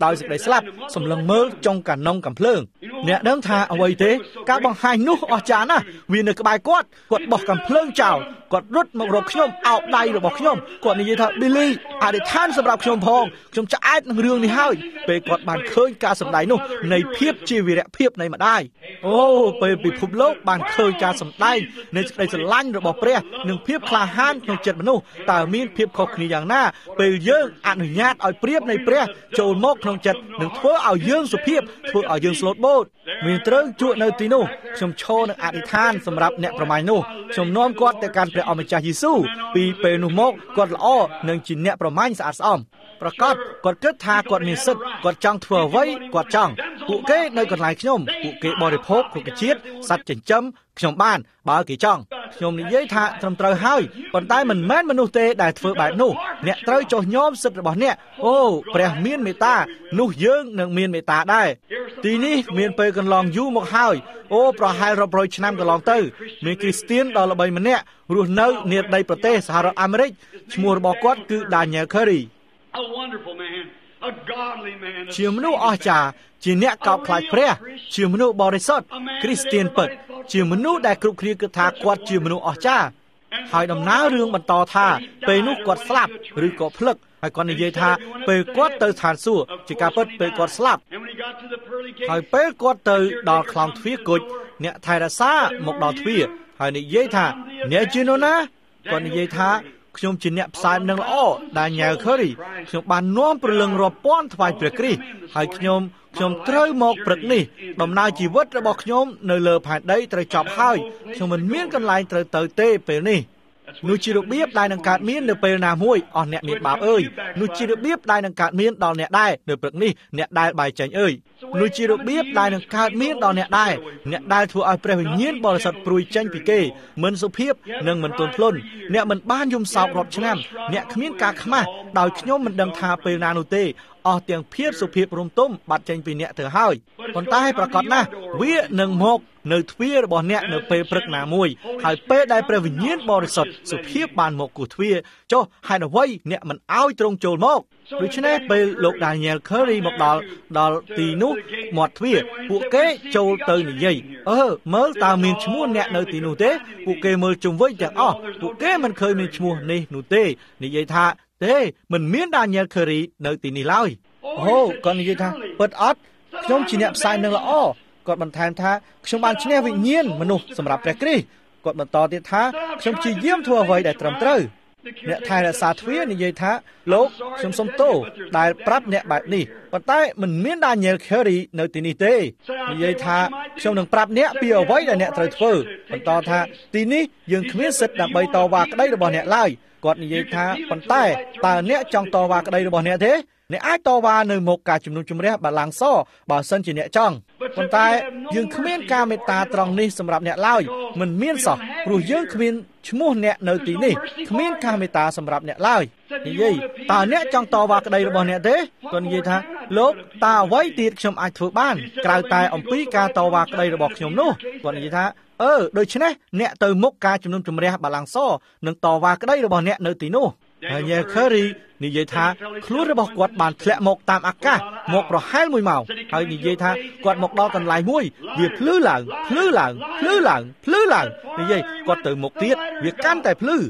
S1: ដោយសេចក្តីស្លាប់សម្លឹងមើលចុងកានងកំភ្លើងអ្នកដឹងថាអ្វីទេការបង្ហាញនោះអស្ចារ្យណាស់វានៅក្បែរគាត់គាត់បោះកំភ្លើងចោលគាត់រត់មករកខ្ញុំអោបដៃរបស់ខ្ញុំគាត់និយាយថា Billy អធិដ្ឋានសម្រាប់ខ្ញុំផងខ្ញុំឆ្អែតនឹងរឿងនេះហើយពេលគាត់បានឃើញការសម្ដែងនោះនៃភាពជាវីរភាពនៃម្ដាយអូពេលពិភពលោកបានឃើញការសម្ដែងនៃសេចក្តីស្រឡាញ់របស់ព្រះនិងភាពក្លាហានក្នុងចិត្តមនុស្សតើមានភាពខុសគ្នាយ៉ាងណាពេលយើងអនុញ្ញាតឲ្យព្រាបនៃព្រះចូលមកក្នុងចិត្តនិងធ្វើឲ្យយើងសុភាពធ្វើឲ្យយើងស្លូតបូតមានត្រូវជួបនៅទីនោះខ្ញុំឈរនឹងអធិដ្ឋានសម្រាប់អ្នកប្រមាញ់នោះខ្ញុំនាំគាត់ទៅកាន់ព្រះអម្ចាស់យេស៊ូវពីពេលនោះមកគាត់ល្អនិងជាអ្នកប្រមាញ់ស្អាតស្អំប្រកាសគាត់គិតថាគាត់មានសិទ្ធិគាត់ចង់ធ្វើអ្វីគាត់ចង់ពួកគេនៅកន្លែងខ្ញុំពួកគេបរិភោគរុក្ខជាតិសត្វចិញ្ចឹមខ្ញុំបានបើគេចង់ខ្ញុំនិយាយថាត្រឹមត្រូវហើយប៉ុន្តែមិនមែនមនុស្សទេដែលធ្វើបែបនោះអ្នកត្រូវចុះញោមសិទ្ធិរបស់អ្នកអូព្រះមានមេត្តានោះយើងនឹងមានមេត្តាដែរទីនេះមានពេលកន្លងយូរមកហើយអូប្រហែលរាប់រយឆ្នាំកន្លងទៅមានគ្រីស្ទានដ៏ល្បីម្នាក់រស់នៅនិរដីប្រទេសសហរដ្ឋអាមេរិកឈ្មោះរបស់គាត់គឺ Daniel Curry
S2: A wonderful man, a godly man.
S1: ជាមនុស្សអស្ចារ្យជាអ្នកកោតខ្លាចព្រះជាមនុស្សបរិសុទ្ធគ្រីស្ទានពិតជាមនុស្សដែលគ្រប់គ្នាគិតថាគាត់ជាមនុស្សអស្ចារ្យហើយដំណើររឿងបន្តថាពេលនោះគាត់ស្លាប់ឬក៏ភ្លឹកហើយគាត់និយាយថាពេលគាត់ទៅឋានសួគ៌ជាការពិតពេលគាត់ស្លាប់ហើយពេលគាត់ទៅដល់ខ្លោងទ្វារគុជអ្នកថែរក្សាមកដល់ទ្វារហើយនិយាយថាអ្នកជានរណាគាត់និយាយថាខ្ញុំជាអ្នកផ្សាយនឹងល្អ Daniel Curry ខ្ញុំបាននាំព្រលឹងរាប់ពាន់ថ្វាយព្រះគ្រីស្ទហើយខ្ញុំខ្ញុំត្រូវមកព្រឹកនេះដំណើរជីវិតរបស់ខ្ញុំនៅលើផែនដីត្រូវចប់ហើយខ្ញុំមិនមានកន្លែងត្រូវទៅទេពេលនេះនោះជារបៀបដែលនឹងកើតមាននៅពេលណាមួយអស់អ្នកមានបាបអើយនោះជារបៀបដែលនឹងកើតមានដល់អ្នកដែរនៅព្រឹកនេះអ្នកដែលបាយចេញអើយនោះជារបៀបដែលនឹងកើតមានដល់អ្នកដែរអ្នកដែលធ្វើឲ្យព្រះវិញ្ញាណបរិសុទ្ធព្រួយចេញពីគេមិនសុភាពនិងមិនទន់ភ្លន់អ្នកមិនបានយំសោករាប់ឆ្នាំអ្នកគ្មានការខ្មាស់ដោយខ្ញុំមិនដឹងថាពេលណានោះទេអស់ទាំងភាពសុភាពរំទុំបាត់ចេញពីអ្នកទៅហើយប៉ុន្តែប្រកាសណាស់វានឹងមកនៅទ្វាររបស់អ្នកនៅពេលព្រឹកណាមួយហើយពេលដែលព្រះវិញ្ញាណបរិសុទ្ធសុភាពបានមកគោះទ្វារចុះហេតុអ្វីអ្នកមិនអោយទ្រង់ចូលមកដូច្នេះពេលលោក Daniel Curry មកដល់ដល់ទីនោះមាត់ទ្វារពួកគេចូលទៅនិយាយអឺមើលតើមានឈ្មោះអ្នកនៅទីនោះទេពួកគេមើលជុំវិញទាំងអស់ពួកគេមិនឃើញមានឈ្មោះនេះនោះទេនិយាយថាទេមិនមាន Daniel Curry នៅទីនេះឡើយអូគាត់និយាយថាពិតអត់ខ្ញុំជាអ្នកផ្សាយនឹងល្អគាត់បន្ថែមថាខ្ញុំបានឈ្នះវិញ្ញាណមនុស្សសម្រាប់ព្រះគ្រីស្ទគាត់បន្តទៀតថាខ្ញុំជាយាមធ្វើអ្វីដែលត្រឹមត្រូវអ្នកថែរក្សាទ្វារនិយាយថាលោកខ្ញុំសុំទោសដែលប្រាប់អ្នកបែបនេះប៉ុន្តែមិនមាន Daniel Curry នៅទីនេះទេនិយាយថាខ្ញុំនឹងប្រាប់អ្នកពីអ្វីដែលអ្នកត្រូវធ្វើបន្តថាទីនេះយើងគ្មានសិទ្ធិដើម្បីតវ៉ាក្តីរបស់អ្នកឡើយគាត់និយាយថាប៉ុន្តែតើអ្នកចង់តវ៉ាក្តីរបស់អ្នកទេអ្នកអាចតវ៉ានៅមុខការជំនុំជម្រះបល្ល័ង្កសបើសិនជាអ្នកចង់ប៉ុន្តែយើងគ្មានការមេត្តាត្រង់នេះសម្រាប់អ្នកឡើយមិនមានសោះព្រោះយើងគ្មានឈ្មោះអ្នកនៅទីនេះគ្មានការមេត្តាសម្រាប់អ្នកឡើយនិយាយតើអ្នកចង់តវ៉ាក្តីរបស់អ្នកទេគាត់និយាយថាលោកតើអ្វីទៀតខ្ញុំអាចធ្វើបានក្រៅតែអំពីការតវ៉ាក្តីរបស់ខ្ញុំនោះគាត់និយាយថាអឺដូច្នេះអ្នកទៅមុខការជំនុំជម្រះបល្ល័ង្កសនឹងតវ៉ាក្តីរបស់អ្នកនៅទីនោះហើយ Daniel Curry និយាយថាខ្លួនរបស់គាត់បានធ្លាក់មកតាមអាកាសមកប្រហែលមួយម៉ោងហើយនិយាយថាគាត់មកដល់កន្លែងមួយវាភ្លឺឡើងភ្លឺឡើងភ្លឺឡើងភ្លឺឡើងនិយាយគាត់ទៅមុខទៀតវាកាន់តែភ្លឺ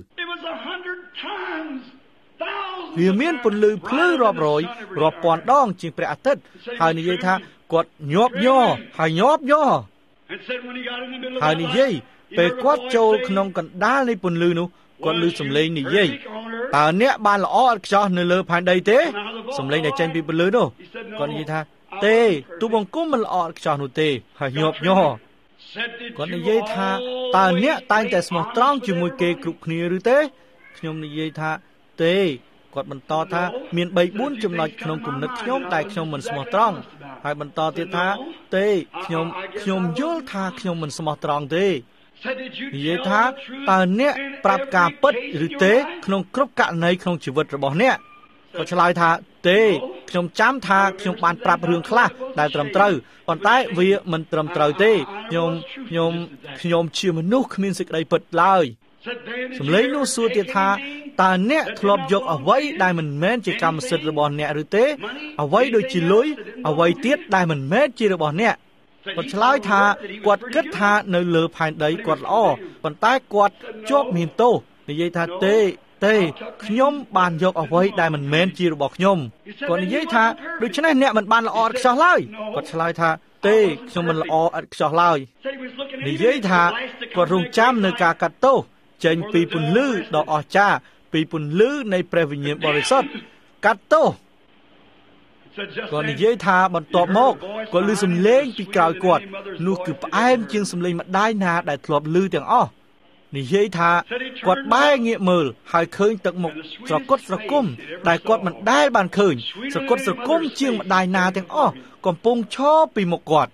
S1: វាមានពន្លឺភ្លឺរាប់រយរាប់ពាន់ដងជាងព្រះអាទិត្យហើយនិយាយថាគាត់ញាប់ញ័រហើយញាប់ញ័រហើយនិយាយពេលគាត់ចូលក្នុងកណ្ដាលនៃពន្លឺនោះគាត់ឮសំឡេងនិយាយតើអ្នកបានល្អឥតខ្ចោះនៅលើផែនដីទេសំឡេងដែលចេញពីពន្លឺនោះគាត់និយាយថាទេទូបង្គំមិនល្អឥតខ្ចោះនោះទេហើយញាប់ញ័រគាត់និយាយថាតើអ្នកតែងតែស្មោះត្រង់ជាមួយគេគ្រប់គ្នាឬទេខ្ញុំនិយាយថាទេគាត់បន្តថាមាន បីបួន ចំណុចក្នុងគំនិតខ្ញុំដែលខ្ញុំមិនស្មោះត្រង់ហើយបន្តទៀតថាទេខ្ញុំខ្ញុំយល់ថាខ្ញុំមិនស្មោះត្រង់ទេនិយាយថាតើអ្នកប្រាប់ការពិតឬទេក្នុងគ្រប់ករណីក្នុងជីវិតរបស់អ្នកគាត់ឆ្លើយថាទេខ្ញុំចាំថាខ្ញុំបានប្រាប់រឿងខ្លះដែលត្រឹមត្រូវប៉ុន្តែវាមិនត្រឹមត្រូវទេខ្ញុំខ្ញុំខ្ញុំជាមនុស្សគ្មានសេចក្តីពិតឡើយសម្លេងនោះសួរទៀតថាតើអ្នកធ្លាប់យកអ្វីដែលមិនមែនជាកម្មសិទ្ធិរបស់អ្នកឬទេអ្វីដូចជាលុយអ្វីទៀតដែលមិនមែនជារបស់អ្នកគាត់ឆ្លើយថាគាត់គិតថានៅលើផែនដីគាត់ល្អប៉ុន្តែគាត់ជាប់មានទោសនិយាយថាទេទេខ្ញុំបានយកអ្វីដែលមិនមែនជារបស់ខ្ញុំគាត់និយាយថាដូច្នេះអ្នកមិនបានល្អឥតខ្ចោះឡើយគាត់ឆ្លើយថាទេខ្ញុំមិនល្អឥតខ្ចោះឡើយនិយាយថាគាត់រងចាំនៅការកាត់ទោសចេញពីពន្លឺដ៏អស្ចារ្យពីពន្លឺនៃព្រះវិញ្ញាណបរិសុទ្ធកាត់ទោសគាត់និយាយថាបន្ទាប់មកគាត់ឮសំឡេងពីក្រោយគាត់នោះគឺផ្អែមជាងសំឡេងម្ដាយណាដែលធ្លាប់ឮទាំងអស់និយាយថាគាត់បែរងាកមើលហើយឃើញទឹកមុខស្រគត់ស្រគំដែលគាត់មិនដែលបានឃើញស្រគត់ស្រគំជាងម្ដាយណាទាំងអស់កំពុងឈរពីមុខគាត់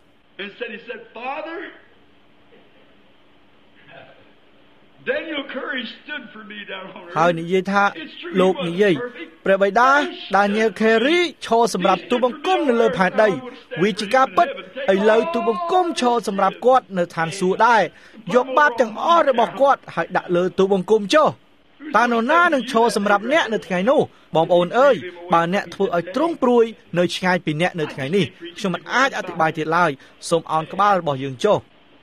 S1: ហើយនិយាយថាលោកនិយាយព្រះបិតាដានីយ៉ែលខេរីឈរសម្រាប់ទូបង្គំនៅលើផែនដីវាជាការពិតឥឡូវទូបង្គំឈរសម្រាប់គាត់នៅឋានសួគ៌ដែរយកបាបទាំងអស់របស់គាត់ហើយដាក់លើទូបង្គំចុះតើនរណានឹងឈរសម្រាប់អ្នកនៅថ្ងៃនោះបងប្អូនអើយបើអ្នកធ្វើឲ្យទ្រង់ព្រួយនៅឆ្ងាយពីអ្នកនៅថ្ងៃនេះខ្ញុំមិនអាចអធិប្បាយទៀតឡើយសូមអោនក្បាលរបស់យើងចុះ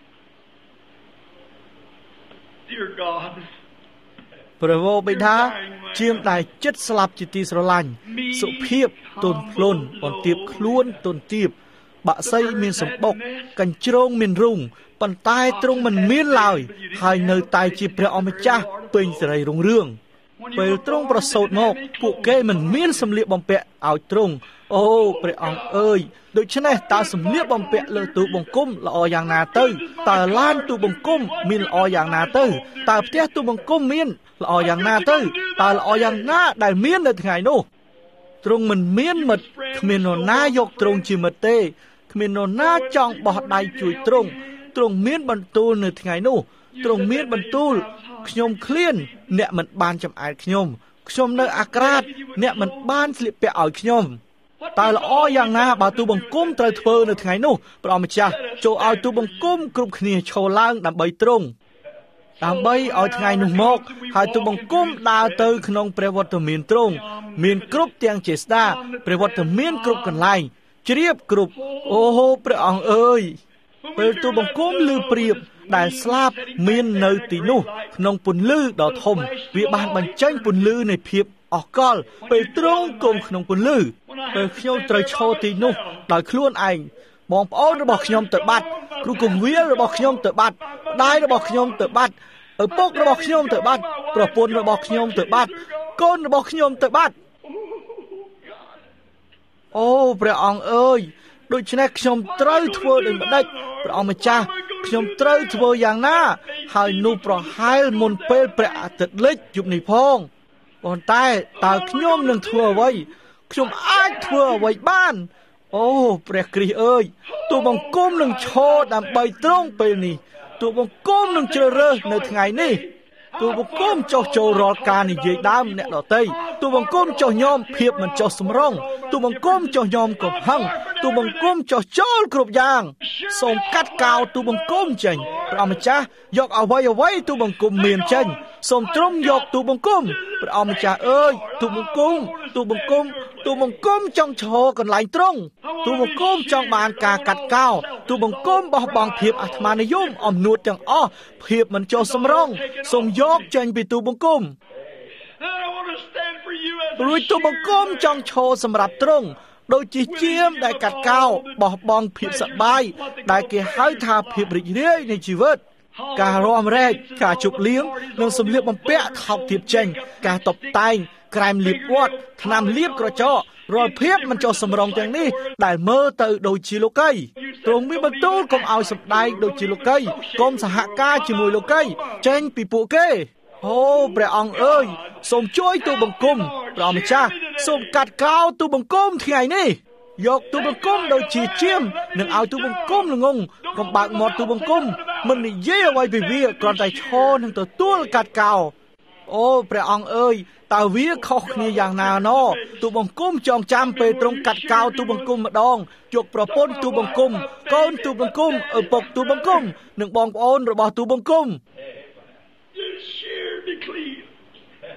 S1: ព្រះបិតាជាងដែលចិត្តស្លាប់ជាទីស្រឡាញ់សុភាពទន់ភ្លន់បន្ទាបខ្លួនទន់ទាបបាក់សីមានសម្បុកកញ្ជ្រោងមានរូងប៉ុន្តែទ្រង់មិនមានឡើយហើយនៅតែជាព្រះអម្ចាស់ពេញសេរីរុងរឿងពេលទ្រង់ប្រសូតមកពួកគេមិនមានសម្លៀកបំពាក់ឲ្យទ្រង់អូព្រះអង្គអើយដូច្នេះតើសម្លៀកបំពាក់លើទូបង្គំល្អយ៉ាងណាទៅតើឡានទូបង្គំមានល្អយ៉ាងណាទៅតើផ្ទះទូបង្គំមានល្អយ៉ាងណាទៅតើល្អយ៉ាងណាដែលមាននៅថ្ងៃនោះទ្រង់មិនមានមិត្តគ្មាននរណាយកទ្រង់ជាមិត្តទេគ្មាននរណាចង់បោះដៃជួយទ្រង់ទ្រង់មានបន្ទូលនៅថ្ងៃនោះទ្រង់មានបន្ទូលខ្ញុំឃ្លានអ្នកមិនបានចំអែតខ្ញុំខ្ញុំនៅអាក្រាតអ្នកមិនបានស្លៀកពាក់ឲ្យខ្ញុំតើល្អយ៉ាងណាបើទូបង្គំត្រូវធ្វើនៅថ្ងៃនោះព្រះម្ចាស់ចូលឲ្យទូបង្គំគ្រប់គ្នាឈរឡើងដើម្បីទ្រង់ដើម្បីឲ្យថ្ងៃនោះមកហើយទូបង្គំដើរទៅក្នុងព្រះវត្តមានទ្រង់មានគ្រប់ទាំងចេស្តាព្រះវត្តមានគ្រប់កន្លែងជ្រាបគ្រប់អូព្រះអង្គអើយពេលទូបង្គំឮព្រាបដែលស្លាប់មាននៅទីនោះក្នុងពន្លឺដ៏ធំវាបានបញ្ចេញពន្លឺនៃភាពអកលពេលទ្រង់គង់ក្នុងពន្លឺពេលខ្ញុំត្រូវឈរទីនោះដោយខ្លួនឯងបងប្អូនរបស់ខ្ញុំទៅបាត់គ្រូគង្វាលរបស់ខ្ញុំទៅបាត់ម្ដាយរបស់ខ្ញុំទៅបាត់ឪពុករបស់ខ្ញុំទៅបាត់ប្រពន្ធរបស់ខ្ញុំទៅបាត់កូនរបស់ខ្ញុំទៅបាត់អូព្រះអង្គអើយដូច្នេះខ្ញុំត្រូវធ្វើដូចម្ដេចព្រះអង្គម្ចាស់ខ្ញុំត្រូវធ្វើយ៉ាងណាហើយនោះប្រហែលមុនពេលព្រះអាទិត្យលិចយប់នេះផងប៉ុន្តែតើខ្ញុំនឹងធ្វើអ្វីខ្ញុំអាចធ្វើអ្វីបានអូព្រះគ្រីស្ទអើយទូបង្គំនឹងឈរដើម្បីទ្រង់ពេលនេះទូបង្គំនឹងជ្រើសរើសនៅថ្ងៃនេះទូបង្គំចោះចូលរាល់ការនិយាយដើមអ្នកដទៃទូបង្គំចោះញោមភាពមិនចោះសម្រងទូបង្គំចោះញោមកំហឹងទូបង្គំចោះចូលគ្រប់យ៉ាងសូមកាត់កោរទូបង្គំចេញព្រះអម្ចាស់យកអ្វីអ្វីទូបង្គំមានចេញសូមទ្រង់យកទូបង្គំព្រះអម្ចាស់អើយទូបង្គំទូបង្គំទូបង្គំចង់ឈរកន្លែងទ្រង់ទូបង្គំចង់បានការកាត់កោរទូបង្គំបោះបង់ភាពអាត្មានិយមអំនួតទាំងអស់ភាពមិនចុះសម្រងសូមយកចេញពីទូបង្គំរួចទូបង្គំចង់ឈរសម្រាប់ទ្រង់ដូចជាជាមដែលកាត់កោរបោះបង់ភាពសប្បាយដែលគេហៅថាភាពរីករាយនៃជីវិតការរំលែកការជប់លៀងនិងសម្លៀកបំពាក់ថោកទាបចេញការតុបតែងក្រែមលាបវត្តថ្នាំលាបក្រចករាល់ភាពមិនចុះសម្រងទាំងនេះដែលមើលទៅដូចជាលោកីទ្រង់មានបន្ទូលកុំឲ្យសម្ដែងដូចជាលោកីកុំសហការជាមួយលោកីចេញពីពួកគេអូព្រះអង្គអើយសូមជួយទូបង្គំព្រះម្ចាស់សូមកាត់កោរទូបង្គំថ្ងៃនេះយកទូបង្គំដូចជាជាមនិងឲ្យទូបង្គំល្ងងកុំបើកមាត់ទូបង្គំមិននិយាយអ្វីពីវាគ្រាន់តែឈរនិងទទួលកាត់កោរអូព្រះអង្គអើយតើវាខុសគ្នាយ៉ាងណាណោទូបង្គំចងចាំពេលទ្រង់កាត់កោរទូបង្គំម្ដងយកប្រពន្ធទូបង្គំកូនទូបង្គំឪពុកទូបង្គំនិងបងប្អូនរបស់ទូបង្គំ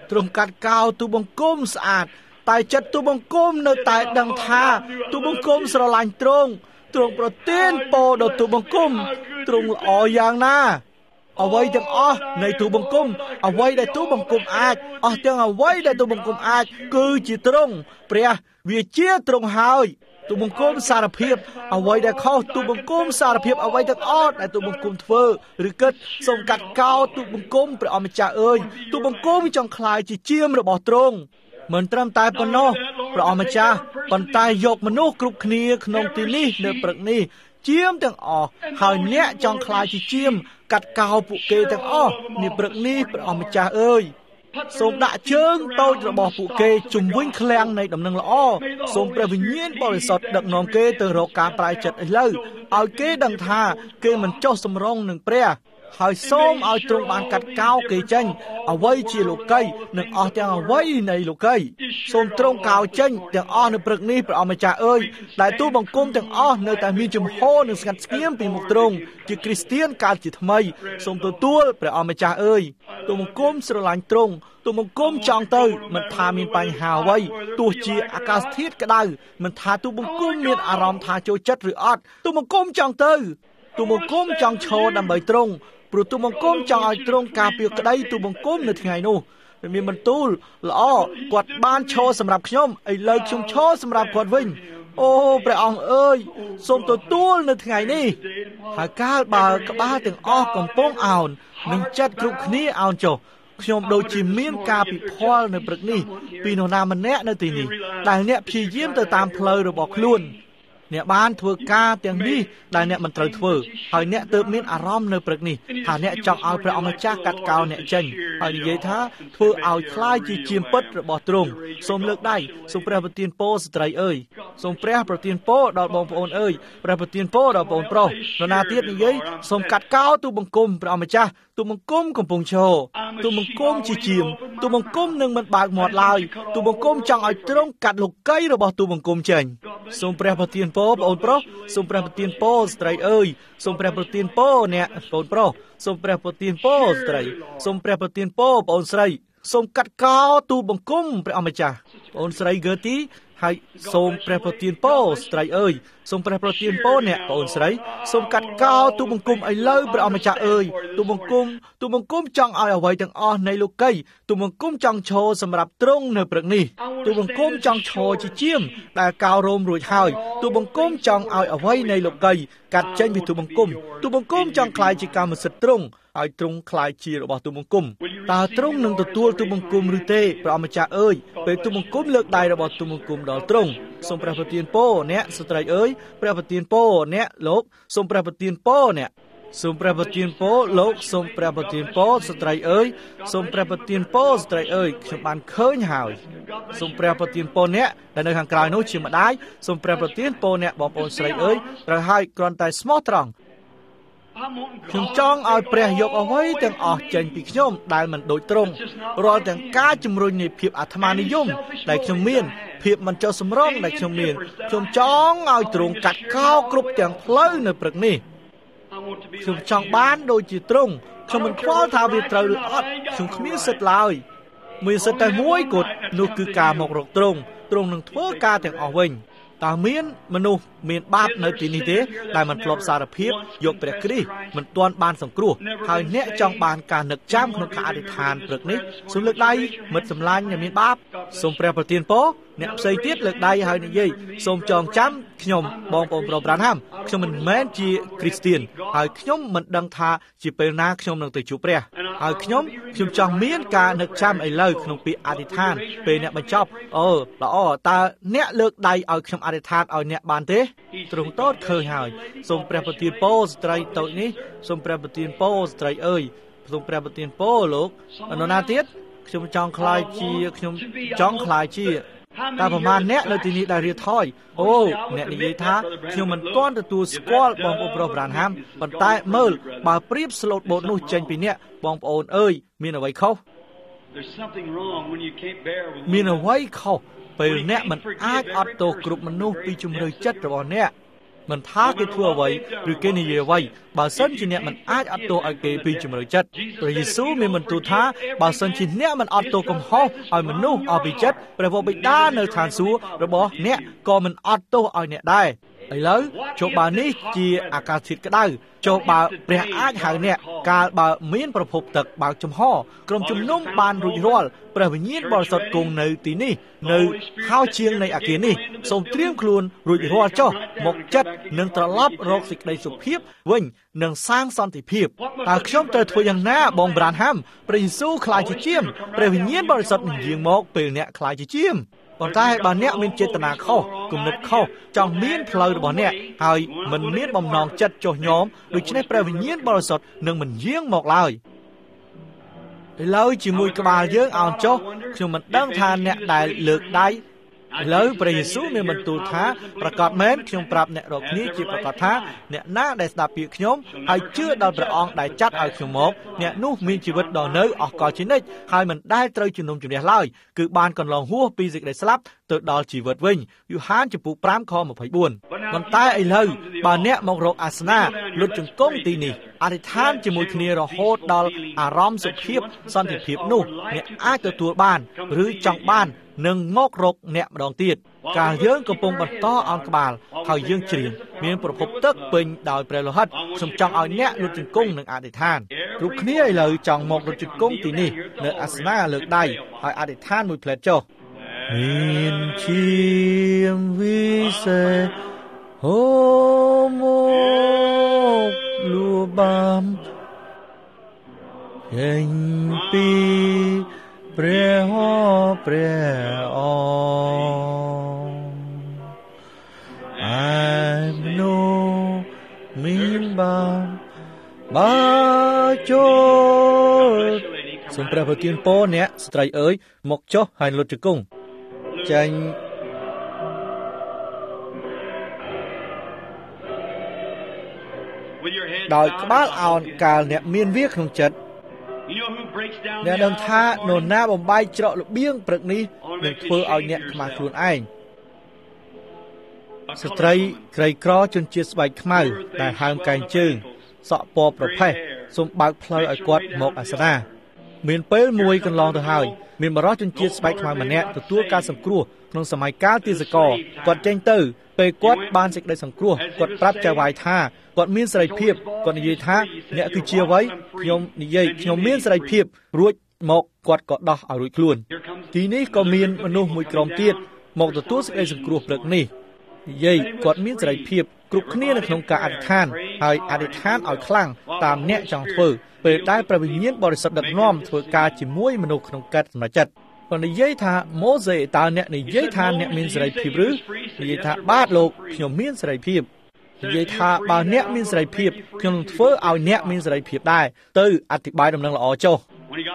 S1: ទ្រង់កាត់កោរទូបង្គំស្អាតតែចិត្តទូបង្គំនៅតែដឹងថាទូបង្គំស្រឡាញ់ទ្រង់ទ្រង់ប្រទានពរដល់ទូបង្គំទ្រង់ល្អយ៉ាងណាអ្វីទាំងអស់នៃទូបង្គំអ្វីដែលទូបង្គំអាចអស់ទាំងអ្វីដែលទូបង្គំអាចគឺជាទ្រង់ព្រះវាជាទ្រង់ហើយទូបង្គំសារភាពអ្វីដែលខុសទូបង្គំសារភាពអ្វីទាំងអស់ដែលទូបង្គំធ្វើឬគិតសូមកាត់កោរទូបង្គំព្រះអម្ចាស់អើយទូបង្គំចង់ខ្លាយជាជាមរបស់ទ្រង់មិនត្រឹមតែប៉ុណ្ណោះព្រះអម្ចាស់ប៉ុន្តែយកមនុស្សគ្រប់គ្នាក្នុងទីនេះនៅព្រឹកនេះជាមទាំងអស់ហើយអ្នកចង់ខ្លាយជាជាមកាត់កោរពួកគេទាំងអស់នាព្រឹកនេះព្រះអម្ចាស់អើយសូមដាក់ជើងតូចរបស់ពួកគេជំវិញឃ្លាំងនៃដំណឹងល្អសូមព្រះវិញ្ញាណបរិសុទ្ធដឹកនាំគេទៅរកការប្រែចិត្តឥឡូវឲ្យគេដឹងថាគេមិនចុះសម្រុងនឹងព្រះហើយសូមឲ្យទ្រង់បានកាត់កោរគេចេញអ្វីជាលោកីនិងអស់ទាំងអ្វីនៃលោកីសូមទ្រង់កោរចេញទាំងអស់នៅព្រឹកនេះព្រះអម្ចាស់អើយដែលទូបង្គំទាំងអស់នៅតែមានជំហរនិងស្ងាត់ស្ងៀមពីមុខទ្រង់ជាគ្រីស្ទានកើតជាថ្មីសូមទទួលព្រះអម្ចាស់អើយទូបង្គំស្រឡាញ់ទ្រង់ទូបង្គំចង់ទៅមិនថាមានបញ្ហាអ្វីទោះជាអាកាសធាតុក្តៅមិនថាទូបង្គំមានអារម្មណ៍ថាចូលចិត្តឬអត់ទូបង្គំចង់ទៅទូបង្គំចង់ឈរដើម្បីទ្រង់ព្រោះទូបង្គំចង់ឲ្យទ្រង់ការពារក្តីទូបង្គំនៅថ្ងៃនោះមានបន្ទូលល្អគាត់បានឈរសម្រាប់ខ្ញុំឥឡូវខ្ញុំឈរសម្រាប់គាត់វិញអូព្រះអង្គអើយសូមទទួលនៅថ្ងៃនេះហើយកាលបើក្បាលទាំងអស់កំពុងអោននិងចិត្តគ្រប់គ្នាអោនចុះខ្ញុំដូចជាមានការពិភាក្សានៅព្រឹកនេះពីនរណាម្នាក់នៅទីនេះដែលអ្នកព្យាយាមទៅតាមផ្លូវរបស់ខ្លួនអ្នកបានធ្វើការទាំងនេះដែលអ្នកមិនត្រូវធ្វើហើយអ្នកទើបមានអារម្មណ៍នៅព្រឹកនេះថាអ្នកចង់ឲ្យព្រះអម្ចាស់កាត់កោរអ្នកចេញហើយនិយាយថាធ្វើឲ្យខ្លាយជាជាពិតរបស់ទ្រង់សូមលើកដៃសូមព្រះប្រទានពរស្ត្រីអើយសូមព្រះប្រទានពរដល់បងប្អូនអើយព្រះប្រទានពរដល់បងប្រុសនរណាទៀតនិយាយសូមកាត់កោរទូបង្គំព្រះអម្ចាស់ទូបង្គំកំពុងឈរទូបង្គំជាជាមទូបង្គំនឹងមិនបើកមាត់ឡើយទូបង្គំចង់ឲ្យទ្រង់កាត់លោកីរបស់ទូបង្គំចេញសូមព្រះប្រទានពរបងប្រុសសូមព្រះប្រទានពរស្ត្រីអើយសូមព្រះប្រទានពរអ្នកបងប្រុសសូមព្រះប្រទានពរស្ត្រីសូមព្រះប្រទានពរបងស្រីសូមកាត់កោរទូបង្គំព្រះអម្ចាស់បងស្រីហ្គើទីហើយសូមព្រះប្រទានពរស្ត្រីអើយសូមព្រះប្រទានពរអ្នកបងស្រីសូមកាត់កោរទូបង្គំឥឡូវព្រះអម្ចាស់អើយទូបង្គំទូបង្គំចង់ឲ្យអ្វីទាំងអស់នៃលោកីទូបង្គំចង់ឈរសម្រាប់ទ្រង់នៅព្រឹកនេះទូបង្គំចង់ឈរជាជាមដែលកោររោមរួចហើយទូបង្គំចង់ឲ្យអ្វីនៃលោកីកាត់ចេញពីទូបង្គំទូបង្គំចង់ក្លាយជាកម្មសិទ្ធិទ្រង់ឲ្យទ្រង់ក្លាយជារបស់ទូបង្គំតើទ្រង់នឹងទទួលទូបង្គំឬទេព្រះអម្ចាស់អើយពេលទូបង្គំលើកដៃរបស់ទូបង្គំដល់ទ្រង់សូមព្រះប្រទានពរអ្នកស្ត្រីអើយព្រះប្រទានពរអ្នកលោកសូមព្រះប្រទានពរអ្នកសូមព្រះប្រទានពរលោកសូមព្រះប្រទានពរស្ត្រីអើយសូមព្រះប្រទានពរស្ត្រីអើយខ្ញុំបានឃើញហើយសូមព្រះប្រទានពរអ្នកដែលនៅខាងក្រៅនោះជាម្ដាយសូមព្រះប្រទានពរអ្នកបងប្អូនស្រីអើយត្រូវហើយគ្រាន់តែស្មោះត្រង់ខ្ញុំចង់ឲ្យព្រះយកអ្វីទាំងអស់ចេញពីខ្ញុំដែលមិនដូចទ្រង់រាល់ទាំងការជំរុញនៃភាពអាត្មានិយមដែលខ្ញុំមានភាពមិនចុះសម្រុងដែលខ្ញុំមានខ្ញុំចង់ឲ្យទ្រង់កាត់កោរគ្រប់ទាំងផ្លូវនៅព្រឹកនេះខ្ញុំចង់បានដូចជាទ្រង់ខ្ញុំមិនខ្វល់ថាវាត្រូវឬអត់ខ្ញុំគ្មានសិទ្ធិឡើយមានសិទ្ធិតែមួយគត់នោះគឺការមករកទ្រង់ទ្រង់នឹងធ្វើការទាំងអស់វិញតើមានមនុស្សមានបាបនៅទីនេះទេដែលមិនធ្លាប់សារភាពយកព្រះគ្រីស្ទមិនទាន់បានសង្គ្រោះហើយអ្នកចង់បានការនឹកចាំក្នុងការអធិដ្ឋានព្រឹកនេះសូមលើកដៃមិត្តសម្លាញ់ដែលមានបាបសូមព្រះប្រទានពរអ្នកផ្សេងទៀតលើកដៃហើយនិយាយសូមចងចាំខ្ញុំបងប្អូនប្រុសប្រានហាំខ្ញុំមិនមែនជាគ្រីស្ទានហើយខ្ញុំមិនដឹងថាជាពេលណាខ្ញុំនឹងទៅជួបព្រះហើយខ្ញុំខ្ញុំចង់មានការនឹកចាំឥឡូវក្នុងពេលអធិដ្ឋានពេលអ្នកបញ្ចប់អូល្អតើអ្នកលើកដៃឲ្យខ្ញុំអធិដ្ឋានឲ្យអ្នកបានទេទ្រង់តូចឃើញហើយសូមព្រះប្រទានពរស្ត្រីតូចនេះសូមព្រះប្រទានពរស្ត្រីអើយសូមព្រះប្រទានពរលោកអនុណាទៀតខ្ញុំចង់ខ្លាយជាខ្ញុំចង់ខ្លាយជាតើប្រមាណអ្នកនៅទីនេះដែលរៀបថយអូអ្នកនិយាយថាខ្ញុំមិនទាន់ទទួលស្គាល់បងប្អូនប្រុសប្រានហាំប៉ុន្តែមើលបើប្រៀបស្លូតបូតនោះចេញពីអ្នកបងប្អូនអើយមានអ្វីខុសមានអ្វីខុសពេលអ្នកមិនអាចអត់ទោសគ្រប់មនុស្សពីជំរឿចិត្តរបស់អ្នកមិនថាគេធ្វើអ្វីឬគេនិយាយអ្វីបើសិនជាអ្នកមិនអាចអត់ទោសឲ្យគេពីជំរឿចិត្តព្រះយេស៊ូវមានបន្ទូលថាបើសិនជាអ្នកមិនអត់ទោសកំហុសឲ្យមនុស្សអស់ពីចិត្តព្រះវរបិតានៅឋានសួគ៌របស់អ្នកក៏មិនអត់ទោសឲ្យអ្នកដែរឥឡូវចុះបើនេះជាអាកាសធាតុក្តៅចុះបើព្រះអាចហៅអ្នកកាលបើមានប្រភពទឹកបើកចំហក្រុមជំនុំបានរួចរាល់ព្រះវិញ្ញាណបរិសុទ្ធគង់នៅទីនេះនៅហោជាងនៃអាគារនេះសូមត្រៀមខ្លួនរួចរាល់ចុះមកចិត្តនឹងត្រឡប់រកសេចក្តីសុភាពវិញនឹងសាងសន្តិភាពតើខ្ញុំត្រូវធ្វើយ៉ាងណាបងប្រានហាំព្រះយេស៊ូវខ្លាចជាជាមព្រះវិញ្ញាណបរិសុទ្ធនឹងយាងមកពេលអ្នកខ្លាចជាជាមប៉ុន្តែបើអ្នកមានចេតនាខុសគំនិតខុសចង់មានផ្លូវរបស់អ្នកហើយមិនមានបំណងចិត្តចុះញោមដូច្នេះព្រះវិញ្ញាណបរិសុទ្ធនឹងមិនយាងមកឡើយឥឡូវជាមួយក្បាលយើងអោនចុះខ្ញុំមិនដឹងថាអ្នកដែលលើកដៃឥឡូវព្រះយេស៊ូវមានបន្ទូលថាប្រកាសមែនខ្ញុំប្រាប់អ្នករាល់គ្នាជាប្រកាសថាអ្នកណាដែលស្ដាប់ពាក្យខ្ញុំហើយជឿដល់ព្រះអង្គដែលចាត់ឲ្យខ្ញុំមកអ្នកនោះមានជីវិតដល់នៅអស់កលជានិច្ចហើយមិនដែលត្រូវជំនុំជម្រះឡើយគឺបានកន្លងហួសពីសេចក្តីស្លាប់ទៅដល់ជីវិតវិញយូហានចំពុកប្រាំខម្ភៃបួនប៉ុន្តែឥឡូវបើអ្នកមករកអាសនៈលុតជង្គង់ទីនេះអធិដ្ឋានជាមួយគ្នារហូតដល់អារម្មណ៍សុភាពសន្តិភាពនោះអ្នកអាចទទួលបានឬចង់បាននឹងមករកអ្នកម្ដងទៀតកាលយើងកំពុងបន្តអោនក្បាលហើយយើងច្រៀងមានប្រភពទឹកពេញដោយព្រះលោហិតខ្ញុំចង់ឲ្យអ្នកលុតជង្គង់នឹងអធិដ្ឋានគ្រប់គ្នាឥឡូវចង់មករត់ជង្គង់ទីនេះនៅអាសនៈលើកដៃហើយអធិដ្ឋានមួយផ្លែតចុះមានឈាមវិសេសហូមកលួបាំចេញពីព្រះព្រះអង្គអាយមនុមានបានបាចូលសូមព្រះប្រទានពរអ្នកស្ត្រីអើយមកចុះហើយលុតជង្គង់ចាញ់ដោយក្បាលអោនកាលអ្នកមានវាក្នុងចិត្តអ្នកដឹងថានរណាបំបាយច្រករបៀងព្រឹកនេះនឹងធ្វើឲ្យអ្នកខ្មាស់ខ្លួនឯងស្ត្រីក្រីក្រជនជាតិស្បែកខ្មៅដែលហើមកែងជើងសក់ពណ៌ប្រផេះសូមបើកផ្លូវឲ្យគាត់មកអាសនៈមានពេលមួយកន្លងទៅហើយមានបរិសុជនជាតិស្បែកខ្មៅម្នាក់ទទួលការសង្គ្រោះក្នុងសម័យកាលទាសករគាត់ចេញទៅពេលគាត់បានសេចក្តីសង្គ្រោះគាត់ប្រាប់ចៅហ្វាយថាគាត់មានសេរីភាពគាត់និយាយថាអ្នកគឺជាអ្វីខ្ញុំនិយាយខ្ញុំមានសេរីភាពរួចមកគាត់ក៏ដោះឲ្យរួចខ្លួនទីនេះក៏មានមនុស្សមួយក្រុមទៀតមកទទួលសេចក្តីសង្គ្រោះព្រឹកនេះនិយាយគាត់មានសេរីភាពគ្រប់គ្នានៅក្នុងការអធិដ្ឋានហើយអធិដ្ឋានឲ្យខ្លាំងតាមអ្នកចង់ធ្វើពេលដែលព្រះវិញ្ញាណបរិសុទ្ធដឹកនាំធ្វើការជាមួយមនុស្សក្នុងកិច្ចសម្រេចចិត្តគាត់និយាយថាម៉ូសេតើអ្នកនិយាយថាអ្នកមានសេរីភាពឬនិយាយថាបាទលោកខ្ញុំមានសេរីភាពនិយាយថាបើអ្នកមានសេរីភាពខ្ញុំនឹងធ្វើឲ្យអ្នកមានសេរីភាពដែរទៅអธิบายដំណឹងល្អចុះ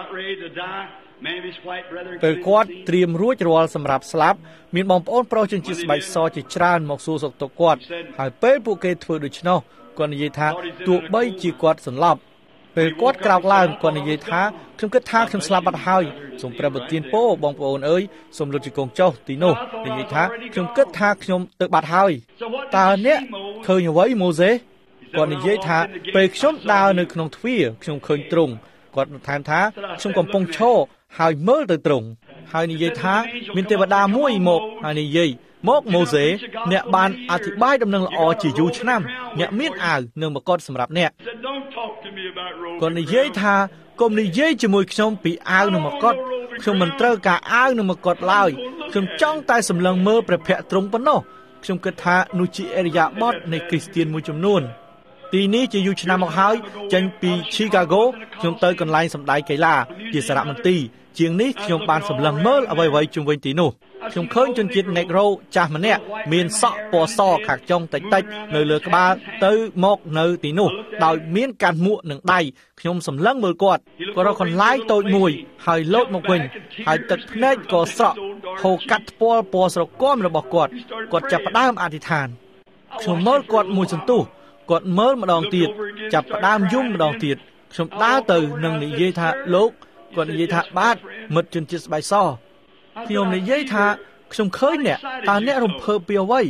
S1: ពេលគាត់ត្រៀមរួចរាល់សម្រាប់ស្លាប់មានបងប្អូនប្រុសជនជាតិស្បែកសជាច្រើនមកសួរសុខទុក្ខគាត់ហើយពេលពួកគេធ្វើដូច្នោះគាត់និយាយថាទោះបីជាគាត់សន្លប់ពេលគាត់ក្រោកឡើងគាត់និយាយថាខ្ញុំគិតថាខ្ញុំស្លាប់បាត់ហើយសូមព្រះប្រទានពរបងប្អូនអើយសូមលុតជង្គង់ចុះទីនោះនិយាយថាខ្ញុំគិតថាខ្ញុំទៅបាត់ហើយតើអ្នកឃើញអ្វីម៉ូសេគាត់និយាយថាពេលខ្ញុំដើរនៅក្នុងទ្វារខ្ញុំឃើញទ្រង់គាត់ថែមថាខ្ញុំកំពុងឈរហើយមើលទៅទ្រង់ហើយនិយាយថាមានទេវតាមួយមកហើយនិយាយមកម៉ូសេអ្នកបានអធិប្បាយដំណឹងល្អជាយូរឆ្នាំអ្នកមានអាវនិងមកុដសម្រាប់អ្នកគាត់និយាយថាកុំនិយាយជាមួយខ្ញុំពីអាវនិងមកុដខ្ញុំមិនត្រូវការអាវនិងមកុដឡើយខ្ញុំចង់តែសម្លឹងមើលព្រះភ័ក្ត្រទ្រង់ប៉ុណ្ណោះខ្ញុំគិតថានោះជាអរិយាបថនៃគ្រីស្ទានមួយចំនួនទីនេះជាយូរឆ្នាំមកហើយចេញពី Chicago ខ្ញុំទៅកន្លែងសម្ដែងកីឡាជាសារមន្ទីរជាងនេះខ្ញុំបានសម្លឹងមើលអ្វីៗជុំវិញទីនោះខ្ញុំឃើញជនជាតិ Negro ចាស់ម្នាក់មានសក់ពណ៌សខាងចុងតិចតិចនៅលើក្បាលទៅមកនៅទីនោះដោយមានកាន់មួកនិងដៃខ្ញុំសម្លឹងមើលគាត់គាត់រកកន្លែងតូចមួយហើយលោតមកវិញហើយទឹកភ្នែកក៏ស្រក់ហូរកាត់ថ្ពាល់ពណ៌ស្រគាំរបស់គាត់គាត់ចាប់ផ្ដើមអធិដ្ឋានខ្ញុំមើលគាត់មួយសន្ទុះគាត់មើលម្ដងទៀតចាប់ផ្ដើមយំម្ដងទៀតខ្ញុំដើរទៅនឹងនិយាយថាលោកគាត់និយាយថាបាទមិត្តជនជាតិស្បែកសខ្ញុំនិយាយថាខ្ញុំឃើញអ្នកតើអ្នករំភើបពីអ្វី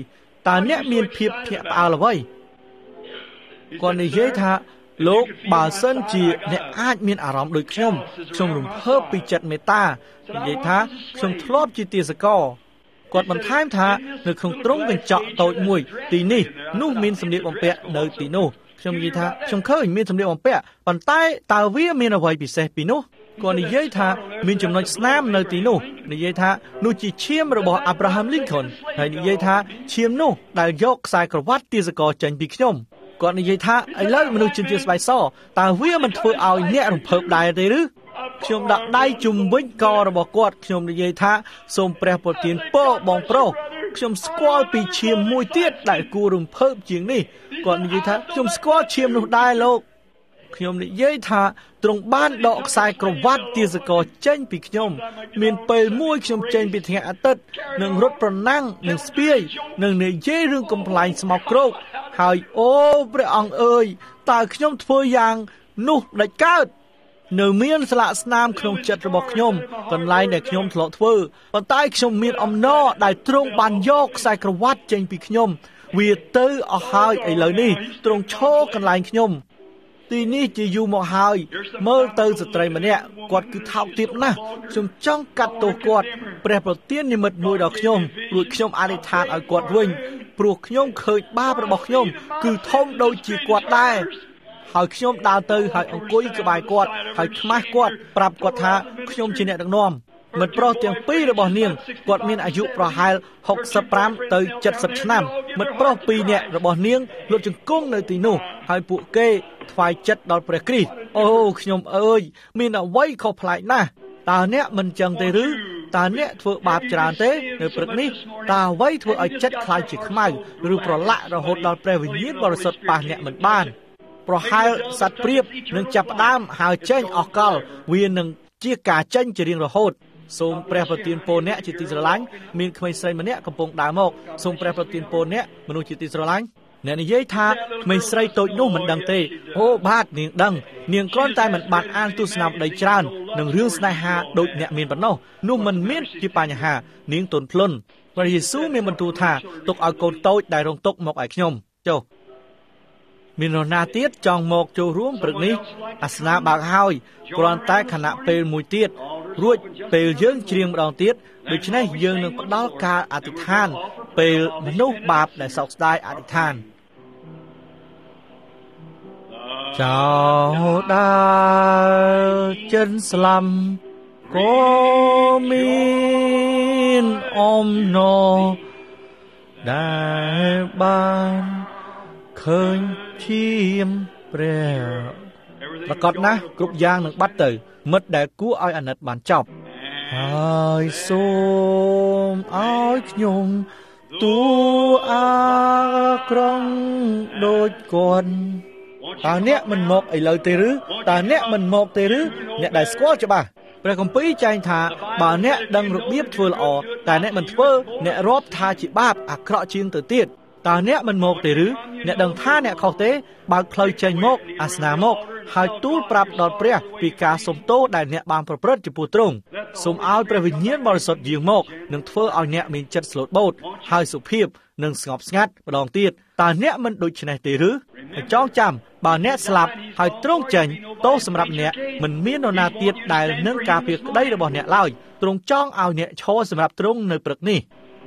S1: តើអ្នកមានភាពភ្ញាក់ផ្អើលអ្វីគាត់និយាយថាលោកបើសិនជាអ្នកអាចមានអារម្មណ៍ដូចខ្ញុំខ្ញុំរំភើបពីចិត្តមេត្តានិយាយថាខ្ញុំធ្លាប់ជាទាសករគាត់បន្ថែមថានៅក្នុងទ្រុងកញ្ចក់តូចមួយទីនេះនោះមានសម្លៀកបំពាក់នៅទីនោះខ្ញុំនិយាយថាខ្ញុំឃើញមានសម្លៀកបំពាក់ប៉ុន្តែតើវាមានអ្វីពិសេសពីនោះគាត់និយាយថាមានចំណុចស្នាមនៅទីនោះនិយាយថានោះជាឈាមរបស់ Abraham Lincoln ហើយនិយាយថាឈាមនោះដែលយកខ្សែក្រវ៉ាត់ទាសករចេញពីខ្ញុំគាត់និយាយថាឥឡូវមនុស្សជនជាតិស្បែកសតើវាមិនធ្វើឲ្យអ្នករំភើបដែរទេឬខ្ញុំដាក់ដៃជុំវិញករបស់គាត់ខ្ញុំនិយាយថាសូមព្រះប្រទានពរបងប្រុសខ្ញុំស្គាល់ពីឈាមមួយទៀតដែលគួររំភើបជាងនេះគាត់និយាយថាខ្ញុំស្គាល់ឈាមនោះដែរលោកខ្ញុំនិយាយថាទ្រង់បានដកខ្សែក្រវ៉ាត់ទាសករចេញពីខ្ញុំមានពេលមួយខ្ញុំចេញពីថ្ងៃអាទិត្យនឹងរត់ប្រណាំងនឹងស្ពាយនឹងនិយាយរឿងកំប្លែងស្មោកគ្រោកហើយអូព្រះអង្គអើយតើខ្ញុំធ្វើយ៉ាងនោះដាច់កើតនៅមានស្លាកស្នាមក្នុងចិត្តរបស់ខ្ញុំកន្លែងដែលខ្ញុំធ្លាប់ធ្វើប៉ុន្តែខ្ញុំមានអំណរដែលទ្រង់បានយកខ្សែក្រវ៉ាត់ចេញពីខ្ញុំវាទៅអស់ហើយឥឡូវនេះទ្រង់ឈរកន្លែងខ្ញុំទីនេះជាយូរមកហើយមើលទៅស្ត្រីម្នាក់គាត់គឺថោកទាបណាស់ខ្ញុំចង់កាត់ទោសគាត់ព្រះប្រទាននិមិត្តមួយដល់ខ្ញុំរួចខ្ញុំអធិដ្ឋានឲ្យគាត់វិញព្រោះខ្ញុំឃើញបាបរបស់ខ្ញុំគឺធំដូចជាគាត់ដែរហើយខ្ញុំដើរទៅហើយអង្គុយក្បែរគាត់ហើយខ្មាស់គាត់ប្រាប់គាត់ថាខ្ញុំជាអ្នកដឹកនាំមិត្តប្រុសទាំងពីររបស់នាងគាត់មានអាយុប្រហែលហុកសិបប្រាំទៅเจ็ดสิบឆ្នាំមិត្តប្រុសពីរនាក់របស់នាងលុតជង្គង់នៅទីនោះហើយពួកគេថ្វាយចិត្តដល់ព្រះគ្រីស្ទអូខ្ញុំអើយមានអ្វីខុសប្លែកណាស់តើអ្នកមិនចឹងទេឬតើអ្នកធ្វើបាបច្រើនទេនៅព្រឹកនេះតើអ្វីធ្វើឲ្យចិត្តខ្លាចជាខ្មៅឬប្រឡាក់រហូតដល់ព្រះវិញ្ញាណបរិសុទ្ធប៉ះអ្នកមិនបានប្រហែលសត្វព្រាបនឹងចាប់ផ្ដើមហើយចេញអស់កលវានឹងជាការចេញជារៀងរហូតសូមព្រះប្រទានពរអ្នកជាទីស្រឡាញ់មានក្មេងស្រីម្នាក់កំពុងដើរមកសូមព្រះប្រទានពរអ្នកមនុស្សជាទីស្រឡាញ់អ្នកនិយាយថាក្មេងស្រីតូចនោះមិនដឹងទេអូបាទនាងដឹងនាងគ្រាន់តែមិនបានអានទស្សនាវដ្តីច្រើននឹងរឿងស្នេហាដូចអ្នកមានប៉ុណ្ណោះនោះមិនមានជាបញ្ហានាងទន់ភ្លន់ព្រះយេស៊ូវមានបន្ទូលថាទុកឲ្យកូនតូចដែលរងទុក្ខមកឲ្យខ្ញុំចុះមាននរណាទៀតចង់មកចូលរួមព្រឹកនេះអាសនៈបើកហើយគ្រាន់តែខណៈពេលមួយទៀតរួចពេលយើងច្រៀងម្ដងទៀតដូច្នេះយើងនឹងផ្ដល់ការអធិដ្ឋានពេលមនុស្សបាបដែលសោកស្ដាយអធិដ្ឋានចោដើចិនស្លាំក៏មានអំណរដែលបានឃើញឈាមព្រះប្រកបណាស់គ្រប់យ៉ាងនឹងបាត់ទៅមិត្តដែលគួរឲ្យអាណិតបានចប់ហើយសូមឲ្យខ្ញុំទូអាក្រង់ដូចគាត់តើអ្នកមិនមកឥឡូវទេឬតើអ្នកមិនមកទេឬអ្នកដែលស្គាល់ច្បាស់ព្រះគម្ពីរចែងថាបើអ្នកដឹងរបៀបធ្វើល្អតែអ្នកមិនធ្វើអ្នករាប់ថាជាបាបអាក្រក់ជាងទៅទៀតតើអ្នកមិនមកទេឬអ្នកដឹងថាអ្នកខុសទេបើកផ្លូវចេញមកអាសនាមកហើយទូលប្រាប់ដល់ព្រះពីការសុំទោសដែលអ្នកបានប្រព្រឹត្តចំពោះទ្រង់សូមឲ្យព្រះវិញ្ញាណបរិសុទ្ធយាងមកនឹងធ្វើឲ្យអ្នកមានចិត្តស្លូតបូតហើយសុភាពនិងស្ងប់ស្ងាត់ម្ដងទៀតតើអ្នកមិនដូច្នេះទេឬហើយចងចាំបើអ្នកស្លាប់ហើយទ្រង់ចេញទោសសម្រាប់អ្នកមិនមាននរណាទៀតដែលនឹងការពារក្តីរបស់អ្នកឡើយទ្រង់ចង់ឲ្យអ្នកឈរសម្រាប់ទ្រង់នៅព្រឹកនេះ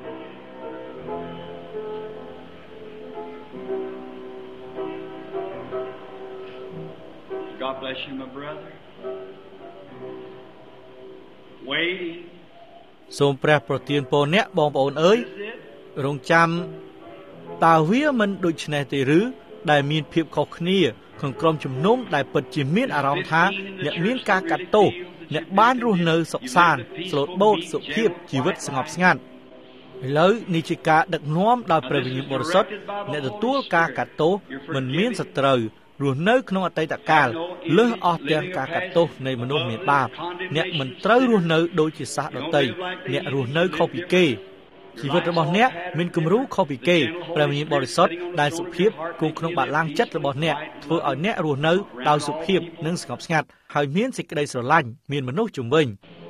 S2: God bless you, my brother. Waiting.
S1: សូមព្រះប្រទានពរអ្នកបងប្អូនអើយរងចាំតើវាមិនដូចនេះទេឬដែលមានភាពខុសគ្នាក្នុងក្រុមជំនុំដែលពិតជាមានអារម្មណ៍ថាអ្នកមានការកាត់ទោសអ្នកបានរស់នៅសុខសាន្តស្លូតបូតសុភាពជីវិតស្ងប់ស្ងាត់ឥឡូវនេះជាការដឹកនាំដោយព្រះវិញ្ញាណបរិសុទ្ធអ្នកទទួលការកាត់ទោសមិនមានសត្រូវរស់នៅក្នុងអតីតកាលលើសអស់ទាំងការកាត់ទោសនៃមនុស្សមានបាបអ្នកមិនត្រូវរស់នៅដូចជាសត្វដទៃអ្នករស់នៅខុសពីគេជីវិតរបស់អ្នកមានគំរូខុសពីគេព្រះវិញ្ញាណបរិសុទ្ធដែលសុភាពគង់ក្នុងបល្ល័ង្កចិត្តរបស់អ្នកធ្វើឲ្យអ្នករស់នៅដោយសុភាពនិងស្ងប់ស្ងាត់ហើយមានសេចក្តីស្រឡាញ់មានមនុស្សជុំវិញ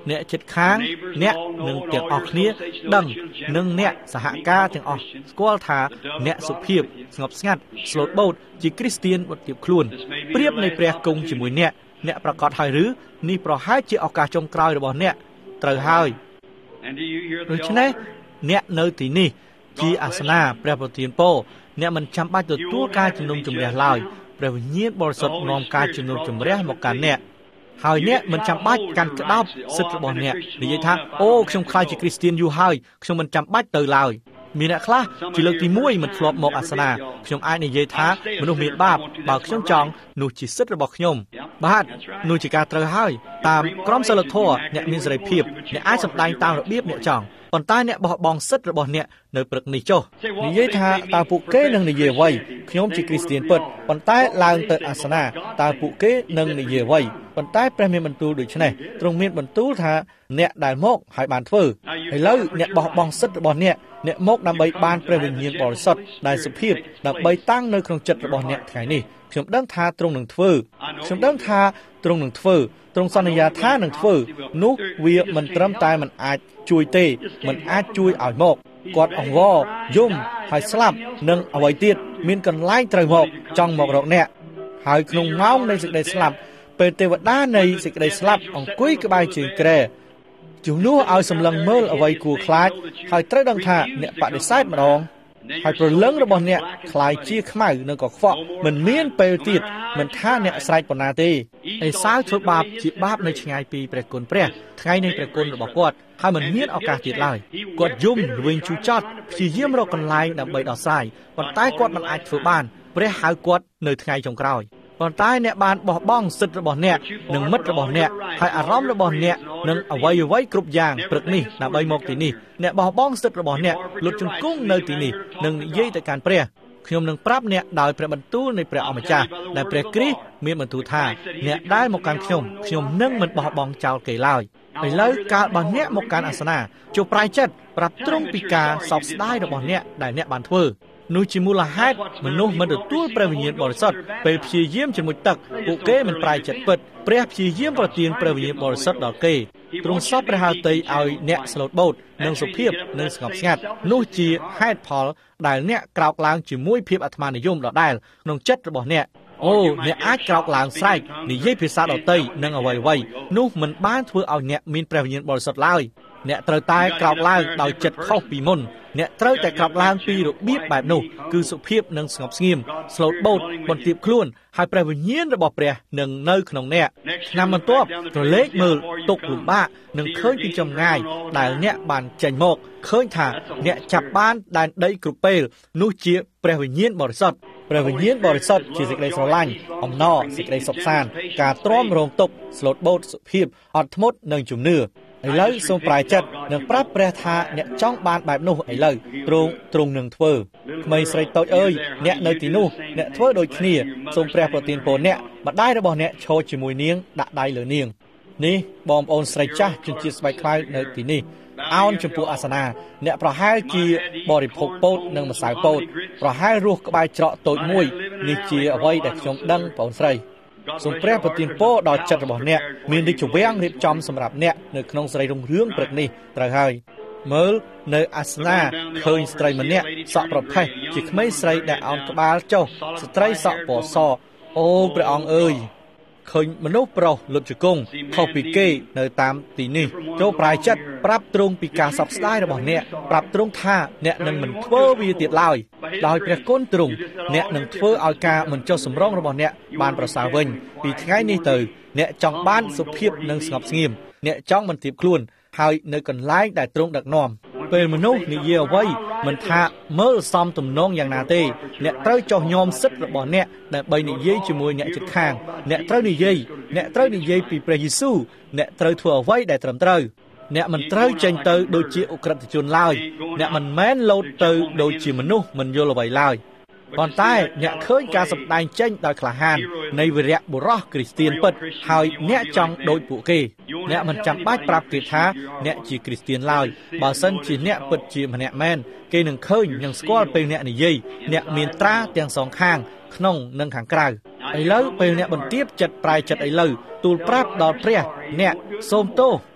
S1: អ្នកជិតខាងអ្នកនឹងទាំងអស់គ្នាដឹងនឹងអ្នកសហការទាំងអស់ស្គាល់ថាអ្នកសុភាពស្ងប់ស្ងាត់ស្លូតបូតជាគ្រីស្ទានបន្ទាបខ្លួនប្រៀបនៃព្រះគង់ជាមួយអ្នកអ្នកប្រកាសហើយឬនេះប្រហែលជាឱកាសចុងក្រោយរបស់អ្នកត្រូវហើយដូច្នេះអ្នកនៅទីនេះជាអាសនាព្រះប្រទានពរអ្នកមិនចាំបាច់ទទួលការជំនុំជម្រះឡើយព្រះវិញ្ញាណបរិសុទ្ធនាំការជំនុំជម្រះមកកាន់អ្នកហើយអ្នកមិនចាំបាច់កាន់ក្តោបសិទ្ធិរបស់អ្នកនិយាយថាអូខ្ញុំខ្លាចជាគ្រីស្ទានយូរហើយខ្ញុំមិនចាំបាច់ទៅឡើយមានអ្នកខ្លះជាលើកទីមួយមិនធ្លាប់មកអាសនាខ្ញុំអាចនិយាយថាមនុស្សមានបាបបើខ្ញុំចង់នោះជាសិទ្ធិរបស់ខ្ញុំបាទនោះជាការត្រូវហើយតាមក្រមសីលធម៌អ្នកមានសេរីភាពអ្នកអាចសម្ដែងតាមរបៀបអ្នកចង់ប៉ុន្តែអ្នកបោះបង់សិទ្ធិរបស់អ្នកនៅព្រឹកនេះចុះនិយាយថាតើពួកគេនឹងនិយាយអ្វីខ្ញុំជាគ្រីស្ទានពិតប៉ុន្តែឡើងទៅអាសនាតើពួកគេនឹងនិយាយអ្វីប៉ុន្តែព្រះមានបន្ទូលដូច្នេះទ្រង់មានបន្ទូលថាអ្នកដែលមកហើយបានធ្វើឥឡូវអ្នកបោះបង់សិទ្ធិរបស់អ្នកអ្នកមកដើម្បីបានព្រះវិញ្ញាណបរិសុទ្ធដែលសុភាពដើម្បីតាំងនៅក្នុងចិត្តរបស់អ្នកថ្ងៃនេះខ្ញុំដឹងថាទ្រង់នឹងធ្វើខ្ញុំដឹងថាទ្រង់នឹងធ្វើទ្រង់សន្យាថានឹងធ្វើនោះវាមិនត្រឹមតែមិនអាចជួយទេមិនអាចជួយឲ្យមកគាត់អង្វរយំហើយស្លាប់នឹងអ្វីទៀតមានកន្លែងត្រូវមកចង់មករកអ្នកហើយក្នុងម៉ោងនៃសេចក្តីស្លាប់ពេលទេវតានៃសេចក្តីស្លាប់អង្គុយក្បែរជើងគ្រែជំនួសឲ្យសម្លឹងមើលអ្វីគួរខ្លាចហើយត្រូវដឹងថាអ្នកបដិសេធម្ដងហើយព្រលឹងរបស់អ្នកคล้ายជាខ្មៅនៅកខ្វក់មិនមានពេលទៀតមិនថាអ្នកស្រែកប៉ុណ្ណាទេអេសាវធ្វើបាបជាបាបនៅឆ្ងាយពីព្រះគុណព្រះថ្ងៃនៃព្រះគុណរបស់គាត់ហើយមិនមានឱកាសទៀតឡើយគាត់យំវិញជូរចត់ព្យាយាមរកកន្លែងដើម្បីដោះស្រាយប៉ុន្តែគាត់មិនអាចធ្វើបានព្រះហៅគាត់នៅថ្ងៃចុងក្រោយប៉ុន្តែអ្នកបានបោះបង់សិទ្ធិរបស់អ្នកនិងមិត្តរបស់អ្នកហើយអារម្មណ៍របស់អ្នកនិងអ្វីអ្វីគ្រប់យ៉ាងព្រឹកនេះដើម្បីមកទីនេះអ្នកបោះបង់សិទ្ធិរបស់អ្នកលុតជង្គង់នៅទីនេះនិងនិយាយទៅកាន់ព្រះខ្ញុំនឹងប្រាប់អ្នកដោយព្រះបន្ទូលនៃព្រះអម្ចាស់ដែលព្រះគ្រីស្ទមានបន្ទូលថាអ្នកដែលមកកាន់ខ្ញុំខ្ញុំនឹងមិនបោះបង់ចោលគេឡើយឥឡូវកាលបើអ្នកមកកាន់អាសនាជួបប្រាយចិត្តប្រាប់ទ្រង់ពីការសោកស្ដាយរបស់អ្នកដែលអ្នកបានធ្វើនោះជាមូលហេតុមនុស្សមិនទទួលព្រះវិញ្ញាណបរិសុទ្ធពេលព្យាយាមជាមួយទឹកពួកគេមិនប្រាយចិត្តពិតព្រះព្យាយាមប្រទានព្រះវិញ្ញាណបរិសុទ្ធដល់គេទ្រង់សពព្រះហឫទ័យឲ្យអ្នកស្លូតបូតនិងសុភាពនិងស្ងប់ស្ងាត់នោះជាហេតុផលដែលអ្នកក្រោកឡើងជាមួយភាពអាត្មានិយមដដែលក្នុងចិត្តរបស់អ្នកអូអ្នកអាចក្រោកឡើងស្រែកនិយាយភាសាដទៃនិងអ្វីៗនោះមិនបានធ្វើឲ្យអ្នកមានព្រះវិញ្ញាណបរិសុទ្ធឡើយអ្នកត្រូវតែក្រោកឡើងដោយចិត្តខុសពីមុនអ្នកត្រូវតែក្រោកឡើងពីរបៀបបែបនោះគឺសុភាពនិងស្ងប់ស្ងៀមស្លូតបូតបន្ទាបខ្លួនហើយព្រះវិញ្ញាណរបស់ព្រះនឹងនៅក្នុងអ្នកឆ្នាំបន្ទាប់រលេខមើលទុកលំបាកនឹងឃើញពីចម្ងាយដែលអ្នកបានចេញមកឃើញថាអ្នកចាប់បានដែនដីគ្រប់ពេលនោះជាព្រះវិញ្ញាណបរិសុទ្ធព្រះវិញ្ញាណបរិសុទ្ធជាសេចក្តីស្រឡាញ់អំណរសេចក្តីសុខសាន្តការទ្រាំរងទុក្ខស្លូតបូតសុភាពអត់ធ្មត់និងជំនឿឥឡូវសូមប្រាយចិត្តនិងប្រាប់ព្រះថាអ្នកចង់បានបែបនោះឥឡូវទ្រង់ទ្រង់នឹងធ្វើក្មេងស្រីតូចអើយអ្នកនៅទីនោះអ្នកធ្វើដូចគ្នាសូមព្រះប្រទានពរអ្នកម្ដាយរបស់អ្នកឈរជាមួយនាងដាក់ដៃលើនាងនេះបងប្អូនស្រីចាស់ជនជាតិស្បែកខ្មៅនៅទីនេះអោនចំពោះអាសនាអ្នកប្រហែលជាបរិភោគពោតនិងម្សៅពោតប្រហែលរស់ក្បែរច្រកតូចមួយនេះជាអ្វីដែលខ្ញុំដឹងបងស្រីសូមព្រះប្រទានពរដល់ចិត្តរបស់អ្នកមានរាជវាំងរៀបចំសម្រាប់អ្នកនៅក្នុងសេរីរុងរឿងព្រឹកនេះត្រូវហើយមើលនៅអាសនាឃើញស្ត្រីម្នាក់សក់ប្រផេះជាក្មេងស្រីដែលអោនក្បាលចុះស្ត្រីសក់ពណ៌សអូព្រះអង្គអើយឃើញមនុស្សប្រុសលុតជង្គង់ខុសពីគេនៅតាមទីនេះចូលប្រាយចិត្តប្រាប់ទ្រង់ពីការសោកស្ដាយរបស់អ្នកប្រាប់ទ្រង់ថាអ្នកនឹងមិនធ្វើវាទៀតឡើយដោយព្រះគុណទ្រង់អ្នកនឹងធ្វើឲ្យការមិនចុះសម្រងរបស់អ្នកបានប្រសើរវិញពីថ្ងៃនេះទៅអ្នកចង់បានសុភាពនិងស្ងប់ស្ងៀមអ្នកចង់បន្ទាបខ្លួនហើយនៅកន្លែងដែលទ្រង់ដឹកនាំពេលមនុស្សនិយាយអ្វីមិនថាមើលសមទំនងយ៉ាងណាទេអ្នកត្រូវចោះញោមសិទ្ធិរបស់អ្នកដើម្បីនិយាយជាមួយអ្នកជិតខាងអ្នកត្រូវនិយាយអ្នកត្រូវនិយាយពីព្រះយេស៊ូវអ្នកត្រូវធ្វើអ្វីដែលត្រឹមត្រូវអ្នកមិនត្រូវចេញទៅដូចជាអក្រិតជនឡើយអ្នកមិនមែនលោតទៅដូចជាមនុស្សមិនយល់អ្វីឡើយប៉ុន្តែអ្នកឃើញការសម្ដែងចេញដោយក្លាហាននៃវីរៈបុរសគ្រីស្ទានពិតហើយអ្នកចង់ដូចពួកគេអ្នកមិនចាំបាច់ប្រាប់គេថាអ្នកជាគ្រីស្ទានឡើយបើសិនជាអ្នកពិតជាម្នាក់មែនគេនឹងឃើញនិងស្គាល់ពេលអ្នកនិយាយអ្នកមានត្រាទាំងសងខាងក្នុងនិងខាងក្រៅឥឡូវពេលអ្នកបន្ទាបចិត្តប្រាយចិត្តឥឡូវទូលប្រាប់ដល់ព្រះអ្នកសូមទោស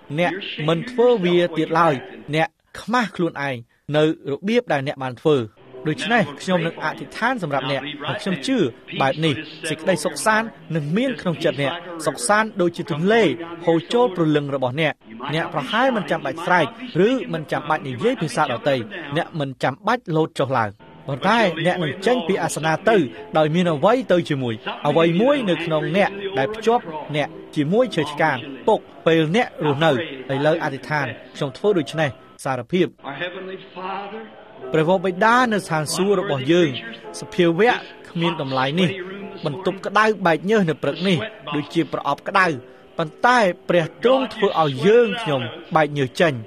S1: អ្នកមិនធ្វើវាទៀតឡើយអ្នកខ្មាស់ខ្លួនឯងនៅរបៀបដែលអ្នកបានធ្វើដូច្នេះខ្ញុំនឹងអធិដ្ឋានសម្រាប់អ្នកហើយខ្ញុំជឿបែបនេះសេចក្តីសុខសាន្តនឹងមានក្នុងចិត្តអ្នកសុខសាន្តដូចជាទន្លេហូរចូលព្រលឹងរបស់អ្នកអ្នកប្រហែលមិនចាំបាច់ស្រែកឬមិនចាំបាច់និយាយភាសាដទៃអ្នកមិនចាំបាច់លោតចុះឡើងប៉ុន្តែអ្នកនឹងចេញពីអាសនៈទៅដោយមានអ្វីទៅជាមួយអ្វីមួយនៅក្នុងអ្នកដែលភ្ជាប់អ្នកជាមួយឈើឆ្កាងពុកពេលអ្នករស់នៅឥឡូវអធិដ្ឋានខ្ញុំធ្វើដូច្នេះសារភាពព្រះវរបិតានៅស្ថានសួគ៌របស់យើងសភាវៈគ្មានតម្លៃនេះបន្ទប់ក្តៅបែកញើសនៅព្រឹកនេះដូចជាប្រអប់ក្តៅប៉ុន្តែព្រះទ្រង់ធ្វើឲ្យយើងខ្ញុំបែកញើសចេញ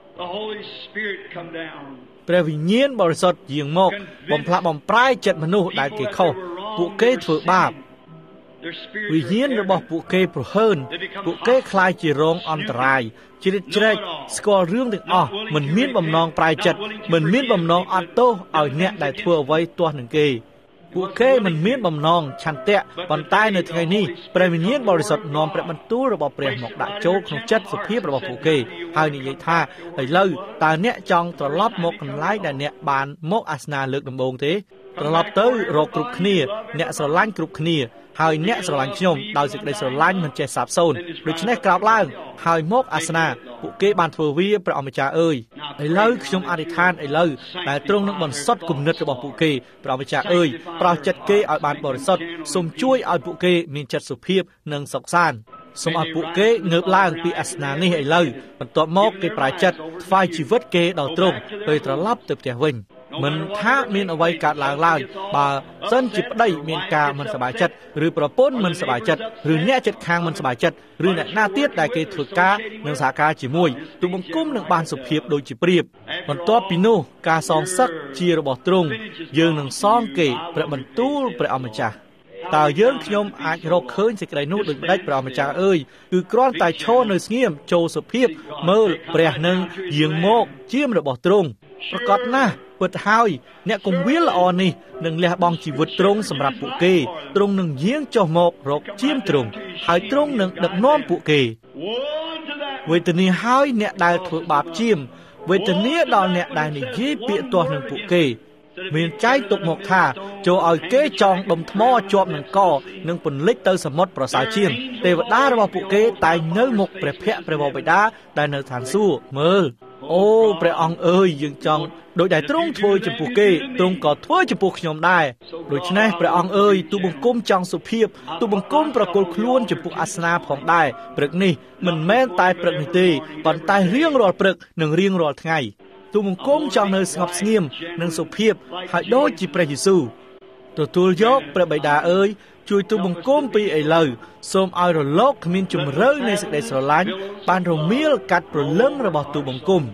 S1: ព្រះវិញ្ញាណបរិសុទ្ធយាងមកបំផ្លាក់បំប្រែចិត្តមនុស្សដែលគេខុសពួកគេធ្វើបាបវិញ្ញាណរបស់ពួកគេប្រហើនពួកគេคล้ายជារងអន្តរាយជ្រៀតជ្រែកស្គាល់រឿងទាំងអស់មិនមានបំណងប្រែចិត្តមិនមានបំណងអត់ទោសឲ្យអ្នកដែលធ្វើអ្វីទាស់នឹងគេពួកគេមិនមានបំណងឆន្ទៈប៉ុន្តែនៅថ្ងៃនេះព្រះវិញ្ញាណបរិសុទ្ធនាំព្រះបន្ទូលរបស់ព្រះមកដាក់ចូលក្នុងចិត្តសភាពរបស់ពួកគេហើយនិយាយថាឥឡូវតើអ្នកចង់ត្រឡប់មកកន្លែងដែលអ្នកបានមកអាសនៈលើកដំបូងទេត្រឡប់ទៅរកគ្រប់គ្នាអ្នកស្រឡាញ់គ្រប់គ្នាហើយអ្នកស្រឡាញ់ខ្ញុំដោយសេចក្តីស្រឡាញ់មិនចេះសាបសូន្យដូច្នេះក្រោកឡើងហើយមកអាសនៈពួកគេបានធ្វើវាព្រះអម្ចាស់អើយឥឡូវខ្ញុំអធិដ្ឋានឥឡូវដែលទ្រង់នឹងបន្សុទ្ធគំនិតរបស់ពួកគេព្រះអម្ចាស់អើយប្រោសចិត្តគេឲ្យបានបរិសុទ្ធសូមជួយឲ្យពួកគេមានចិត្តសុភាពនិងសុខសាន្តសូមឲ្យពួកគេងើបឡើងពីអាសនៈនេះឥឡូវបន្ទាប់មកគេប្រែចិត្តថ្វាយជីវិតគេដល់ទ្រង់ពេលត្រឡប់ទៅផ្ទះវិញមិនថាមានអ្វីកើតឡើងឡើយបើសិនជាប្តីមានការមិនសប្បាយចិត្តឬប្រពន្ធមិនសប្បាយចិត្តឬអ្នកជិតខាងមិនសប្បាយចិត្តឬអ្នកណាទៀតដែលគេធ្វើការនិងសហការជាមួយទូបង្គំនឹងបានសុភាពដូចជាព្រាបបន្ទាប់ពីនោះការសងសឹកជារបស់ទ្រង់យើងនឹងសងគេព្រះបន្ទូលព្រះអម្ចាស់តើយើងខ្ញុំអាចរកឃើញសេចក្តីនោះដូចម្ដេចព្រះម្ចាស់អើយគឺគ្រាន់តែឈរនៅស្ងៀមចូលសុភាពមើលព្រះនឹងយាងមកជាមរបស់ទ្រង់ប្រកបណាស់ពិតហើយអ្នកគង្វាលល្អនេះនឹងលះបង់ជីវិតទ្រង់សម្រាប់ពួកគេទ្រង់នឹងយាងចុះមករកជាមទ្រង់ហើយទ្រង់នឹងដឹកនាំពួកគេវេទនាហើយអ្នកដែលធ្វើបាបជាមវេទនាដល់អ្នកដែលនិយាយពាក្យទាស់នឹងពួកគេមានចែកទុកមកថាចូលឲ្យគេចងដុំថ្មជាប់នឹងកនិងពន្លិចទៅសមុទ្រប្រសើរជាងទេវតារបស់ពួកគេតែងនៅមុខព្រះភ័ក្ត្រព្រះវរបិតាដែលនៅឋានសួគ៌មើលអូព្រះអង្គអើយយើងចង់ដោយដែលទ្រង់ធ្វើចំពោះគេទ្រង់ក៏ធ្វើចំពោះខ្ញុំដែរដូច្នេះព្រះអង្គអើយទូបង្គំចង់សុភាពទូបង្គំប្រគល់ខ្លួនចំពោះអាសនៈផងដែរព្រឹកនេះមិនមែនតែព្រឹកនេះទេប៉ុន្តែរៀងរាល់ព្រឹកនិងរៀងរាល់ថ្ងៃទូបង្គំចង់នៅស្ងប់ស្ងៀមនិងសុភាពហើយដូចជាព្រះយេស៊ូវទទួលយកព្រះបិតាអើយជួយទូបង្គំពីឥឡូវសូមឲ្យរលកគ្មានជំរឿនៃសេចក្តីស្រឡាញ់បានរមៀលកាត់ព្រលឹងរបស់ទូបង្គំ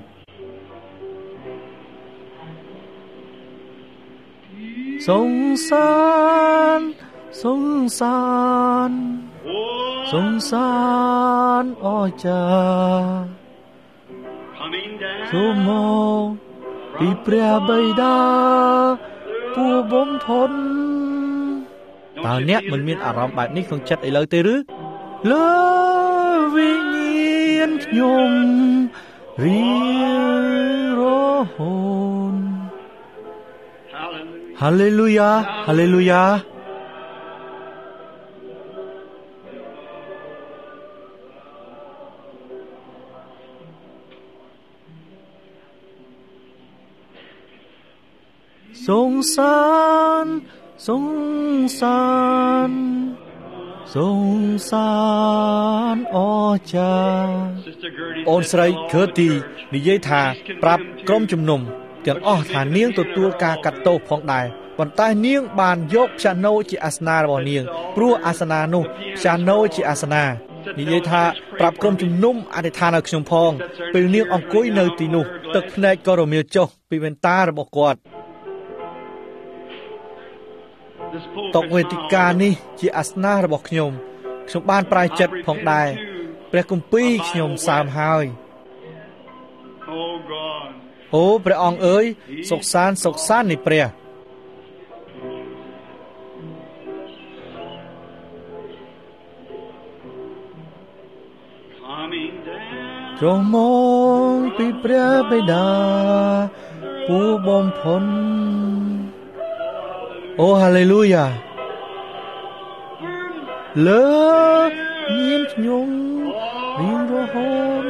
S1: សង្សារសង្សារសង្សារអស្ចារ្យសូមមកពីព្រះបិតាពួរបំផុតតើអ្នកមិនមានអារម្មណ៍បែបនេះក្នុងចិត្តឥឡូវទេឬលើវិញ្ញាណខ្ញុំរៀងរហូតហាឡេលូយ៉ាហាឡេលូយ៉ាសង្សារសង្សារសង្សារអស្ចារ្យអូនស្រីឃើទីនិយាយថាប្រាប់ក្រុមជំនុំទាំងអស់ថានាងទទួលការកាត់ទោសផងដែរប៉ុន្តែនាងបានយកព្យ៉ាណូជាអាសនៈរបស់នាងព្រោះអាសនៈនោះព្យ៉ាណូជាអាសនៈនិយាយថាប្រាប់ក្រុមជំនុំអធិដ្ឋានឲ្យខ្ញុំផងពេលនាងអង្គុយនៅទីនោះទឹកភ្នែកក៏រមៀលចុះពីវ៉ែនតារបស់គាត់តុវេទិកានេះជាអាសនៈរបស់ខ្ញុំខ្ញុំបានប្រែចិត្តផងដែរព្រះគម្ពីរខ្ញុំសើមហើយអូព្រះអង្គអើយសុខសាន្តសុខសាន្តនៃព្រះទ្រង់មកពីព្រះបិតាពូបំផុនអូហាឡេលូយ៉ាលើមានខ្ញុំរៀងរហូត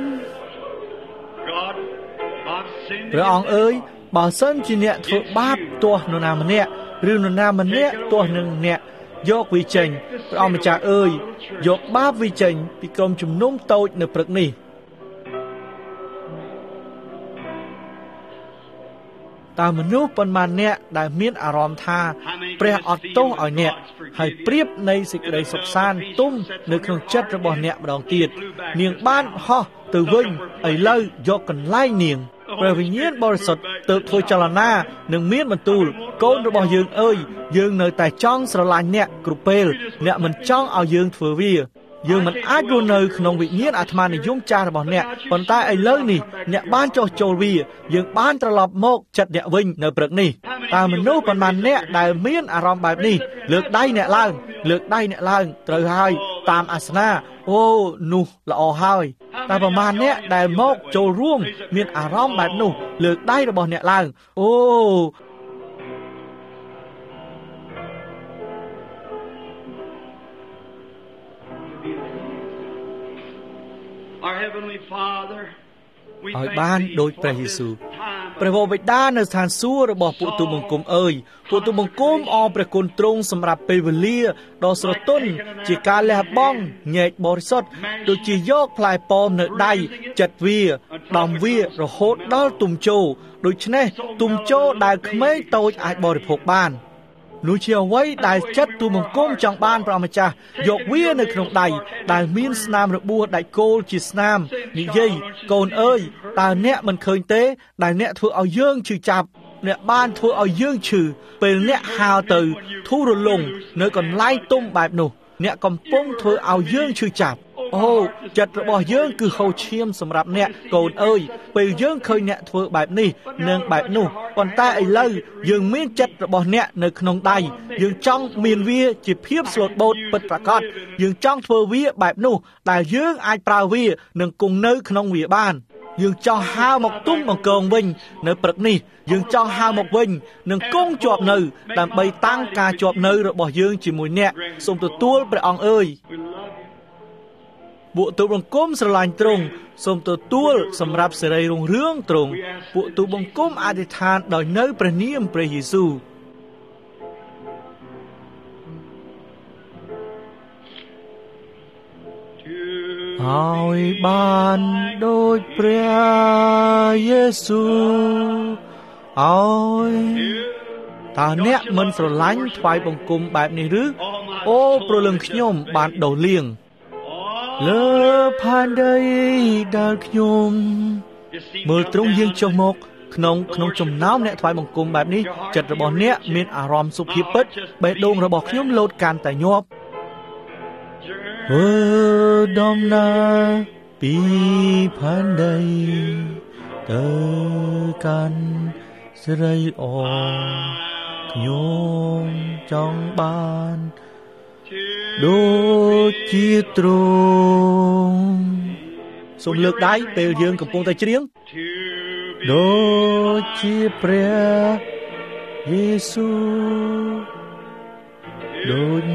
S1: ព្រះអង្គអើយបើសិនជាអ្នកធ្វើបាបទាស់នរណាម្នាក់ឬនរណាម្នាក់ទាស់នឹងអ្នកយកវាចេញព្រះអង្គម្ចាស់អើយយកបាបវាចេញពីក្រុមជំនុំតូចនៅព្រឹកនេះតើមនុស្សប៉ុន្មានអ្នកដែលមានអារម្មណ៍ថាព្រះអត់ទោសឲ្យអ្នកហើយប្រៀបនៃសេចក្តីសុខសាន្តទុំនៅក្នុងចិត្តរបស់អ្នកម្ដងទៀតនាងបានហោះទៅវិញឥឡូវយកកន្លែងនាងព្រះវិញ្ញាណបរិសុទ្ធទើបធ្វើចលនានិងមានបន្ទូលកូនរបស់យើងអើយយើងនៅតែចង់ស្រឡាញ់អ្នកគ្រប់ពេលអ្នកមិនចង់ឲ្យយើងធ្វើវាយើងមិនអាចរស់នៅក្នុងវិញ្ញាណអាត្មានិយមចាស់របស់អ្នកប៉ុន្តែឥឡូវនេះអ្នកបានចោះចូលវាយើងបានត្រឡប់មកចិត្តអ្នកវិញនៅព្រឹកនេះតើមនុស្សប៉ុន្មានអ្នកដែលមានអារម្មណ៍បែបនេះលើកដៃអ្នកឡើងលើកដៃអ្នកឡើងត្រូវហើយតាមអាសនាអូនោះល្អហើយតែប្រមាណអ្នកដែលមកចូលរួមមានអារម្មណ៍បែបនោះលើកដៃរបស់អ្នកឡើងអូ
S2: Our Heavenly Father
S1: ឲ្យបានដោយព្រះយេស៊ូវព្រះវរបិតានៅស្ថានសួគ៌របស់ពួកទូបង្គំអើយពួកទូបង្គំអរព្រះគុណទ្រង់សម្រាប់ពេលវេលាដ៏ស្រទន់ជាការលះបង់ញែកបរិសុទ្ធដូចជាយកផ្លែប៉ោមនៅដៃចិត្តវាដំវារហូតដល់ទុំជោដូច្នេះទុំជោដែលក្មេងតូចអាចបរិភោគបាននោះជាអ្វីដែលចិត្តទូបង្គំចង់បានព្រះម្ចាស់យកវានៅក្នុងដៃដែលមានស្នាមរបួសដាច់គោលជាស្នាមនិយាយកូនអើយតើអ្នកមិនឃើញទេដែលអ្នកធ្វើឲ្យយើងឈឺចាប់អ្នកបានធ្វើឲ្យយើងឈឺពេលអ្នកហើរទៅធូររលុងនៅកន្លែងទុំបែបនោះអ្នកកំពុងធ្វើឲ្យយើងឈឺចាប់អូចិត្តរបស់យើងគឺហូរឈាមសម្រាប់អ្នកកូនអើយពេលយើងឃើញអ្នកធ្វើបែបនេះនិងបែបនោះប៉ុន្តែឥឡូវយើងមានចិត្តរបស់អ្នកនៅក្នុងដៃយើងចង់មានវាជាភាពស្លូតបូតពិតប្រាកដយើងចង់ធ្វើវាបែបនោះដែលយើងអាចប្រើវានិងគង់នៅក្នុងវាបានយើងចង់ហៅមកទុំបង្កងវិញនៅព្រឹកនេះយើងចង់ហៅមកវិញនិងគង់ជាប់នៅដើម្បីតាំងការជាប់នៅរបស់យើងជាមួយអ្នកសូមទទួលព្រះអង្គអើយពួកទូបង្គំស្រឡាញ់ទ្រង់សូមទទួលសម្រាប់សេរីរុងរឿងទ្រង់ពួកទូបង្គំអធិដ្ឋានដោយនៅព្រះនាមព្រះយេស៊ូវឲ្យបានដូចព្រះយេស៊ូវឲ្យតើអ្នកមិនស្រឡាញ់ថ្វាយបង្គំបែបនេះឬអូព្រលឹងខ្ញុំបានដោះលៀងលើផែនដីដែលខ្ញុំមើលទ្រង់យាងចុះមកក្នុងក្នុងចំណោមអ្នកថ្វាយបង្គំបែបនេះចិត្តរបស់អ្នកមានអារម្មណ៍សុភាពពិតបេះដូងរបស់ខ្ញុំលោតកាន់តែញាប់ធ្វើដំណើរពីផែនដីទៅកាន់សេរីល្អខ្ញុំចង់បានដូចជាទ្រង់សូមលើកដៃពេលយើងកំពុងតែច្រៀងដូចជាព្រះយេស៊ូវដូច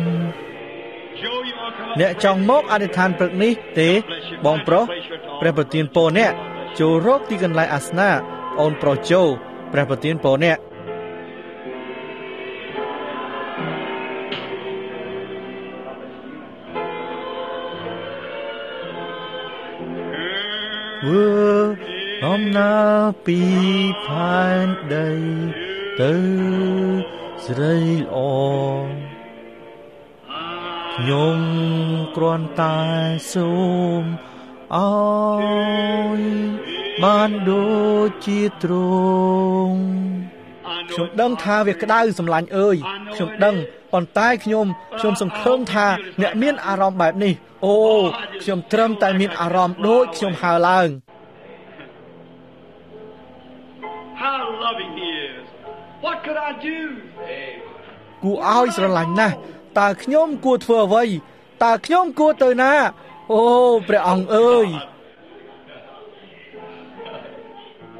S1: អ្នកចង់មកអធិដ្ឋានព្រឹកនេះទេបងប្រុសព្រះប្រទានពរអ្នកចូលរកទីកន្លែងអាសនៈអូនប្រុសចូលព្រះប្រទានពរអ្នកធ្វើដំណើរពីផែនដីទៅស្រីល្អខ្ញុំគ្រាន់តែសូមឲ្យបានដូចជាទ្រង់ខ្ញុំដឹងថាវាក្តៅសម្លាញ់អើយខ្ញុំដឹងប៉ុន្តែខ្ញុំខ្ញុំសង្ឃឹមថាអ្នកមានអារម្មណ៍បែបនេះអូខ្ញុំត្រឹមតែមានអារម្មណ៍ដូចខ្ញុំហើរឡើង
S2: How loving he is. What could I do?
S1: គួរឲ្យស្រឡាញ់ណាស់តើខ្ញុំគួរធ្វើអ្វីតើខ្ញុំគួរទៅណាអូព្រះអង្គអើយ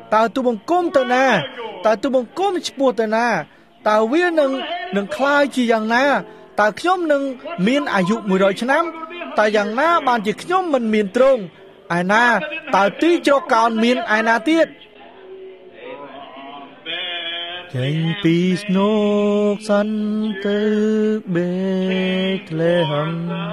S1: តើទូបង្គំទៅណាតើទូបង្គំឈ្មោះទៅណាតើវានឹងនឹងคล้ายជាយ៉ាងណាតើខ្ញុំនឹងមានអាយុមួយរយឆ្នាំតើយ៉ាងណាបានជាខ្ញុំមិនមានទ្រង់ឯណាតើទីជ្រកកោនមានឯណាទៀតចេញពីស្នោកសាន់ទៅបេក្លេហឹម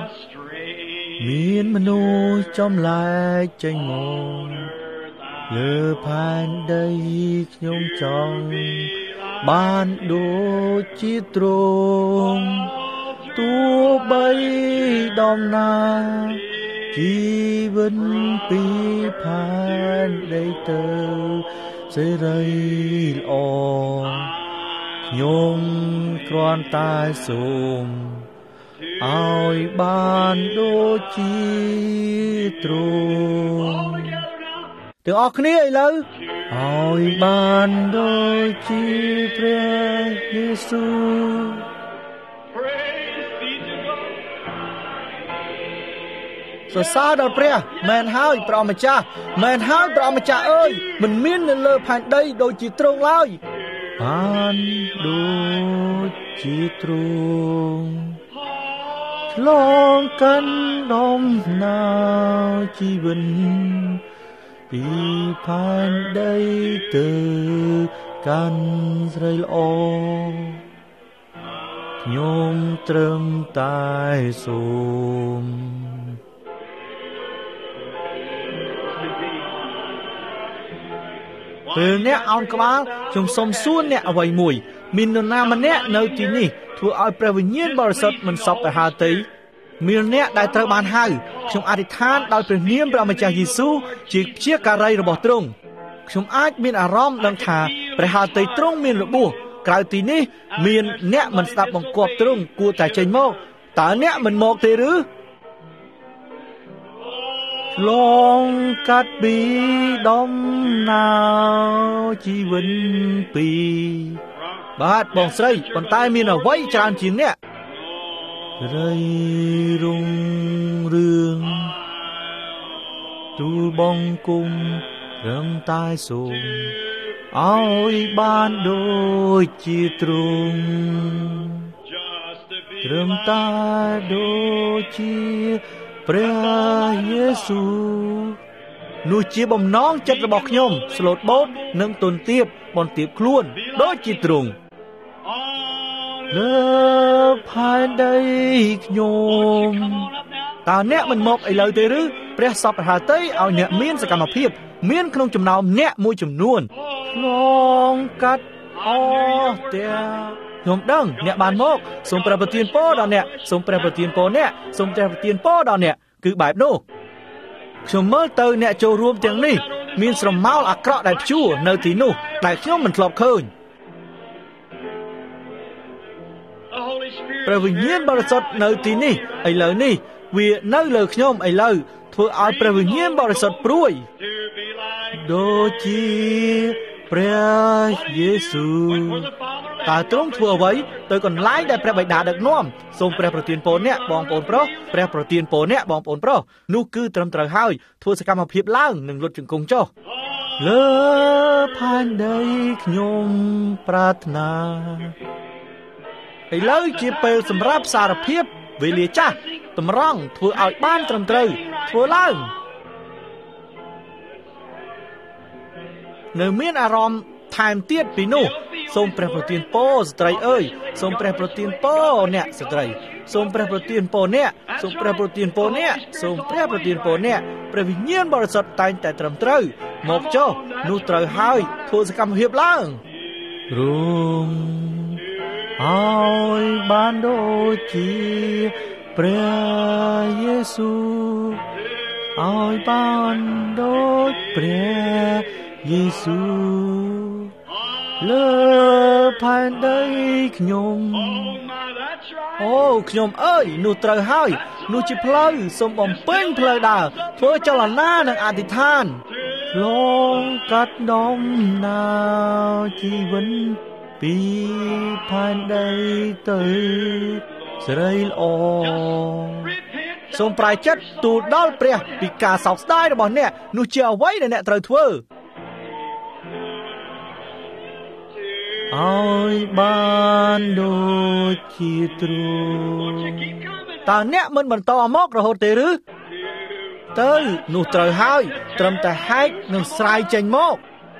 S1: មានមនុស្សចំលែកចេញមកលើផែនដីខ្ញុំចង់បានដូចជាទ្រង់ទោះបីដំណើរជីវិតពីផែនដីទៅសេរីល្អខ្ញុំគ្រាន់តែសូមឲ្យបានដូចជាទ្រង់ទាំងអស់គ្នាឥឡូវឲ្យបានដូចជាព្រះយេស៊ូវសរសើរដល់ព្រះមែនហើយព្រះម្ចាស់មែនហើយព្រះម្ចាស់អើយមិនមាននៅលើផែនដីដូចជាទ្រង់ឡើយបានដូចជាទ្រង់ឆ្លងកាន់ដំណើរជីវិតពីផែនដីទៅកាន់ស្រីល្អខ្ញុំត្រឹមតែសូមពេលអ្នកអោនក្បាលខ្ញុំសូមសួរអ្នកអ្វីមួយមាននរណាម្នាក់នៅទីនេះធ្វើឲ្យព្រះវិញ្ញាណបរិសុទ្ធមិនសពទៅហើទេមានអ្នកដែលត្រូវបានហៅខ្ញុំអធិដ្ឋានដោយព្រះនាមព្រះម្ចាស់យេស៊ូវជាព្យាការីរបស់ទ្រង់ខ្ញុំអាចមានអារម្មណ៍ដឹងថាព្រះហត្ថីទ្រង់មានរបួសក្រៅទីនេះមានអ្នកមិនស្ដាប់បង្គាប់ទ្រង់គួរតែចេញមកតើអ្នកមិនមកទេឬឆ្លងកាត់ពីដំណើរជីវិតពីបាទបងស្រីប៉ុន្តែមានអ្វីច្រើនជាងអ្នករីរុងរឿងទូលបង្គំរឹងតែសូមឲ្យបានដូចជាទ្រង់រឹងតែដូចជាព្រះយេស៊ូវនោះជាបំណងចិត្តរបស់ខ្ញុំស្លូតបូតនិងទន់ទាបបន្ទាបខ្លួនដូចជាទ្រង់លើផែនដីខ្ញុំតើអ្នកមិនមកឥឡូវទេឬព្រះសពហត្ថីឲ្យអ្នកមានសកម្មភាពមានក្នុងចំណោមអ្នកមួយចំនួនឆ្លងកាត់អស់ទាំងខ្ញុំដឹងអ្នកបានមកសូមព្រះប្រទានពរដល់អ្នកសូមព្រះប្រទានពរអ្នកសូមព្រះប្រទានពរដល់អ្នកគឺបែបនោះខ្ញុំមើលទៅអ្នកចូលរួមទាំងនេះមានស្រមោលអាក្រក់ដែលព្យួរនៅទីនោះដែលខ្ញុំមិនធ្លាប់ឃើញព្រះវិញ្ញាណបរិសុទ្ធនៅទីនេះឥឡូវនេះវានៅលើខ្ញុំឥឡូវធ្វើឲ្យព្រះវិញ្ញាណបរិសុទ្ធព្រួយដូចជាព្រះយេស៊ូវតើទ្រង់ធ្វើអ្វីទៅកន្លែងដែលព្រះបិតាដឹកនាំសូមព្រះប្រទានពរអ្នកបងប្អូនប្រុសព្រះប្រទានពរអ្នកបងប្អូនប្រុសនោះគឺត្រឹមត្រូវហើយធ្វើសកម្មភាពឡើងនិងលុតជង្គង់ចុះលើផែនដីខ្ញុំប្រាថ្នាឥឡូវជាពេលសម្រាប់សារភាពវេលាចាស់តម្រង់ធ្វើឲ្យបានត្រឹមត្រូវធ្វើឡើងនៅមានអារម្មណ៍ថែមទៀតពីនោះសូមព្រះប្រទានពរស្ត្រីអើយសូមព្រះប្រទានពរអ្នកស្ត្រីសូមព្រះប្រទានពរអ្នកសូមព្រះប្រទានពរអ្នកសូមព្រះប្រទានពរអ្នកព្រះវិញ្ញាណបរិសុទ្ធតែងតែត្រឹមត្រូវមកចុះនោះត្រូវហើយធ្វើសកម្មភាពឡើងរងឲ្យបានដូចជាព្រះយេស៊ូវឲ្យបានដូចព្រះយេស៊ូវលើផែនដីខ្ញុំអូខ្ញុំអើយនោះត្រូវហើយនោះជាផ្លូវសូមបំពេញផ្លូវដើរធ្វើចលនានិងអធិដ្ឋានឆ្លងកាត់ដំណើរជីវិតពីផែនដីទៅសេរីល្អសូមប្រែចិត្តទូលដល់ព្រះពីការសោកស្ដាយរបស់អ្នកនោះជាអ្វីដែលអ្នកត្រូវធ្វើឲ្យបានដូចជាទ្រង់តើអ្នកមិនបន្តមករហូតទេឬទៅនោះត្រូវហើយត្រឹមតែហែកនឹងស្រាយចេញមក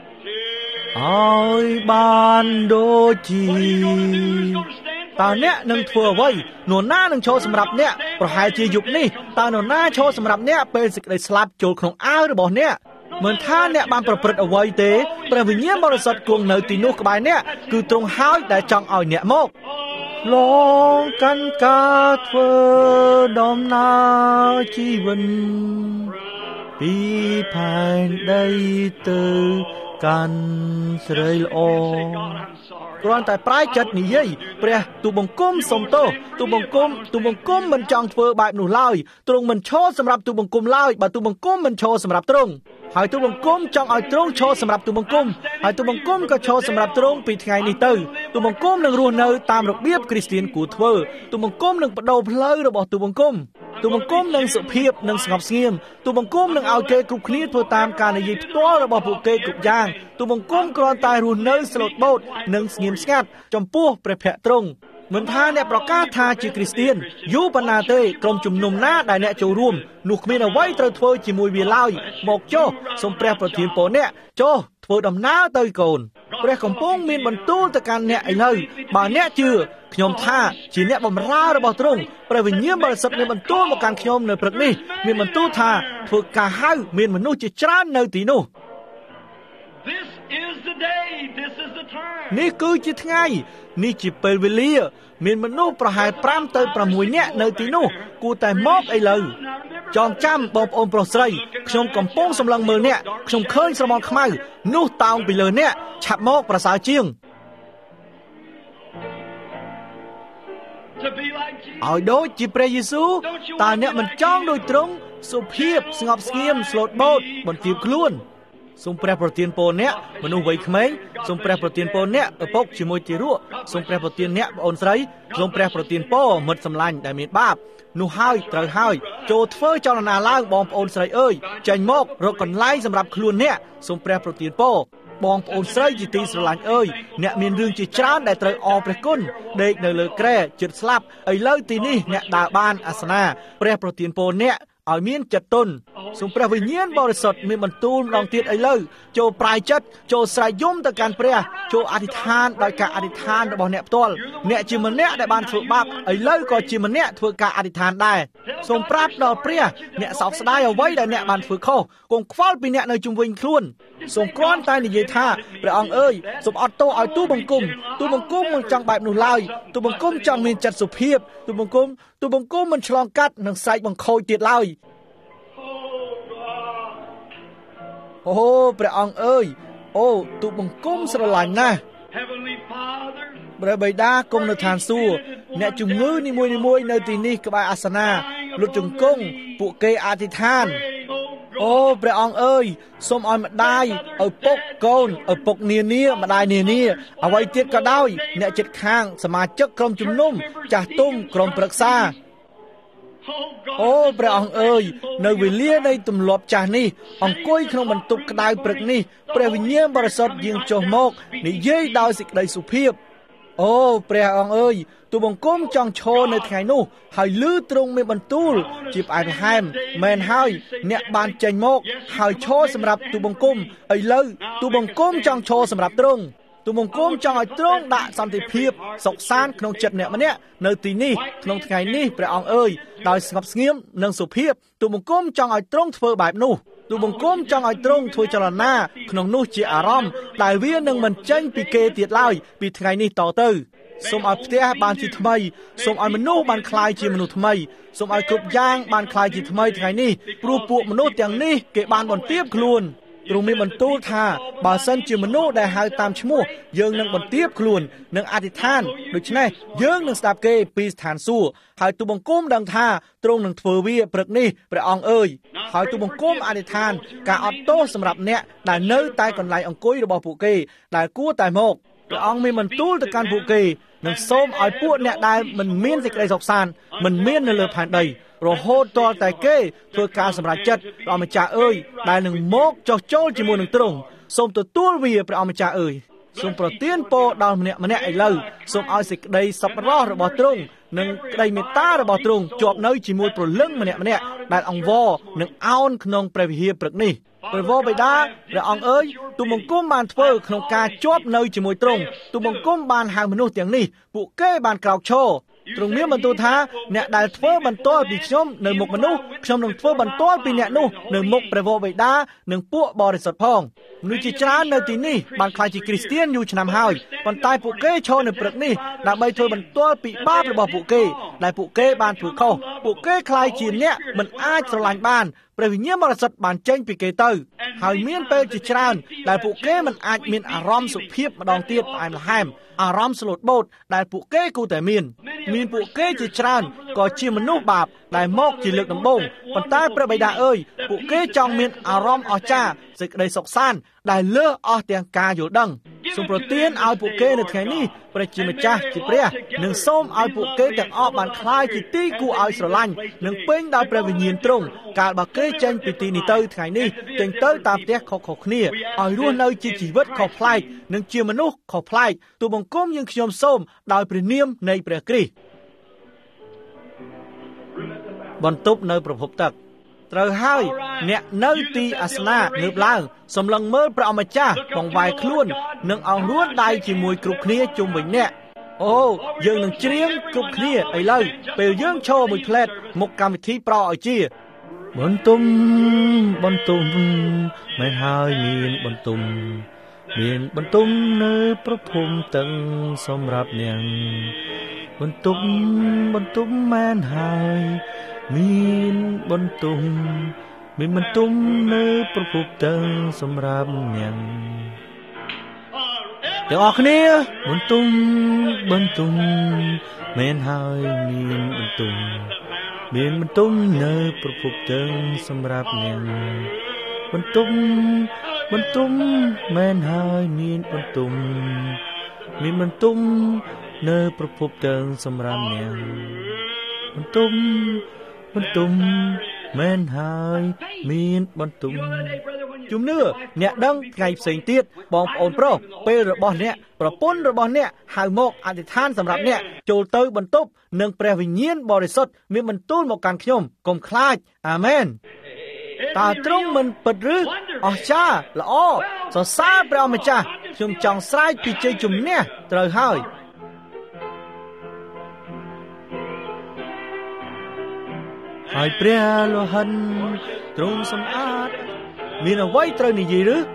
S1: ឲ្យបានដូចជាតើអ្នកនឹងធ្វើអ្វីនរណានឹងឈរសម្រាប់អ្នកប្រហែលជាយុគនេះតើនរណាឈរសម្រាប់អ្នកពេលសេចក្តីស្លាប់ចូលក្នុងអាវរបស់អ្នកមិនថាអ្នកបានប្រព្រឹត្តអ្វីទេព្រះវិញ្ញាណបរិសុទ្ធគង់នៅទីនោះក្បែរអ្នកគឺទ្រង់ហើយដែលចង់ឲ្យអ្នកមកលងកាន់ការធ្វើដំណើរជីវិតពីផែនដីទៅកាន់ស្រីល្អគ្រាន់តែប្រាយចិត្តនិយាយព្រះទូបង្គំសុំទោសទូបង្គំទូបង្គំមិនចង់ធ្វើបែបនោះឡើយទ្រង់មិនឈរសម្រាប់ទូបង្គំឡើយបើទូបង្គំមិនឈរសម្រាប់ទ្រង់ហើយទូបង្គំចង់ឲ្យទ្រង់ឈរសម្រាប់ទូបង្គំហើយទូបង្គំក៏ឈរសម្រាប់ទ្រង់ពីថ្ងៃនេះទៅទូបង្គំនឹងរស់នៅតាមរបៀបគ្រីស្ទានគួរធ្វើទូបង្គំនឹងបដូរផ្លូវរបស់ទូបង្គំទូបង្គំនឹងសុភាពនឹងស្ងប់ស្ងៀមទូបង្គំនឹងឲ្យគេគ្រប់គ្នាធ្វើតាមការនិយាយផ្ទាល់របស់ពួកគេគ្រប់យ៉ាងទូបង្គំគ្រាន់តែរស់នៅស្លូតបូតនិងស្ងៀមស្ងាត់ចំពោះព្រះភ័ក្ត្រទ្រង់មិនថាអ្នកប្រកាសថាជាគ្រីស្ទានយូរប៉ុណ្ណាទេក្រុមជំនុំណាដែលអ្នកចូលរួមនោះគ្មានអ្វីត្រូវធ្វើជាមួយវាឡើយមកចុះសូមព្រះប្រទានពរអ្នកចុះធ្វើដំណើរទៅកូនព្រះកំពុងមានបន្ទូលទៅកាន់អ្នកឥឡូវបើអ្នកជឿខ្ញុំថាជាអ្នកបម្រើរបស់ទ្រង់ព្រះវិញ្ញាណបរិសុទ្ធមានបន្ទូលមកកាន់ខ្ញុំនៅព្រឹកនេះមានបន្ទូលថាធ្វើការហៅមានមនុស្សជាច្រើននៅទីនោះនេះគឺជាថ្ងៃនេះជាពេលវេលាមានមនុស្សប្រហែលប្រាំទៅប្រាំមួយនាក់នៅទីនោះគួរតែមកឥឡូវចងចាំបងប្អូនប្រុសស្រីខ្ញុំកំពុងសម្លឹងមើលអ្នកខ្ញុំឃើញស្រមោលខ្មៅនោះតោងពីលើអ្នកឆាប់មកប្រសើរជាងឲ្យដូចជាព្រះយេស៊ូវតើអ្នកមិនចង់ដូចទ្រង់សុភាពស្ងប់ស្ងៀមស្លូតបូតបន្ទាបខ្លួនសូមព្រះប្រទានពរអ្នកមនុស្សវ័យក្មេងសូមព្រះប្រទានពរអ្នកឪពុកជាមួយទារកសូមព្រះប្រទានអ្នកប្អូនស្រីសូមព្រះប្រទានពរមិត្តសម្លាញ់ដែលមានបាបនោះហើយត្រូវហើយចូលធ្វើចលនាឡើងបងប្អូនស្រីអើយចេញមករកកន្លែងសម្រាប់ខ្លួនអ្នកសូមព្រះប្រទានពរបងប្អូនស្រីជាទីស្រឡាញ់អើយអ្នកមានរឿងជាច្រើនដែលត្រូវអរព្រះគុណដេកនៅលើគ្រែជិតស្លាប់ឥឡូវទីនេះអ្នកដើរបានអាសនាព្រះប្រទានពរអ្នកឲ្យមានចិត្តទន់សូមព្រះវិញ្ញាណបរិសុទ្ធមានបន្ទូលម្ដងទៀតឥឡូវចូលប្រាយចិត្តចូលស្រែកយំទៅកាន់ព្រះចូលអធិដ្ឋានដោយការអធិដ្ឋានរបស់អ្នកផ្ទាល់អ្នកជាម្នាក់ដែលបានធ្វើបាបឥឡូវក៏ជាម្នាក់ធ្វើការអធិដ្ឋានដែរសូមប្រាប់ដល់ព្រះអ្នកសោកស្ដាយអ្វីដែលអ្នកបានធ្វើខុសកុំខ្វល់ពីអ្នកនៅជុំវិញខ្លួនសូមគ្រាន់តែនិយាយថាព្រះអង្គអើយសូមអត់ទោសឲ្យទូបង្គំទូបង្គំមិនចង់បែបនោះឡើយទូបង្គំចង់មានចិត្តសុភាពទូបង្គំទូបង្គំមិនឆ្លងកាត់នឹងស្រែកបង្ខូចទៀតឡើយអូព្រះអង្គអើយអូទូបង្គំស្រឡាញ់ណាស់ព្រះបិតាគង់នៅឋានសួគ៌អ្នកជំងឺនីមួយៗនៅទីនេះក្បែរអាសនាលុតជង្គង់ពួកគេអធិដ្ឋានអូព្រះអង្គអើយសូមឲ្យម្ដាយឪពុកកូនឪពុកនានាម្ដាយនានាអ្វីទៀតក៏ដោយអ្នកជិតខាងសមាជិកក្រុមជំនុំចាស់ទុំក្រុមប្រឹក្សាអូព្រះអង្គអើយនៅវេលានៃទម្លាប់ចាស់នេះអង្គុយក្នុងបន្ទប់ក្តៅព្រឹកនេះព្រះវិញ្ញាណបរិសុទ្ធយាងចុះមកនិយាយដោយសេចក្តីសុភាពអូព្រះអង្គអើយទូបង្គំចង់ឈរនៅថ្ងៃនោះហើយលឺទ្រង់មានបន្ទូលជាផ្អែមល្ហែមមែនហើយអ្នកបានចេញមកហើយឈរសម្រាប់ទូបង្គំឥឡូវទូបង្គំចង់ឈរសម្រាប់ទ្រង់ទូបង្គំចង់ឲ្យទ្រង់ដាក់សន្តិភាពសុខសាន្តក្នុងចិត្តអ្នកម្នាក់នៅទីនេះក្នុងថ្ងៃនេះព្រះអង្គអើយដោយស្ងប់ស្ងៀមនិងសុភាពទូបង្គំចង់ឲ្យទ្រង់ធ្វើបែបនោះទូបង្គំចង់ឲ្យទ្រង់ធ្វើចលនាក្នុងនោះជាអារម្មណ៍ដែលវានឹងមិនចេញពីគេទៀតឡើយពីថ្ងៃនេះតទៅសូមឲ្យផ្ទះបានជាថ្មីសូមឲ្យមនុស្សបានក្លាយជាមនុស្សថ្មីសូមឲ្យគ្រប់យ៉ាងបានក្លាយជាថ្មីថ្ងៃនេះព្រោះពួកមនុស្សទាំងនេះគេបានបន្ទាបខ្លួនទ្រង់មានបន្ទូលថាបើសិនជាមនុស្សដែលហៅតាមឈ្មោះយើងនឹងបន្ទាបខ្លួននឹងអធិដ្ឋានដូច្នេះយើងនឹងស្ដាប់គេពីស្ថានសួគ៌ហើយទូបង្គំដឹងថាទ្រង់នឹងធ្វើវាព្រឹកនេះព្រះអង្គអើយហើយទូបង្គំអធិដ្ឋានការអត់ទោសសម្រាប់អ្នកដែលនៅតែកន្លែងអង្គុយរបស់ពួកគេដែលគួរតែមកព្រះអង្គមានបន្ទូលទៅកាន់ពួកគេនិងសូមឲ្យពួកអ្នកដែលមិនមានសេចក្តីសុខសាន្តមិនមាននៅលើផែនដីរហូតទាល់តែគេធ្វើការសម្រេចចិត្តព្រះអម្ចាស់អើយដែលនឹងមកចោះចូលជាមួយនឹងទ្រង់សូមទទួលវាព្រះអម្ចាស់អើយសូមប្រទានពរដល់ម្នាក់ម្នាក់ឥឡូវសូមឲ្យសេចក្តីសប្បុរសរបស់ទ្រង់និងក្តីមេត្តារបស់ទ្រង់ជាប់នៅជាមួយព្រលឹងម្នាក់ម្នាក់ដែលអង្វរនឹងអោនក្នុងព្រះវិហារព្រឹកនេះព្រះវរបិតាព្រះអង្គអើយទូលបង្គំបានធ្វើក្នុងការជាប់នៅជាមួយទ្រង់ទូលបង្គំបានហៅមនុស្សទាំងនេះពួកគេបានក្រោកឈរទ្រង់មានបន្ទូលថាអ្នកដែលធ្វើបន្ទាល់ពីខ្ញុំនៅមុខមនុស្សខ្ញុំនឹងធ្វើបន្ទាល់ពីអ្នកនោះនៅមុខព្រះវរបិតានិងពួកបរិសុទ្ធផងមនុស្សជាច្រើននៅទីនេះបានខ្លាចជាគ្រីស្ទានយូរឆ្នាំហើយប៉ុន្តែពួកគេឈរនៅព្រឹកនេះដើម្បីធ្វើបន្ទាល់ពីបាបរបស់ពួកគេដែលពួកគេបានធ្វើខុសពួកគេខ្លាចជាអ្នកមិនអាចស្រឡាញ់បានព្រះវិញ្ញាណបរិសុទ្ធបានចេញពីគេទៅហើយមានពេលជាច្រើនដែលពួកគេមិនអាចមានអារម្មណ៍សុភាពម្ដងទៀតផ្អែមល្ហែមអារម្មណ៍ស្លូតបូតដែលពួកគេគួរតែមានមានពួកគេជាច្រើនក៏ជាមនុស្សបាបដែលមកជាលើកដំបូងប៉ុន្តែព្រះបិតាអើយពួកគេចង់មានអារម្មណ៍អស្ចារ្យសេចក្តីសុខសាន្តដែលលើសអស់ទាំងការយល់ដឹងសូមប្រទានឲ្យពួកគេនៅថ្ងៃនេះព្រះជាម្ចាស់ជាព្រះនិងសូមឲ្យពួកគេទាំងអស់បានក្លាយជាទីគួរឲ្យស្រឡាញ់និងពេញដោយព្រះវិញ្ញាណទ្រង់កាលបើគេចេញពីទីនេះទៅថ្ងៃនេះចេញទៅតាមផ្ទះខុសៗគ្នាឲ្យរស់នៅជាជីវិតខុសប្លែកនិងជាមនុស្សខុសប្លែកទូលបង្គំយើងខ្ញុំសូមដោយព្រះនាមនៃព្រះគ្រីស្ទបន្ទប់នៅប្រភពទឹកត្រូវហើយអ្នកនៅទីអាសនៈងើបឡើងសម្លឹងមើលព្រះអម្ចាស់បង្វែរខ្លួននិងអង្រួនដៃជាមួយគ្រប់គ្នាជុំវិញអ្នកអូយើងនឹងច្រៀងគ្រប់គ្នាឥឡូវពេលយើងឈរមួយផ្លែតមុខកម្មវិធីប្រឲ្យជាបន្ទុំបន្ទុំមិនហើយមានបន្ទុំមានបន្ទុំនៅប្រភពទាំងសម្រាប់អ្នកបន្ទុំបន្ទុំមិនហើយមានបន្ទុំមានបន្ទុំនៅប្រភពទាំងសម្រាប់អ្នកទាំងអស់គ្នាបន្ទុំបន្ទុំមិនហើយមានបន្ទុំមានបន្ទុំនៅប្រភពទាំងសម្រាប់អ្នកបន្ទុំបន្ទុំមិនហើយមានបន្ទុំមានបន្ទុំនៅប្រភពទាំងសម្រាប់អ្នកបន្ទុំបន្ទុំមែនហើយមានបន្ទុំជំនឿអ្នកដឹងថ្ងៃផ្សេងទៀតបងប្អូនប្រុសពេលរបស់អ្នកប្រពន្ធរបស់អ្នកហៅមកអធិដ្ឋានសម្រាប់អ្នកចូលទៅបន្ទប់និងព្រះវិញ្ញាណបរិសុទ្ធមានបន្ទូលមកកាន់ខ្ញុំកុំខ្លាចអាមែនតើទ្រង់មិនពិតឬអស្ចារ្យល្អសរសើរព្រះម្ចាស់ខ្ញុំចង់ស្រែកពីជ័យជំនះត្រូវហើយហើយព្រះលោហិនទ្រង់សម្អាតមានអ្វីត្រូវនិយាយឬ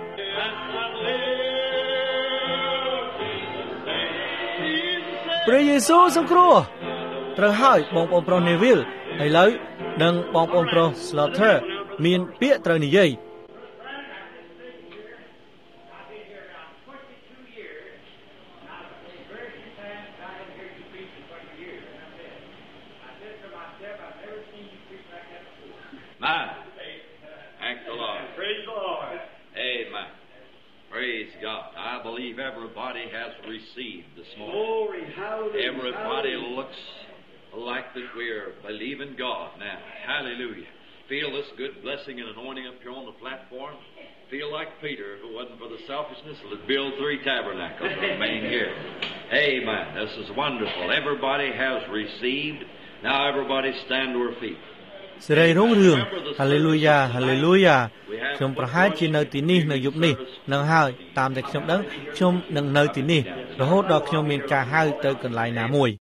S1: ព្រះយេស៊ូវសង្គ្រោះត្រូវហើយបងប្អូនប្រុស Neville ឥឡូវនិងបងប្អូនប្រុស Slaughter មានពាក្យត្រូវនិយាយ
S3: Everybody has received this morning. Glory, hallelujah, Everybody hallelujah. looks like that we're believing God now. Hallelujah. Feel this good blessing and anointing up here on the platform. Feel like Peter, if it wasn't for the selfishness, would build three tabernacles and remain here. Amen. This is wonderful. Everybody has received. Now everybody stand to our feet.
S1: សេរីរុងរឿង Hallelujah Hallelujah ខ្ញុំប្រហែលជានៅទីនេះនៅយប់នេះនឹងហើយតាមតែខ្ញុំដឹងខ្ញុំនឹងនៅទីនេះរហូតដល់ខ្ញុំមានការហៅទៅកន្លែងណាមួយ